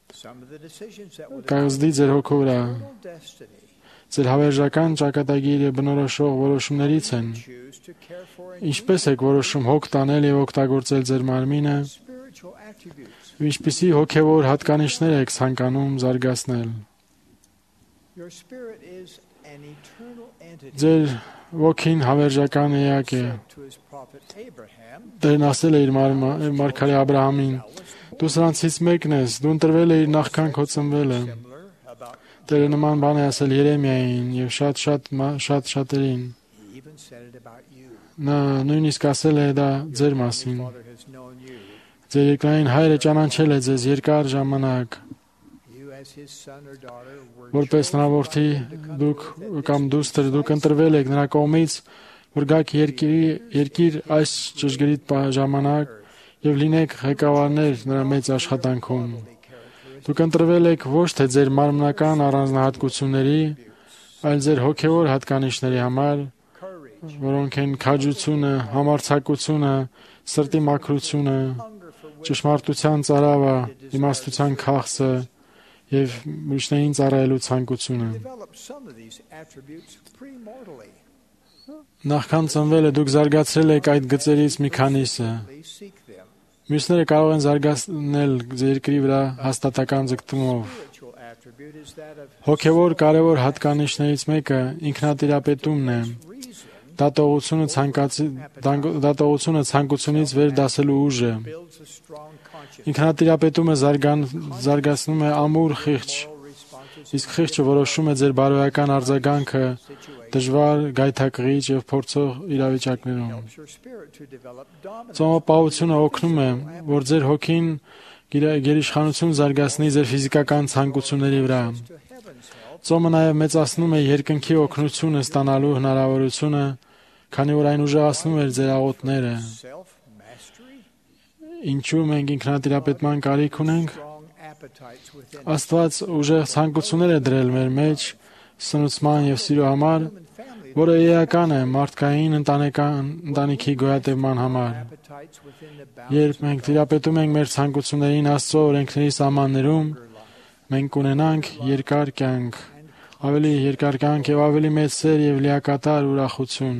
կազդի ձեր հոգու վրա։ Ձեր հավերժական ճակատագիրը բնորոշող որոշումներից են։ Ինչպես եք որոշում հոգ տանել եւ օգտագործել ձեր մարմինը, ինչպիսի հոգեվոր հատկանիշներ եք ցանկանում զարգացնել։ Ձեր ոգին հավերժական էակ է։ Տերն ասել է իր մարգարե Աբրահամին. դու սրանցից մեկն ես, դու ընտրվել ես նախքան քո ծնվելը։ Տերը նման բան է ասել Երեմիային եւ շատերին։ Նա նույնիսկ ասել է դա ձեր մասին։ Ձեր երկրային հայրը ճանաչել է ձեզ երկար ժամանակ։ Որպես նրա որդի դուք կամ դուստր դուք ընտրվել եք նրա կողմից, որ գաք երկիր այս ճշգրիտ ժամանակ եւ լինեք ղեկավարներ նրա մեծ աշխատանքում։ Դուք ընտրվել եք ոչ թե ձեր մարմնական առանձնահատկությունների, այլ ձեր հոգեվոր հատկանիշների համար, որոնք են քաջությունը, համարձակությունը, սրտի մաքրությունը, ճշմարտության ծարավը, իմաստության քաղցը եւ ուրիշներին ծառայելու ցանկությունը։ Նախքան ծնվելը դուք զարգացրել եք այդ գծերից մի քանիսը։ Մյուսները կարող են զարգացնել երկրի վրա հաստատական ձգտումով։ Հոգևոր կարևոր հատկանիշներից մեկը ինքնատիրապետումն է։ Դատողությունը ցանկությունից վեր դասելու ուժը։ Ինքնատիրապետումը զարգացնում է ամուր խիղճ Իսկ խիղճը որոշում է ձեր բարոյական արձագանքը դժվար, գայթակղիչ եւ փորձող իրավիճակներում։ Ծոմապահությունը օգնում է, որ ձեր հոգին գերիշխանություն զարգացնի ձեր ֆիզիկական ցանկությունների վրա։ Ծոմը նաև մեծացնում է երկնքի օգնությունը ստանալու հնարավորությունը, քանի որ այն ուժեղացնում է ձեր աղոթները։ Ինչու մենք ինքնատիրապետման կարիք ունենք։ Աստված ուժեղ ցանկություններ է դրել մեր մեջ սնուցման եւ սիրո համար, որը էական է մարդկային ընտանիքի գոյատևման համար։ Երբ մենք տիրապետում ենք մեր ցանկություններին Աստծո օրենքների սահմաններում, մենք կունենանք երկար կյանք, ավելի երկար կյանք եւ ավելի մեծ սեր եւ լիակատար ուրախություն։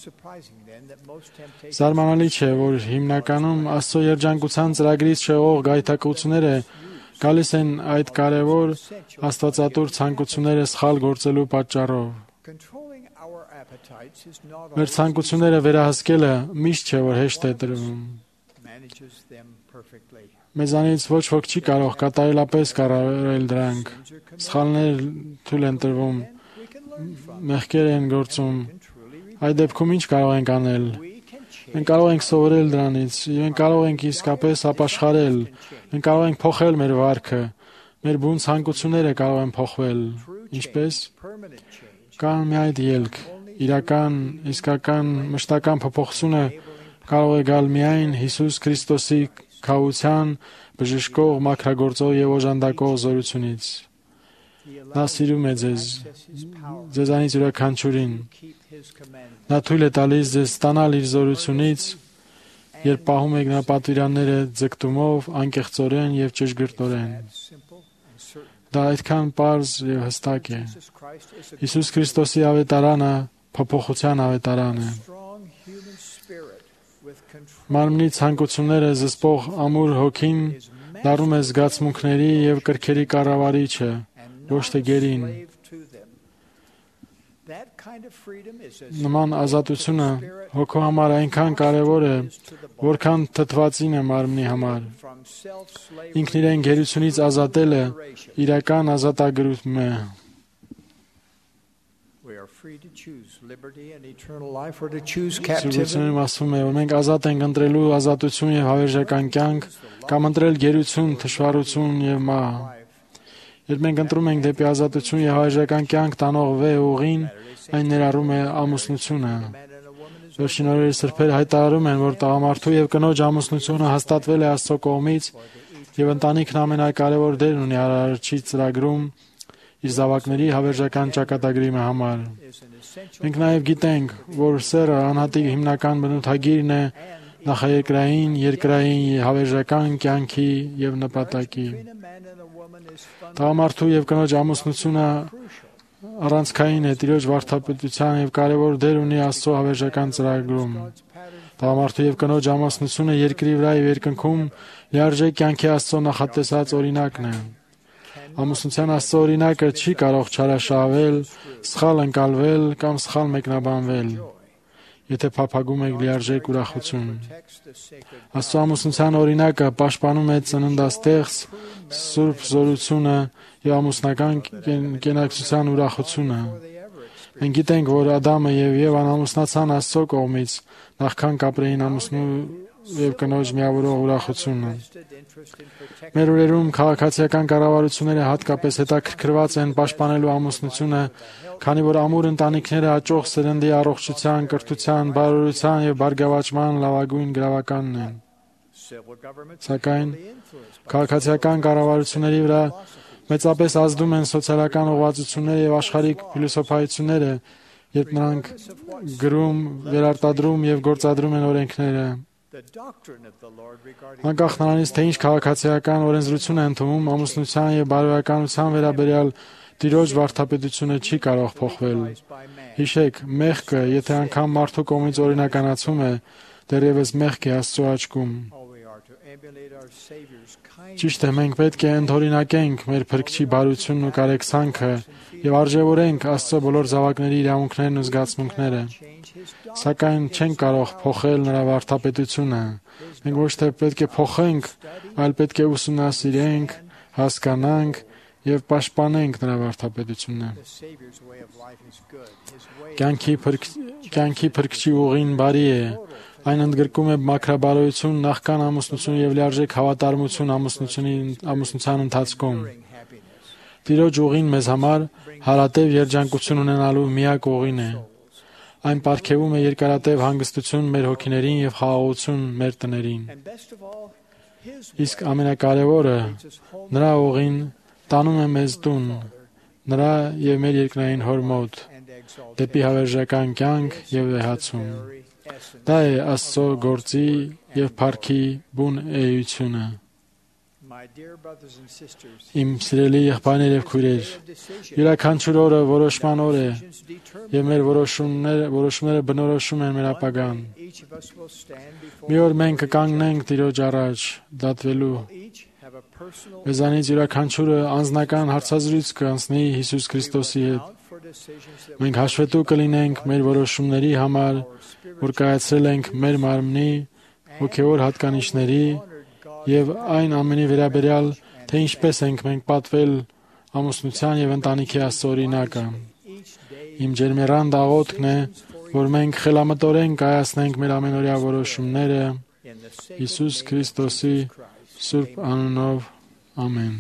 Զարմանալի չէ, որ հիմնականում Աստծո երջանկության ծրագրից շեղող գայթակղությունները գալիս են այդ կարևոր աստվածատուր ցանկությունները սխալ գործելու պատճառով։ Մեր ցանկությունները վերահսկելը միշտ չէ, որ հեշտ է տրվում։ Մեզանից ոչ ոք չի կարող կատարելապես կառավարել դրանք։ Սխալներ թույլ են տրվում, մեղքեր են գործում։ Այդ դեպքում ինչ կարող ենք անել։ Մենք կարող ենք սովորել դրանից, մենք կարող ենք իսկապես ապաշխարել, մենք կարող ենք փոխել մեր վարքը, մեր բուն ցանկությունները կարող են փոխվել։ Ինչպես։ Կան մի այդ ելք, իրական, իսկական, մշտական փոփոխությունը կարող է գալ միայն Հիսուս Քրիստոսի քավության, բժշկող, մաքրագործող եւ օժանդակող զորությունից։ Նա սիրում է ձեզ, ձեզանից յուրաքանչյուրին։ Նա թույլ է տալիս ձեզ ստանալ իր զորությունից, երբ պահում եք նրա պատվիրանները ձգտումով, անկեղծորեն եւ ճշգրտորեն։ Դա այդքան պարզ եւ հստակ է։ Հիսուս Քրիստոսի ավետարանը փոփոխության ավետարան է։ Մարմնի ցանկությունները զսպող ամուր հոգին դառնում է զգացմունքների եւ կրքերի կառավարիչը, ոչ թե գերին։ Նման ազատությունը հոգու համար այնքան կարևոր է, որքան թթվածինը մարմնի համար։ Ինքն իրեն գերությունից ազատելը իրական ազատագրում է։ Սուրբությունում ասվում է, որ մենք ազատ ենք ընտրելու ազատություն եւ հավերժական կյանք, կամ ընտրել գերություն, թշվառություն եւ մահ։ Երբ մենք ընտրում ենք դեպի ազատություն եւ հավերժական կյանք տանող վեհ ուղին, այն ներառում է ամուսնությունը։ Վերջին օրերի սրբերը հայտարարում են, որ տղամարդու եւ կնոջ ամուսնությունը հաստատվել է Աստծո կողմից եւ ընտանիքն ամենակարևոր դերն ունի Արարչի ծրագրում իր զավակների հավերժական ճակատագրի համար։ Մենք նաեւ գիտենք, որ սերը անհատի հիմնական բնութագիրն է նախաերկրային, երկրային հավերժական կյանքի եւ նպատակի։ Տղամարդու եւ կնոջ ամուսնությունը առանցքային է Տիրոջ վարդապետության եւ կարևոր դեր ունի Աստծո հավերժական ծրագրում։ Տղամարդու եւ կնոջ ամուսնությունը երկրի վրա եւ երկնքում լիարժեք կյանքի Աստծո նախատեսած օրինակն է։ Ամուսնության Աստծո օրինակը չի կարող չարաշահվել, սխալ ընկալվել կամ սխալ մեկնաբանվել, եթե փափագում եք լիարժեք ուրախություն։ Աստծո ամուսնության օրինակը պաշտպանում է ծննդաստեղծ սուրբ զորությունը եւ ամուսնական կենակցության ուրախությունը։ Մենք գիտենք, որ Ադամը եւ Եվան ամուսնացան Աստծո կողմից, նախքան կապրեին ամուսնու եւ կնոջ միավորող ուրախությունը։ Մեր օրերում քաղաքացիական կառավարությունները հատկապես հետաքրքրված են պաշտպանելու ամուսնությունը, քանի որ ամուր ընտանիքները աճող սերնդի առողջության, կրթության, բարօրության եւ բարգավաճման լավագույն գրավականն են։ Սակայն քաղաքացիական կառավարությունների վրա մեծապես ազդում են սոցիալական ուղղվածությունները եւ աշխարհիկ փիլիսոփայությունները, երբ նրանք գրում, վերարտադրում եւ գործադրում են օրենքները։ Անկախ նրանից, թե ինչ քաղաքացիական օրենսդրություն է ընդունում, ամուսնության եւ բարոյականության վերաբերյալ Տիրոջ վարդապետությունը չի կարող փոխվել։ Հիշեք, մեղքը, եթե անգամ մարդու կողմից օրինականացվում է, դեռևս մեղք է Աստծո աչքում։ Ճիշտ է, մենք պետք է ընդօրինակենք մեր Փրկչի բարությունն ու կարեկցանքը եւ արժեվորենք Աստծո բոլոր զավակների իրավունքներն ու զգացմունքները։ Սակայն չենք կարող փոխել նրա վարդապետությունը։ Մենք ոչ թե պետք է փոխենք, այլ պետք է ուսումնասիրենք, հասկանանք եւ պաշտպանենք նրա վարդապետությունը։ Կյանքի փրկչի ուղին բարի է։ Այն ընդգրկում է մաքրաբարոյություն, նախքան ամուսնություն եւ լիարժեք հավատարմություն ամուսնության ընթացքում։ Տիրոջ ուղին մեզ համար հարատև երջանկություն ունենալու միակ ուղին է։ Այն պարգևում է երկարատև հանգստություն մեր հոգիներին եւ խաղաղություն մեր տներին։ Իսկ ամենակարևորը նրա ուղին տանում է մեզ տուն, նրա եւ մեր երկնային հոր մոտ, դեպի հավերժական կյանք եւ վեհացում։ Դա է Աստծո գործի եւ փառքի բուն էությունը։ Իմ սիրելի եղբայրներ եւ քույրեր, յուրաքանչյուր օրը որոշման օր է եւ մեր որոշումները բնորոշում են մեր ապագան։ Մի օր մենք կկանգնենք Տիրոջ առաջ դատվելու։ Մեզանից յուրաքանչյուրը անձնական հարցազրույց կանցնի Հիսուս Քրիստոսի հետ։ Մենք հաշվետու կլինենք մեր որոշումների համար, որ կայացրել ենք մեր մարմնի, հոգևոր հատկանիշների եւ այն ամենի վերաբերյալ, թե ինչպես ենք մենք պատվել ամուսնության եւ ընտանիքի Աստծո օրինակը։ Իմ ջերմեռան աղոթքն է, որ մենք խելամտորեն կայացնենք մեր ամենօրյա որոշումները Հիսուս Քրիստոսի սուրբ անունով։ Ամեն։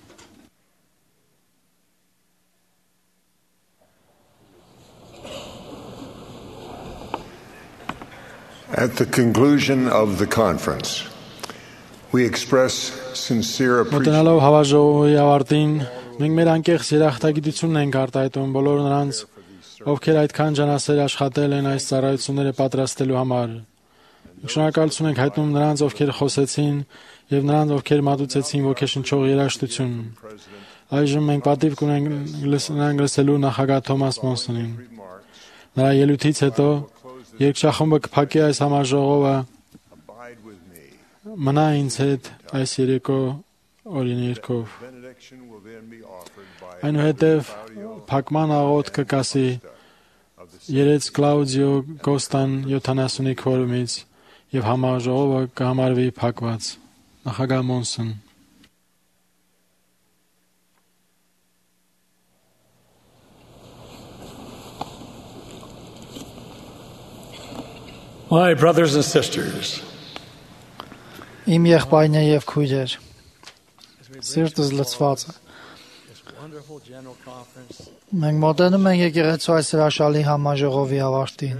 At the conclusion of the conference, we express sincere appreciation. Մոտենալով հավաքժողովի ավարտին, մենք մեր անկեղծ երախտագիտությունն ենք արտահայտում բոլոր նրանց, ովքեր այդքան ջանասեր աշխատել են այս ծառայությունները պատրաստելու համար։ Շնորհակալություն ենք հայտնում նրանց, ովքեր խոսեցին, եւ նրանց, ովքեր մատուցեցին ոգեշնչող երաժշտություն։ Այժմ մենք պատիվ կունենք նրանք լսելու նախագահ Թոմաս Մոնսոնին։ Նրա ելույթից հետո երկչախումբը կփակի այս համաժողովը։ Մնա ինձ հետ այս երեկո օրիներկով։ Այնուհետև փակման աղոթքը կասի երեց Կլաուդիո Կոստան 75 քորումից եւ համաժողովը կհամարվի փակված։ Նախագահ Մոնսոն։ My brothers and sisters, Իմ եղբայրներ եւ քույրեր, սիրտս լցված է։ Մենք մոտենում ենք եկեղեցու այս հրաշալի համաժողովի ավարտին։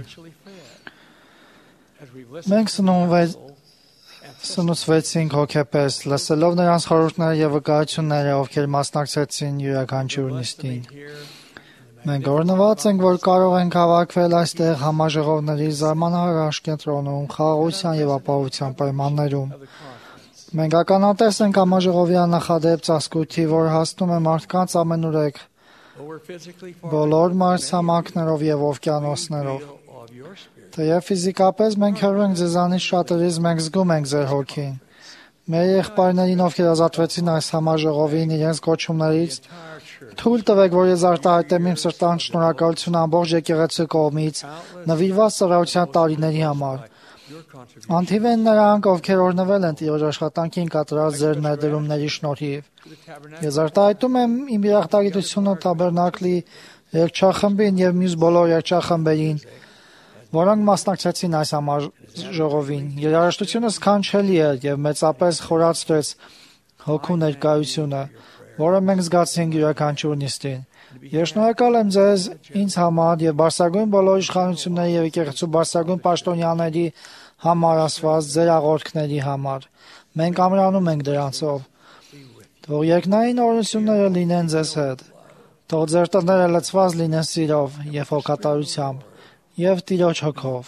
Մենք սնուցվեցինք հոգեպես, լսելով նրանց խորհուրդները եւ վկայությունները, ովքեր մասնակցեցին յուրաքանչյուր նիստին։ Մենք օրհնված ենք, որ կարող ենք հավաքվել այստեղ համաժողովների զարմանահրաշ կենտրոնում, խաղաղության եւ ապահովության պայմաններում։ Մենք ականատես ենք համաժողովի աննախադեպ ծածկույթի, որ հասնում է մարդկանց ամենուրեք, բոլոր մայրցամաքներով եւ օվկիանոսներով։ Թեև ֆիզիկապես մենք հեռու ենք ձեզանից շատերից, մենք զգում ենք ձեր հոգին։ Մեր եղբայրներին, ովքեր ազատվեցին այս համաժողովին իրենց կոչումներից, թույլ տվեք, որ ես արտահայտեմ իմ սրտան շնորհակալություն ամբողջ եկեղեցու կողմից նվիրված ծառայության տարիների համար։ Անթիվ են նրանք, ովքեր օրհնվել են Տիրոջ աշխատանքին կատարած ձեր ներդրումների շնորհիվ։ Ես արտահայտում եմ իմ երախտագիտությունը Թաբերնակլի երգչախմբին եւ մյուս բոլոր երգչախմբերին, որոնք մասնակցեցին այս համաժողովին։ Երաժշտությունը սքանչելի է եւ մեծապես խորացրեց հոգու ներկայությունը, որը մենք զգացինք յուրաքանչյուր նիստին։ Ես շնորհակալ եմ ձեզ ինձ համար եւ բարձրագույն բոլոր իշխանությունների եւ եկեղեցու բարձրագույն պաշտոնյաների համար ասված ձեր աղոթքների համար։ Մենք ամրանում ենք դրանցով։ Թող երկնային օրհնությունները լինեն ձեզ հետ։ Թող ձեր տները լցված լինեն սիրով եւ հոգատարությամբ եւ Տիրոջ հոգով։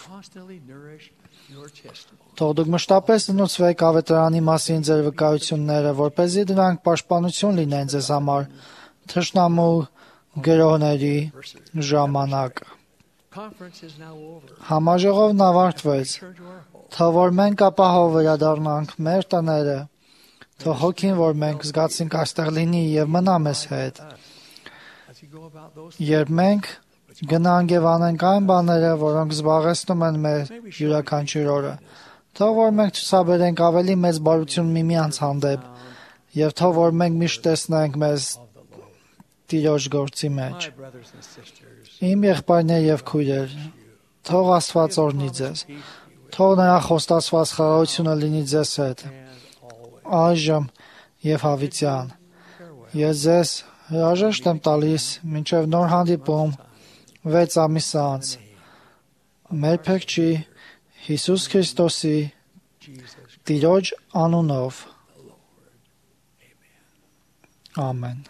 Թող դուք մշտապես զնուցվեք ավետարանի մասին ձեր վկայությունները, որպեսզի դրանք պաշտպանություն լինեն ձեզ համար թշնամու գրոհների ժամանակ։ Համաժողովն ավարտվեց։ Թող որ մենք ապահով վերադառնանք մեր տները, թող հոգին, որ մենք զգացինք այստեղ լինի եւ մնա մեզ հետ։ Երբ մենք գնանք եւ անենք այն բաները, որոնք զբաղեցնում են մեր յուրաքանչյուր օրը, թող որ մենք ցուցաբերենք ավելի մեծ բարություն միմյանց հանդեպ եւ թող որ մենք միշտ տեսնենք մեզ Տիրոջ գործի մեջ։ Իմ եղբայրներ եւ քույրեր, թող Աստված օրհնի ձեզ։ Թող նրա խոստացված խաղաղությունը լինի ձեզ հետ։ Այժմ եւ հավիտյան։ Ես ձեզ հրաժեշտ եմ տալիս մինչև նոր հանդիպում 6 ամիս անց։ Մեր Փրկչի Հիսուս Քրիստոսի Տիրոջ անունով։ Ամեն։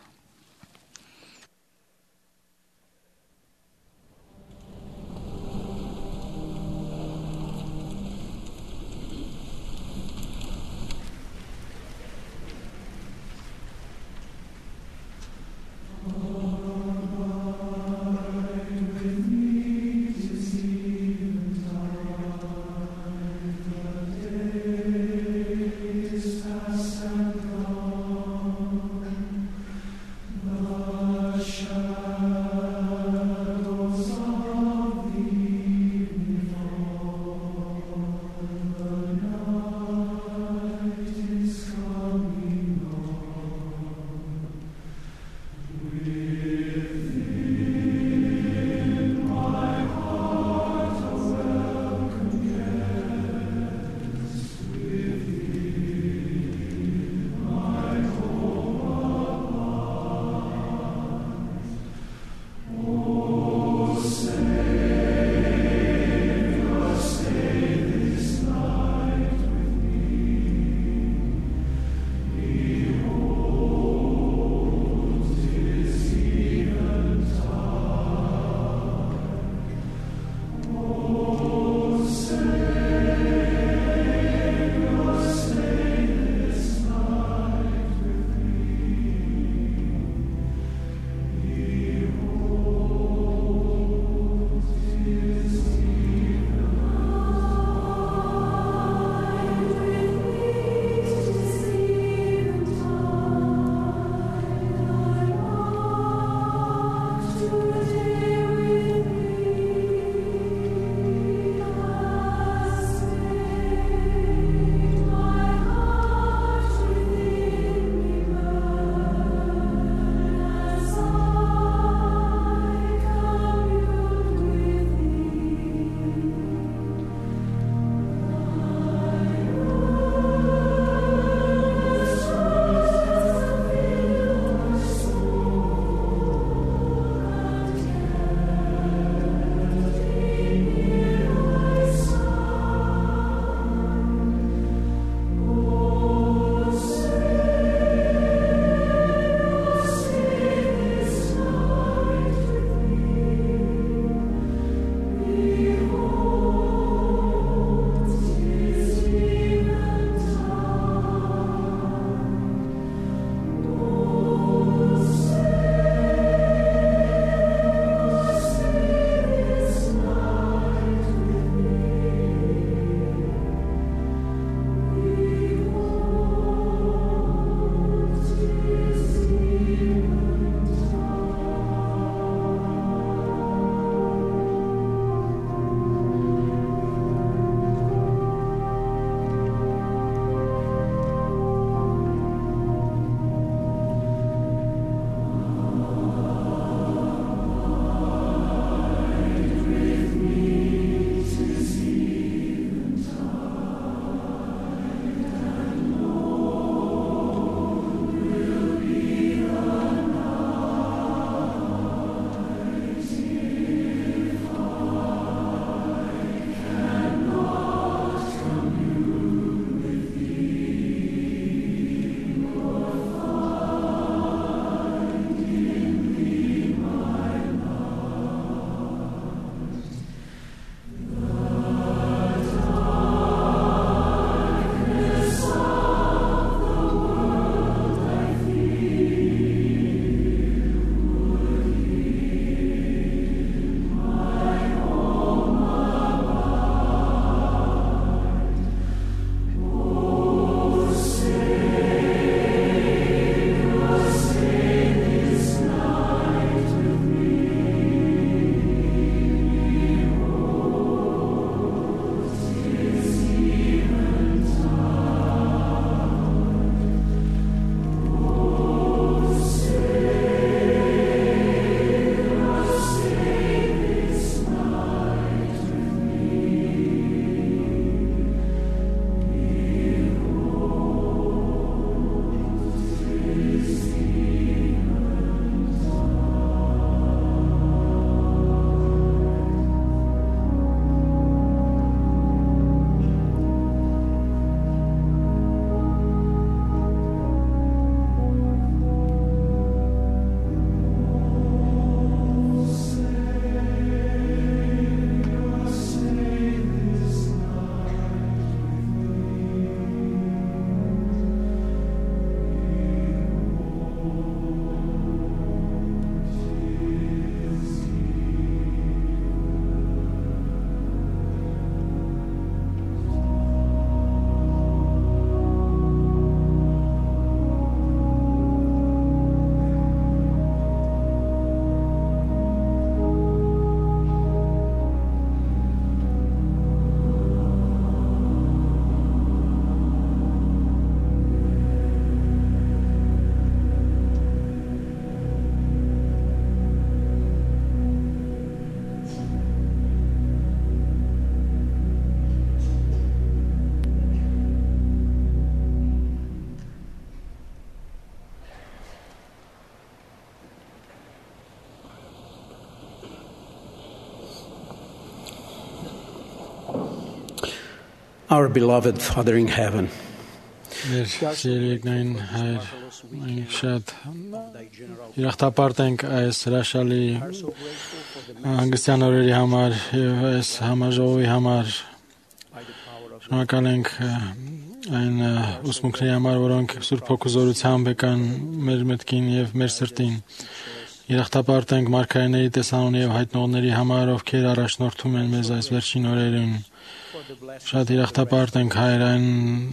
Our beloved Father in heaven, Մեր սիրելիքնային Հայր, մենք շատ ուրախտապարտ ենք այս հրաշալի հանգստյան օրերի համար եւ այս համաժողովի համար։ Շնորհակալ ենք այն ուսմունքների համար, որոնք Սուրբ Հոգու զորությամբ եկան մեր մտքին եւ մեր սրտին։ Ուրախտապարտ ենք մարգարեների, տեսանոնի եւ հայտնողների համար, ովքեր առաջնորդում են մեզ այս վերջին օրերին։ Շատ ուրախտապարտ ենք Հայր այն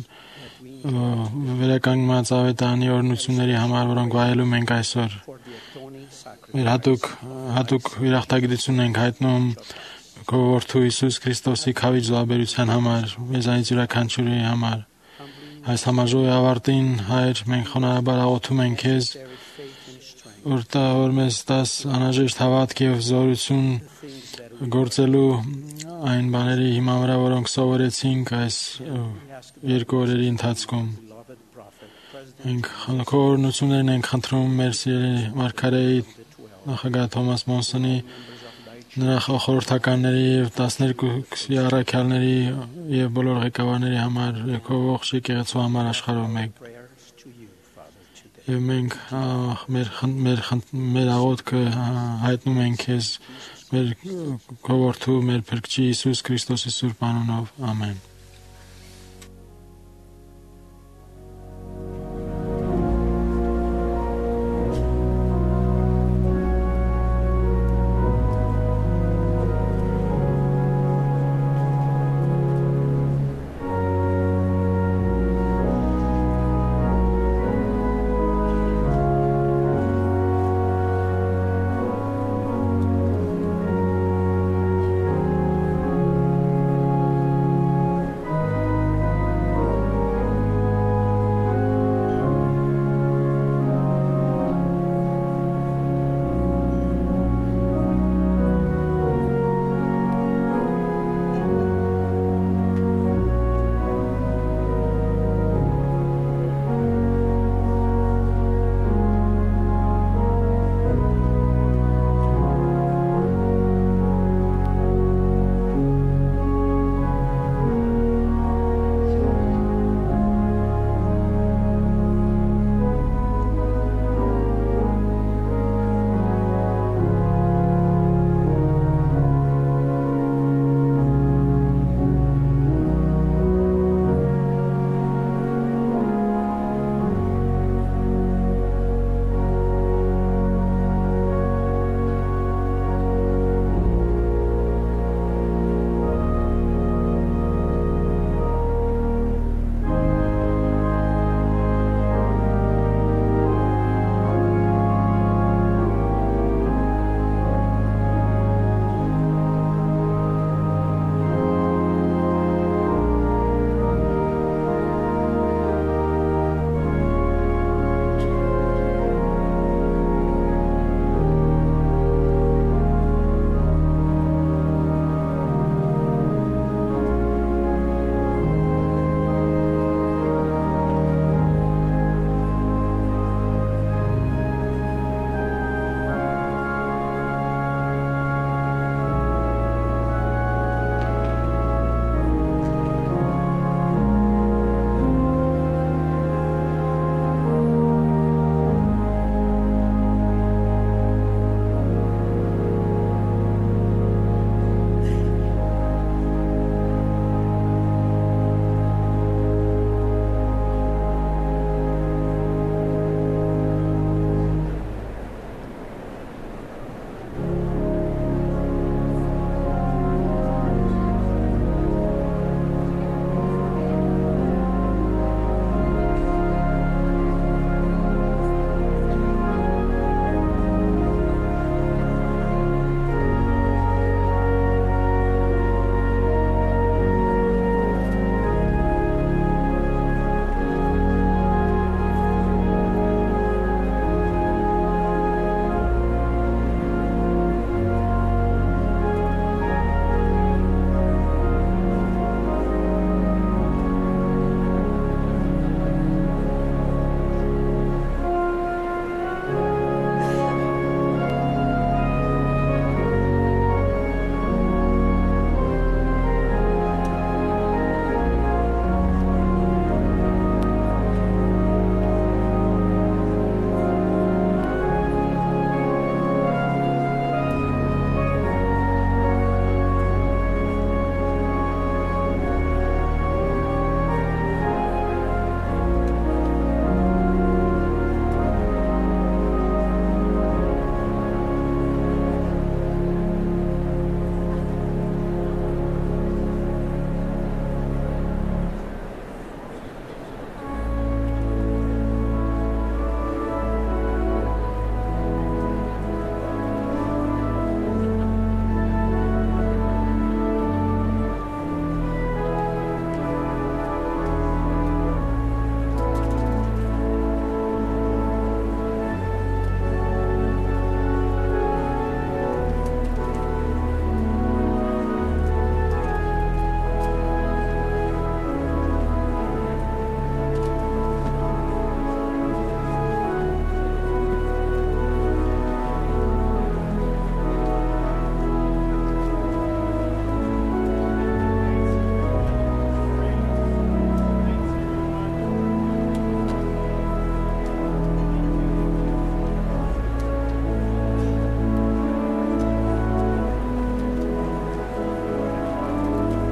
վերականգնած ավետարանի օրհնությունների համար, որոնք վայելում ենք այսօր։ Մեր հատուկ ուրախտագիտություն ենք հայտնում քո որդու Հիսուս Քրիստոսի քավիճ զոհաբերության համար, մեզանից յուրաքանչյուրի համար։ Այս համաժողովի ավարտին, Հայր, մենք խոնարհաբար աղոթում ենք քեզ, որ մեզ տաս անհրաժեշտ հավատք եւ զորություն գործելու այն բաների հիման վրա, որոնք սովորեցինք այս երկու օրերի ընթացքում։ Մենք քո օրհնություններն ենք խնդրում մեր սիրելի մարգարեի նախագահ Թոմաս Մոնսոնի, նրա խորհրդականների եւ 12 առաքյալների եւ բոլոր ղեկավարների համար, քո ողջ եկեղեցու համար աշխարհով մեկ։ Եվ մենք մեր աղոթքը հայտնում ենք քեզ մեր քո որդու, մեր Փրկչի Հիսուս Քրիստոսի սուրբ անունով, ամեն։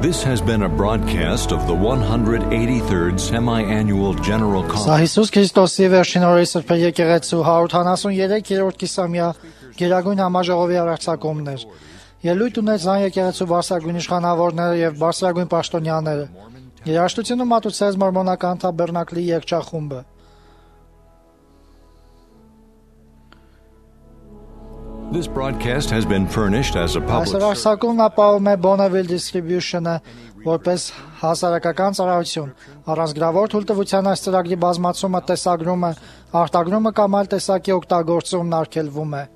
This has been a broadcast of the 183rd Semi-Annual General Սա Conference. Հիսուս Քրիստոսի վերջին օրերի Սրբե եկեղեցու 173-րդ կիսամյա Գերագույն համաժողովի արձակումներ։ Ելույթ ունեցան եկեղեցու բարձրագույն իշխանավորները եւ բարձրագույն պաշտոնյաները։ Երաժշտությունը մատուցեց մորմոնական թաբերնակլի երգչախումբը։ This broadcast has been furnished as a public Այսօր արձակումն ապահովում է Bonneville Distribution-ը որպես հասարակական ծառայություն։ Առանց գրավոր թույլտվության այս ծրագրի բազմացումը, տեսագրումը, արտագրումը կամ այլ տեսակի օգտագործումն արգելվում է։